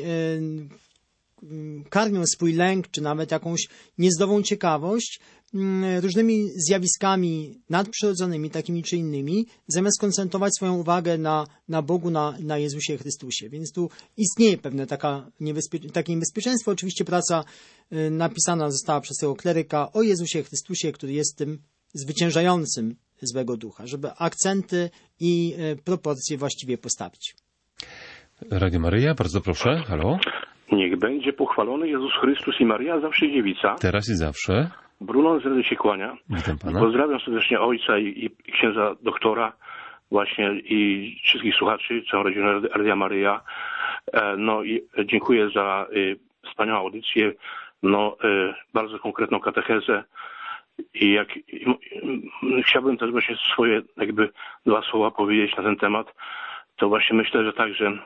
karmią swój lęk, czy nawet jakąś niezdrową ciekawość różnymi zjawiskami nadprzyrodzonymi, takimi czy innymi, zamiast koncentrować swoją uwagę na Bogu, na Jezusie Chrystusie. Więc tu istnieje pewne takie niebezpieczeństwo. Oczywiście praca napisana została przez tego kleryka o Jezusie Chrystusie, który jest tym zwyciężającym złego ducha, żeby akcenty i proporcje właściwie postawić. Radio Maryja, bardzo proszę. Halo. Niech będzie pochwalony Jezus Chrystus i Maryja zawsze dziewica. Teraz i zawsze. Bruno z się kłania. Witam pana. Pozdrawiam serdecznie ojca i księdza doktora właśnie i wszystkich słuchaczy, całą rodzinę Radia Maryja. No i dziękuję za wspaniałą audycję, bardzo konkretną katechezę. I chciałbym też właśnie swoje jakby 2 słowa powiedzieć na ten temat. To właśnie myślę, że tak, że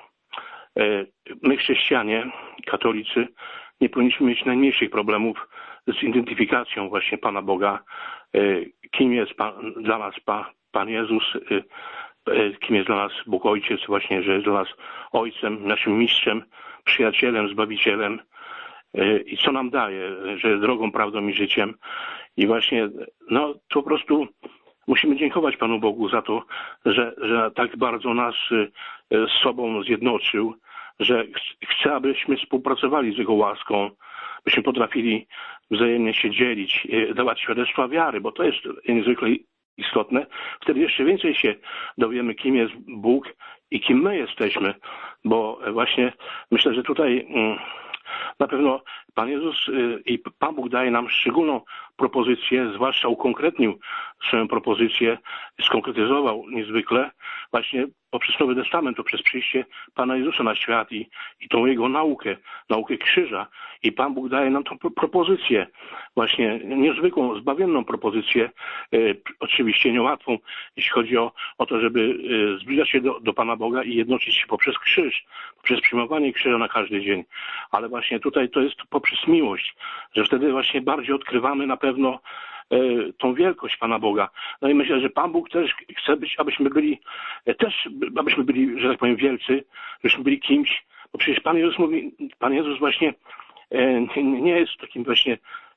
my chrześcijanie, katolicy, nie powinniśmy mieć najmniejszych problemów z identyfikacją właśnie Pana Boga, kim jest dla nas Pan Jezus, kim jest dla nas Bóg Ojciec, właśnie, że jest dla nas Ojcem, naszym mistrzem, przyjacielem, Zbawicielem i co nam daje, że jest drogą, prawdą i życiem. I właśnie, to po prostu musimy dziękować Panu Bogu za to, że tak bardzo nas z sobą zjednoczył, że chce, abyśmy współpracowali z Jego łaską, byśmy potrafili wzajemnie się dzielić, dawać świadectwa wiary, bo to jest niezwykle istotne. Wtedy jeszcze więcej się dowiemy, kim jest Bóg i kim my jesteśmy, bo właśnie myślę, że tutaj na pewno Pan Jezus i Pan Bóg daje nam szczególną propozycję, zwłaszcza ukonkretnił swoją propozycję, skonkretyzował niezwykle właśnie poprzez Nowy Testament, poprzez przyjście Pana Jezusa na świat i tą Jego naukę krzyża. I Pan Bóg daje nam tą propozycję, właśnie niezwykłą, zbawienną propozycję, oczywiście niełatwą, jeśli chodzi o to, żeby zbliżać się do Pana Boga i jednoczyć się poprzez krzyż, poprzez przyjmowanie krzyża na każdy dzień. Ale właśnie tutaj to jest poprzez miłość, że wtedy właśnie bardziej odkrywamy na pewno tą wielkość Pana Boga. No i myślę, że Pan Bóg też chce abyśmy byli, że tak powiem, wielcy, żebyśmy byli kimś, bo przecież Pan Jezus właśnie nie jest takim właśnie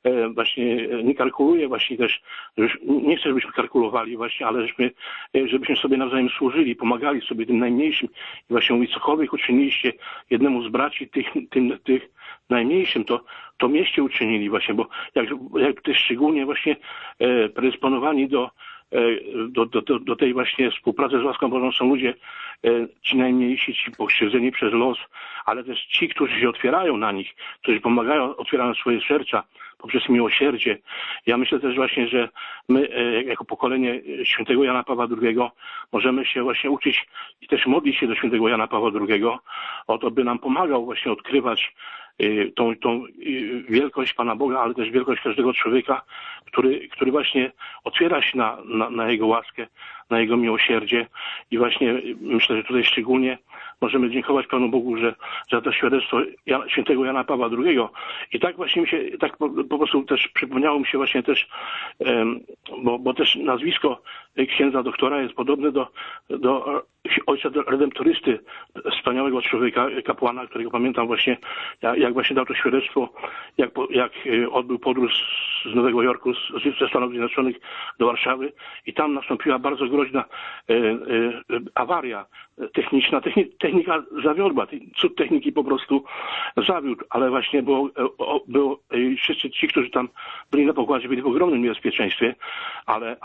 nie kalkuluje właśnie też, nie chcę, żebyśmy kalkulowali właśnie, ale żebyśmy sobie nawzajem służyli, pomagali sobie tym najmniejszym i właśnie mówi, cokolwiek uczyniliście jednemu z braci tych najmniejszym, to mieście uczynili właśnie, bo jak też szczególnie właśnie predysponowani do tej właśnie współpracy z łaską Bożą są ludzie, ci najmniejsi, ci pokrzywdzeni przez los, ale też ci, którzy się otwierają na nich, którzy pomagają, otwierają swoje serca poprzez miłosierdzie. Ja myślę też właśnie, że my jako pokolenie świętego Jana Pawła II możemy się właśnie uczyć i też modlić się do świętego Jana Pawła II o to, by nam pomagał właśnie odkrywać tą wielkość Pana Boga, ale też wielkość każdego człowieka, który właśnie otwiera się na Jego łaskę, na Jego miłosierdzie i właśnie myślę, że tutaj szczególnie możemy dziękować Panu Bogu, że za to świadectwo świętego Jana Pawła II. I tak właśnie mi się, tak po prostu też przypomniało mi się właśnie też, bo też nazwisko księdza doktora jest podobne do ojca redemptorysty, wspaniałego człowieka, kapłana, którego pamiętam właśnie, jak właśnie dał to świadectwo, jak odbył podróż z Nowego Jorku, ze Stanów Zjednoczonych do Warszawy i tam nastąpiła bardzo groźna awaria techniczna. Technika zawiodła, cud techniki po prostu zawiódł, ale właśnie było wszyscy ci, którzy tam byli na pokładzie, byli w ogromnym niebezpieczeństwie, ale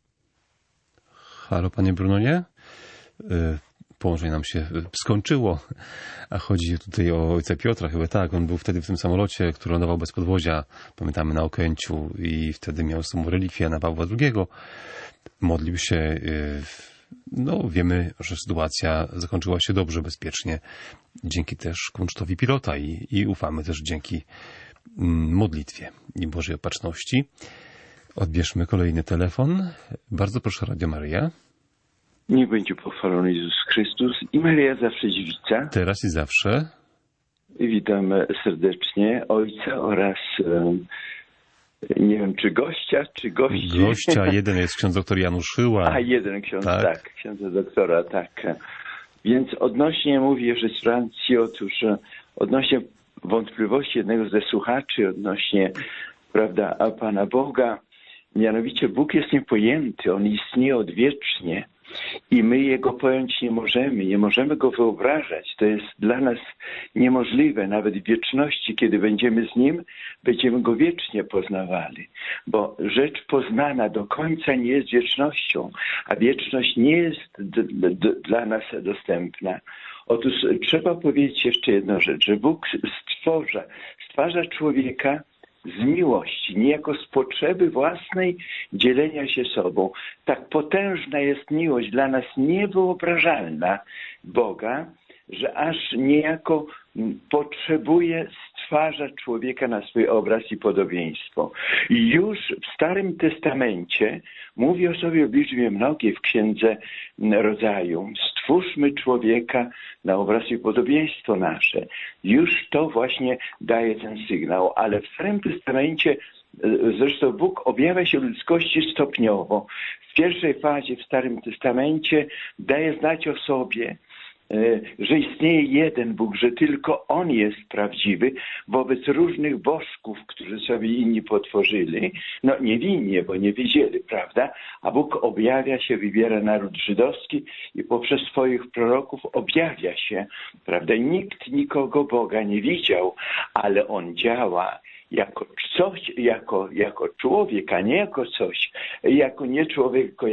Halo, panie Brunonie? Połączenie nam się skończyło, a chodzi tutaj o ojca Piotra, chyba tak, on był wtedy w tym samolocie, który lądował bez podwozia, pamiętamy, na Okęciu i wtedy miał z sobą relikwia Jana Pawła II, modlił się, no wiemy, że sytuacja zakończyła się dobrze, bezpiecznie, dzięki też kunsztowi pilota i ufamy też dzięki modlitwie i Bożej Opatrzności. Odbierzmy kolejny telefon. Bardzo proszę, Radio Maryja. Niech będzie pochwalony Jezus Chrystus i Maryja zawsze dziewica. Teraz i zawsze. Witam serdecznie ojca oraz nie wiem, czy gościa, czy gości. Gościa, jeden jest ksiądz doktor Janusz Szyła. A jeden ksiądz, tak księdza doktora, tak. Więc odnośnie, mówię rejestracji, otóż odnośnie wątpliwości jednego ze słuchaczy, odnośnie, prawda, Pana Boga, mianowicie Bóg jest niepojęty, On istnieje odwiecznie i my Jego pojąć nie możemy Go wyobrażać. To jest dla nas niemożliwe, nawet w wieczności, kiedy będziemy z Nim, będziemy Go wiecznie poznawali, bo rzecz poznana do końca nie jest wiecznością, a wieczność nie jest dla nas dostępna. Otóż trzeba powiedzieć jeszcze jedną rzecz, że Bóg stwarza człowieka z miłości, niejako z potrzeby własnej dzielenia się sobą. Tak potężna jest miłość dla nas niewyobrażalna Boga, że aż niejako stwarza człowieka na swój obraz i podobieństwo. I już w Starym Testamencie mówi o sobie w liczbie mnogiej w Księdze Rodzaju. Stwórzmy człowieka na obraz i podobieństwo nasze. Już to właśnie daje ten sygnał, ale w Starym Testamencie zresztą Bóg objawia się ludzkości stopniowo. W pierwszej fazie w Starym Testamencie daje znać o sobie, że istnieje jeden Bóg, że tylko On jest prawdziwy wobec różnych bożków, którzy sobie inni potworzyli. No niewinnie, bo nie wiedzieli, prawda? A Bóg objawia się, wybiera naród żydowski i poprzez swoich proroków objawia się, prawda? Nikt nikogo Boga nie widział, ale On działa jako coś, jako człowiek, a nie jako coś, jako nie człowiek, tylko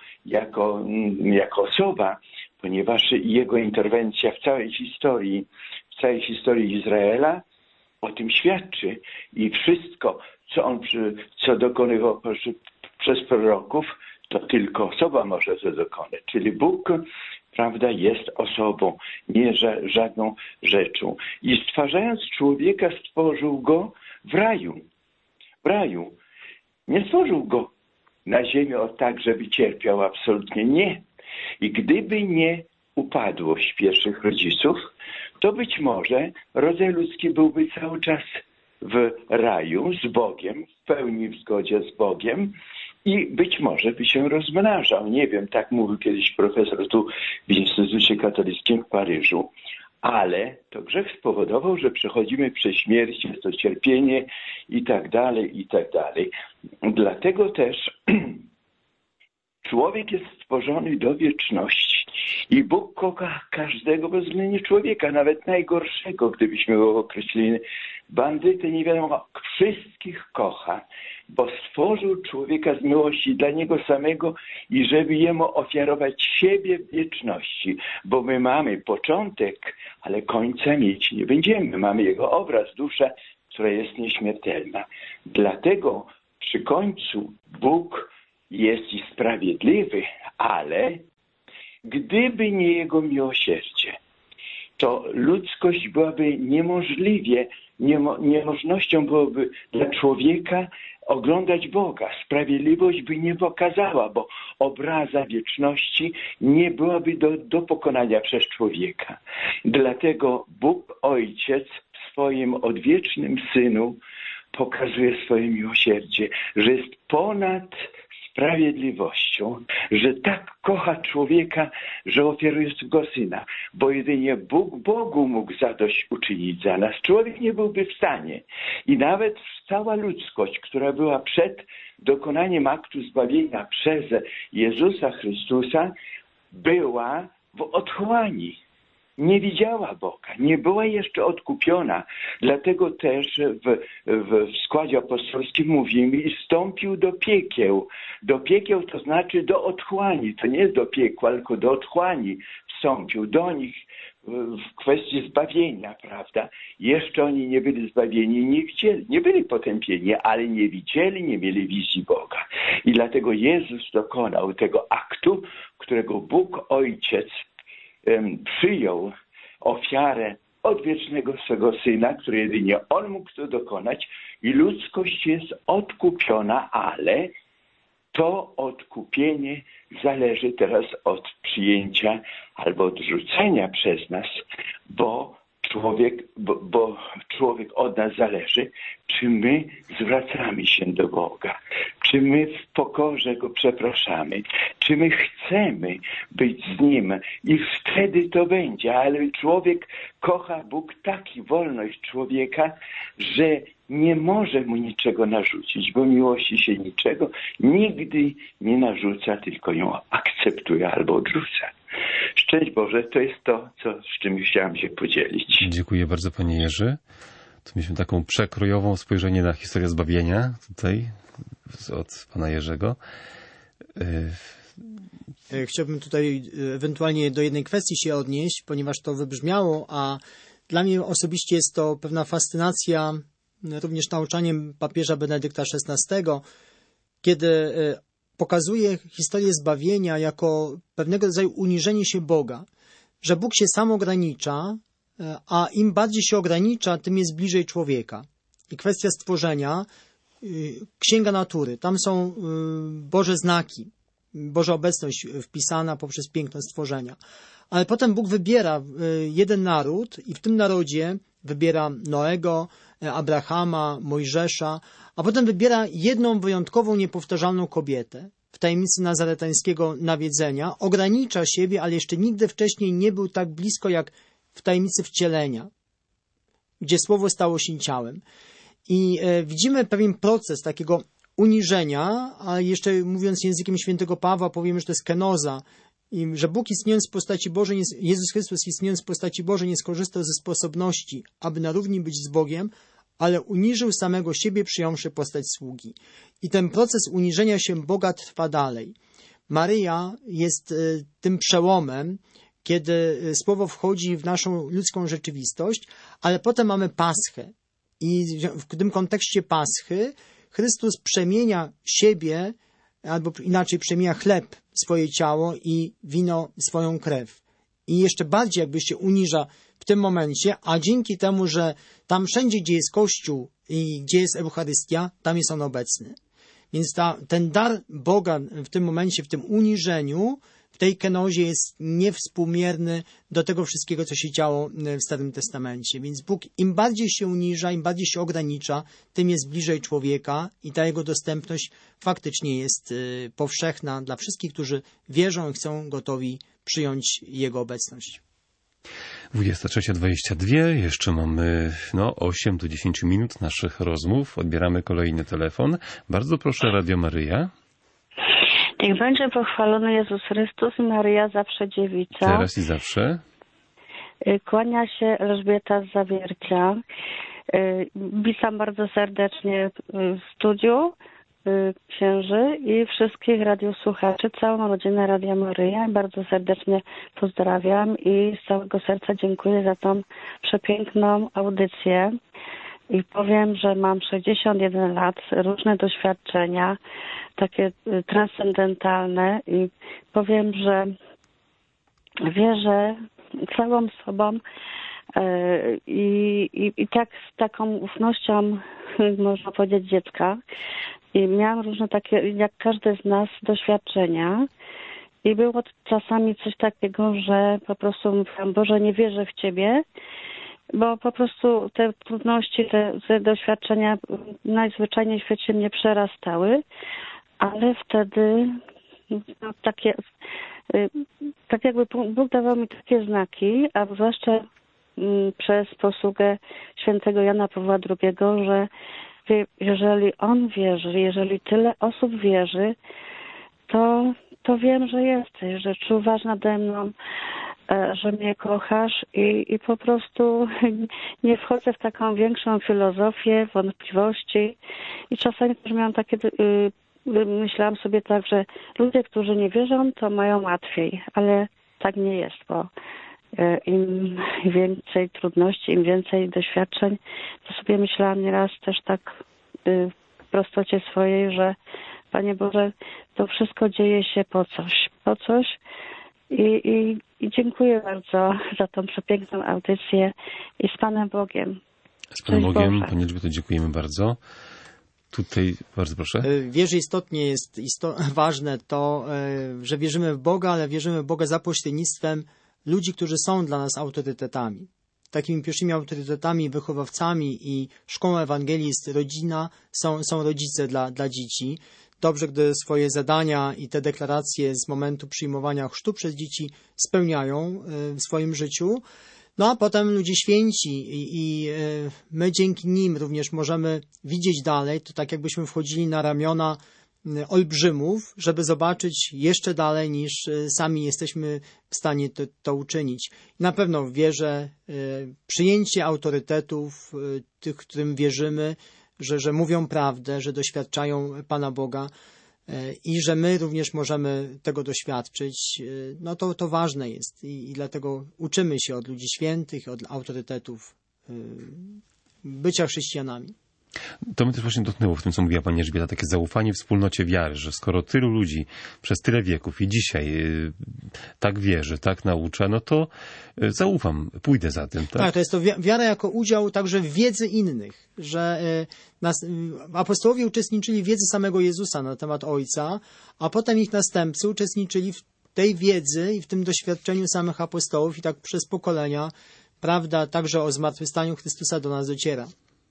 jako osoba, ponieważ Jego interwencja w całej historii Izraela o tym świadczy i wszystko, co dokonywał przez proroków, to tylko osoba może to dokonać. Czyli Bóg, prawda, jest osobą, nie żadną rzeczą. I stwarzając człowieka, stworzył go w raju. W raju. Nie stworzył go na ziemi tak, żeby cierpiał, absolutnie nie. I gdyby nie upadłość pierwszych rodziców, to być może rodzaj ludzki byłby cały czas w raju z Bogiem, w pełni w zgodzie z Bogiem i być może by się rozmnażał. Nie wiem, tak mówił kiedyś profesor tu w Instytucie Katolickim w Paryżu, ale to grzech spowodował, że przechodzimy przez śmierć, jest to cierpienie i tak dalej, i tak dalej. Dlatego też człowiek jest stworzony do wieczności i Bóg kocha każdego bezwzględnie człowieka, nawet najgorszego, gdybyśmy go określili bandyty, nie wiadomo, wszystkich kocha, bo stworzył człowieka z miłości dla niego samego i żeby jemu ofiarować siebie w wieczności, bo my mamy początek, ale końca mieć nie będziemy. Mamy jego obraz, duszę, która jest nieśmiertelna. Dlatego przy końcu Bóg jest i sprawiedliwy, ale gdyby nie Jego miłosierdzie, to ludzkość byłaby niemożnością byłoby dla człowieka oglądać Boga. Sprawiedliwość by nie pokazała, bo obraza wieczności nie byłaby do pokonania przez człowieka. Dlatego Bóg Ojciec w swoim odwiecznym Synu pokazuje swoje miłosierdzie, że jest ponad sprawiedliwością, że tak kocha człowieka, że ofiaruje swego Syna, bo jedynie Bóg Bogu mógł zadośćuczynić za nas. Człowiek nie byłby w stanie. I nawet cała ludzkość, która była przed dokonaniem aktu zbawienia przez Jezusa Chrystusa, była w otchłani. Nie widziała Boga, nie była jeszcze odkupiona. Dlatego też w składzie apostolskim mówimy i wstąpił do piekieł. Do piekieł to znaczy do otchłani. To nie jest do piekła, tylko do otchłani wstąpił. Do nich w kwestii zbawienia, prawda? Jeszcze oni nie byli zbawieni, nie widzieli. Nie byli potępieni, ale nie widzieli, nie mieli wizji Boga. I dlatego Jezus dokonał tego aktu, którego Bóg Ojciec przyjął ofiarę odwiecznego swego Syna, który jedynie On mógł to dokonać i ludzkość jest odkupiona, ale to odkupienie zależy teraz od przyjęcia albo odrzucenia przez nas, bo człowiek od nas zależy, czy my zwracamy się do Boga, czy my w pokorze Go przepraszamy, czy my chcemy być z Nim i wtedy to będzie, ale człowiek kocha Bóg taki wolność człowieka, że nie może mu niczego narzucić, bo miłości się niczego nigdy nie narzuca, tylko ją akceptuje albo odrzuca. Szczęść Boże, to jest to, z czym chciałem się podzielić. Dziękuję bardzo, panie Jerzy. Tu mieliśmy taką przekrojową spojrzenie na historię zbawienia tutaj od pana Jerzego. Chciałbym tutaj ewentualnie do jednej kwestii się odnieść, ponieważ to wybrzmiało, a dla mnie osobiście jest to pewna fascynacja również nauczaniem papieża Benedykta XVI, kiedy pokazuje historię zbawienia jako pewnego rodzaju uniżenie się Boga, że Bóg się sam ogranicza, a im bardziej się ogranicza, tym jest bliżej człowieka. I kwestia stworzenia, księga natury, tam są Boże znaki, Boża obecność wpisana poprzez piękno stworzenia. Ale potem Bóg wybiera jeden naród i w tym narodzie wybiera Noego, Abrahama, Mojżesza, a potem wybiera jedną wyjątkową, niepowtarzalną kobietę w tajemnicy nazaretańskiego nawiedzenia, ogranicza siebie, ale jeszcze nigdy wcześniej nie był tak blisko jak w tajemnicy wcielenia, gdzie Słowo stało się ciałem. I widzimy pewien proces takiego uniżenia, a jeszcze mówiąc językiem świętego Pawła powiemy, że to jest kenoza, i że Bóg istniejąc w postaci Bożej, Jezus Chrystus istniejąc w postaci Bożej nie skorzystał ze sposobności, aby na równi być z Bogiem, ale uniżył samego siebie, przyjąwszy postać sługi. I ten proces uniżenia się Boga trwa dalej. Maryja jest tym przełomem, kiedy Słowo wchodzi w naszą ludzką rzeczywistość, ale potem mamy Paschę. I w tym kontekście Paschy Chrystus przemienia siebie, albo inaczej przemienia chleb swoje ciało i wino swoją krew. I jeszcze bardziej jakby się uniża w tym momencie, a dzięki temu, że tam wszędzie, gdzie jest Kościół i gdzie jest Eucharystia, tam jest On obecny. Więc ten dar Boga w tym momencie, w tym uniżeniu, w tej kenozie jest niewspółmierny do tego wszystkiego, co się działo w Starym Testamencie. Więc Bóg im bardziej się uniża, im bardziej się ogranicza, tym jest bliżej człowieka i ta Jego dostępność faktycznie jest powszechna dla wszystkich, którzy wierzą i chcą gotowi przyjąć Jego obecność. 23:22, jeszcze mamy 8 do 10 minut naszych rozmów. Odbieramy kolejny telefon. Bardzo proszę, Radio Maryja. Niech będzie pochwalony Jezus Chrystus i Maryja zawsze dziewica. Teraz i zawsze. Kłania się Elżbieta z Zawiercia. Witam bardzo serdecznie w studiu księży i wszystkich radiosłuchaczy, całą rodzinę Radia Maryja. Bardzo serdecznie pozdrawiam i z całego serca dziękuję za tą przepiękną audycję. I powiem, że mam 61 lat, różne doświadczenia, takie transcendentalne i powiem, że wierzę całą sobą i tak z taką ufnością, można powiedzieć, dziecka, I miałam różne takie, jak każdy z nas, doświadczenia. I było czasami coś takiego, że po prostu mówiłam, Boże, nie wierzę w Ciebie, bo po prostu te trudności, te doświadczenia najzwyczajniej w świecie mnie przerastały, ale wtedy tak jakby Bóg dawał mi takie znaki, a zwłaszcza przez posługę świętego Jana Pawła II, że jeżeli on wierzy, jeżeli tyle osób wierzy, to wiem, że jesteś, że czuwasz nade mną, że mnie kochasz i po prostu nie wchodzę w taką większą filozofię, wątpliwości. I czasami też miałam takie, myślałam sobie tak, że ludzie, którzy nie wierzą, to mają łatwiej, ale tak nie jest, bo im więcej trudności, im więcej doświadczeń, to sobie myślałam nieraz też tak w prostocie swojej, że Panie Boże, to wszystko dzieje się po coś i dziękuję bardzo za tą przepiękną audycję i z Panem Bogiem. Z Panem Bogiem, Panie Elżbieto, dziękujemy bardzo. Tutaj bardzo proszę. Wierze istotnie jest ważne to, że wierzymy w Boga, ale wierzymy w Boga za pośrednictwem ludzi, którzy są dla nas autorytetami. Takimi pierwszymi autorytetami, wychowawcami i szkołą Ewangelii jest rodzina, są rodzice dla dzieci. Dobrze, gdy swoje zadania i te deklaracje z momentu przyjmowania chrztu przez dzieci spełniają w swoim życiu. No a potem ludzie święci i my dzięki nim również możemy widzieć dalej, to tak jakbyśmy wchodzili na ramiona olbrzymów, żeby zobaczyć jeszcze dalej niż sami jesteśmy w stanie to uczynić. Na pewno w wierze przyjęcie autorytetów, tych, którym wierzymy, że mówią prawdę, że doświadczają Pana Boga i że my również możemy tego doświadczyć, no to ważne jest i dlatego uczymy się od ludzi świętych, od autorytetów bycia chrześcijanami. To mnie też właśnie dotknęło w tym, co mówiła Pani Elżbieta, takie zaufanie w wspólnocie wiary, że skoro tylu ludzi przez tyle wieków i dzisiaj tak wierzy, tak naucza, no to zaufam, pójdę za tym. Tak, to jest to wiara jako udział także w wiedzy innych, że apostołowie uczestniczyli w wiedzy samego Jezusa na temat Ojca, a potem ich następcy uczestniczyli w tej wiedzy i w tym doświadczeniu samych apostołów i tak przez pokolenia prawda także o zmartwychwstaniu Chrystusa do nas dociera.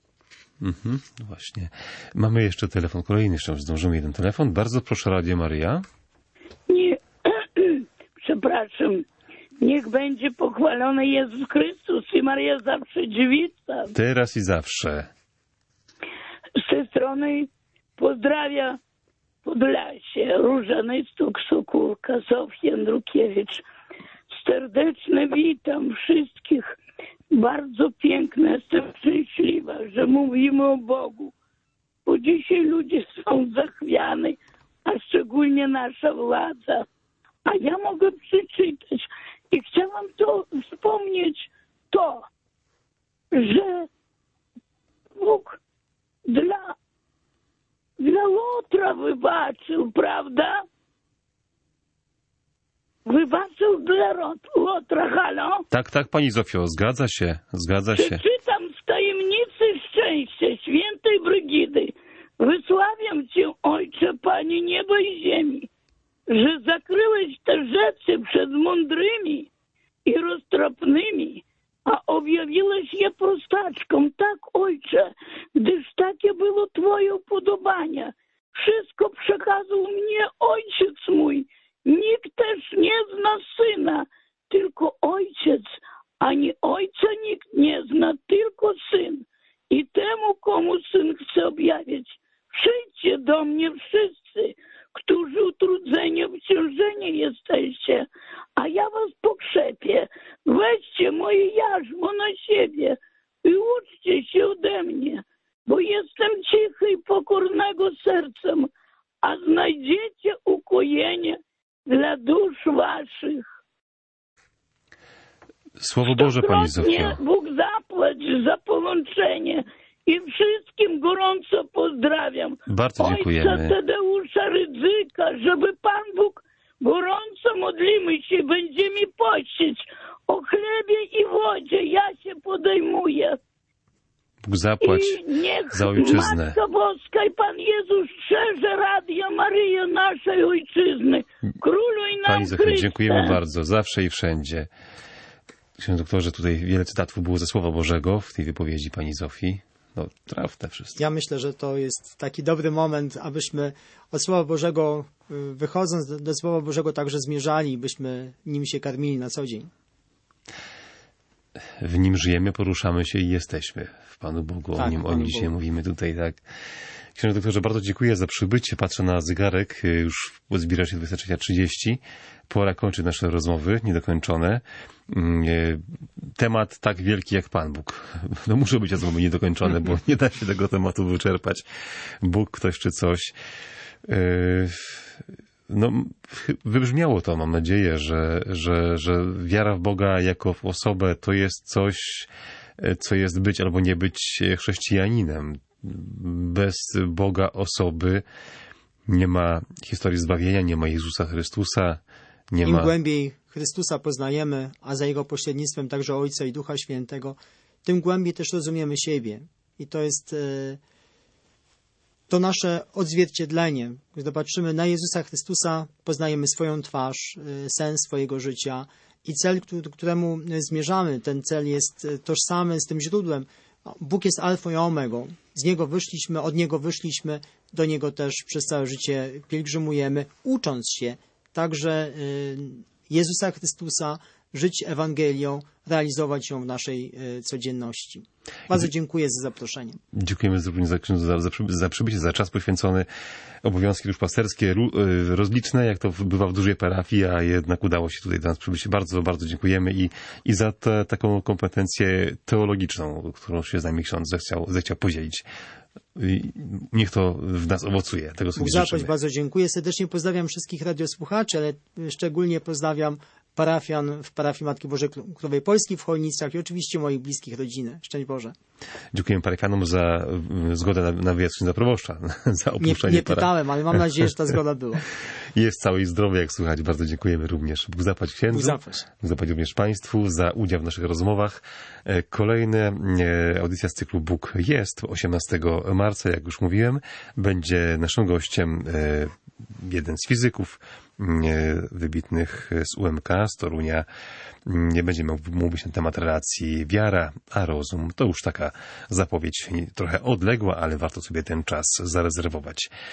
No właśnie. Mamy jeszcze telefon kolejny, jeszcze zdążymy jeden telefon. Bardzo proszę, Radio Maryja. Nie, przepraszam. Niech będzie pochwalony Jezus Chrystus i Maryja zawsze dziewica. Teraz i zawsze. Z tej strony pozdrawia Podlasie, Różany Stuk, Sokółka, Zofia Andrukiewicz. Serdecznie witam wszystkich. Bardzo piękne, jestem szczęśliwa, że mówimy o Bogu, bo dzisiaj ludzie są zachwiani, a szczególnie nasza władza. A ja mogę przeczytać i chciałam to wspomnieć to, że Bóg dla Łotra wybaczył, prawda? Wybaczył dla Łotra, halo? Tak, Pani Zofio, zgadza się. Przeczytam z tajemnicy szczęścia świętej Brygidy. Wysławiam Cię, Ojcze, Panie nieba i ziemi, że zakryłeś te rzeczy przed mądrymi i roztropnymi, a objawiłeś je prostaczkom. Tak, Ojcze, gdyż takie było Twoje upodobanie. Wszystko przekazał mnie Ojciec mój. Nikt też nie zna Syna, tylko Ojciec, ani Ojca nikt nie zna, tylko Syn. I temu, komu Syn chce objawić. Przyjdźcie do mnie wszyscy, którzy utrudzeni, obciążeni jesteście, a ja was pokrzepię. Weźcie moje jarzmo na siebie i uczcie się ode mnie, bo jestem cichy i pokornego sercem, a znajdziecie ukojenie dla dusz waszych. Słowo Boże, Pani Zofio. Bóg zapłać za połączenie i wszystkim gorąco pozdrawiam. Bardzo dziękujemy. Ojca Tadeusza Rydzyka, żeby Pan Bóg gorąco modlimy się, będziemy pościć o chlebie i wodzie. Ja się podejmuję. Bóg zapłać za ojczyznę. Matka Boska niechaj Pan Jezus strzeże Radia Maryja naszej Ojczyzny. Króluj nam Pani Zofio, Chryste. dziękujemy bardzo, zawsze i wszędzie. Księże doktorze, tutaj wiele cytatów było ze Słowa Bożego w tej wypowiedzi pani Zofii. No, trafne wszystko. Ja myślę, że to jest taki dobry moment, abyśmy od Słowa Bożego, wychodząc do Słowa Bożego, także zmierzali, byśmy nim się karmili na co dzień. W nim żyjemy, poruszamy się i jesteśmy w Panu Bogu. Tak, O nim dzisiaj mówimy tutaj, tak. Księże doktorze, bardzo dziękuję za przybycie. Patrzę na zegarek, już zbliża się 23:30. Pora kończyć nasze rozmowy, niedokończone. Temat tak wielki jak Pan Bóg. No muszą być rozmowy niedokończone, bo nie da się tego tematu wyczerpać. Bóg, ktoś czy coś. No, wybrzmiało to, mam nadzieję, że wiara w Boga jako w osobę to jest coś, co jest być albo nie być chrześcijaninem. Bez Boga osoby nie ma historii zbawienia, nie ma Jezusa Chrystusa, nie Im ma... głębiej Chrystusa poznajemy, a za Jego pośrednictwem także Ojca i Ducha Świętego, tym głębiej też rozumiemy siebie. I to jest to nasze odzwierciedlenie. Gdy patrzymy na Jezusa Chrystusa, poznajemy swoją twarz, sens swojego życia i cel, któremu zmierzamy. Ten cel jest tożsamy z tym źródłem. Bóg jest alfą i omegą. Z Niego wyszliśmy, od Niego wyszliśmy, do Niego też przez całe życie pielgrzymujemy, ucząc się także Jezusa Chrystusa, żyć Ewangelią, realizować ją w naszej codzienności. Bardzo dziękuję za zaproszenie. Dziękujemy za przybycie, za czas poświęcony. Obowiązki duszpasterskie rozliczne, jak to bywa w dużej parafii, a jednak udało się tutaj do nas przybyć. Bardzo, bardzo dziękujemy i za taką kompetencję teologiczną, którą się z nami ksiądz zechciał podzielić. Niech to w nas owocuje. Tego sobie życzymy. Bardzo dziękuję. Serdecznie pozdrawiam wszystkich radiosłuchaczy, ale szczególnie pozdrawiam parafian w parafii Matki Bożej Królowej Polski w Chojnicach i oczywiście moich bliskich rodziny. Szczęść Boże. Dziękujemy parafianom za zgodę na wyjazd księdza proboszcza, za opuszczenie Nie pytałem, ale mam nadzieję, że ta zgoda była. Jest cały i zdrowy, jak słychać. Bardzo dziękujemy również. Bóg zapłać księdzu. Bóg zapłać. Bóg zapłać również Państwu za udział w naszych rozmowach. Kolejna audycja z cyklu Bóg jest 18 marca, jak już mówiłem. Będzie naszym gościem jeden z fizyków wybitnych z UMK, z Torunia. Nie będziemy mówić na temat relacji wiara a rozum. To już taka zapowiedź trochę odległa, ale warto sobie ten czas zarezerwować.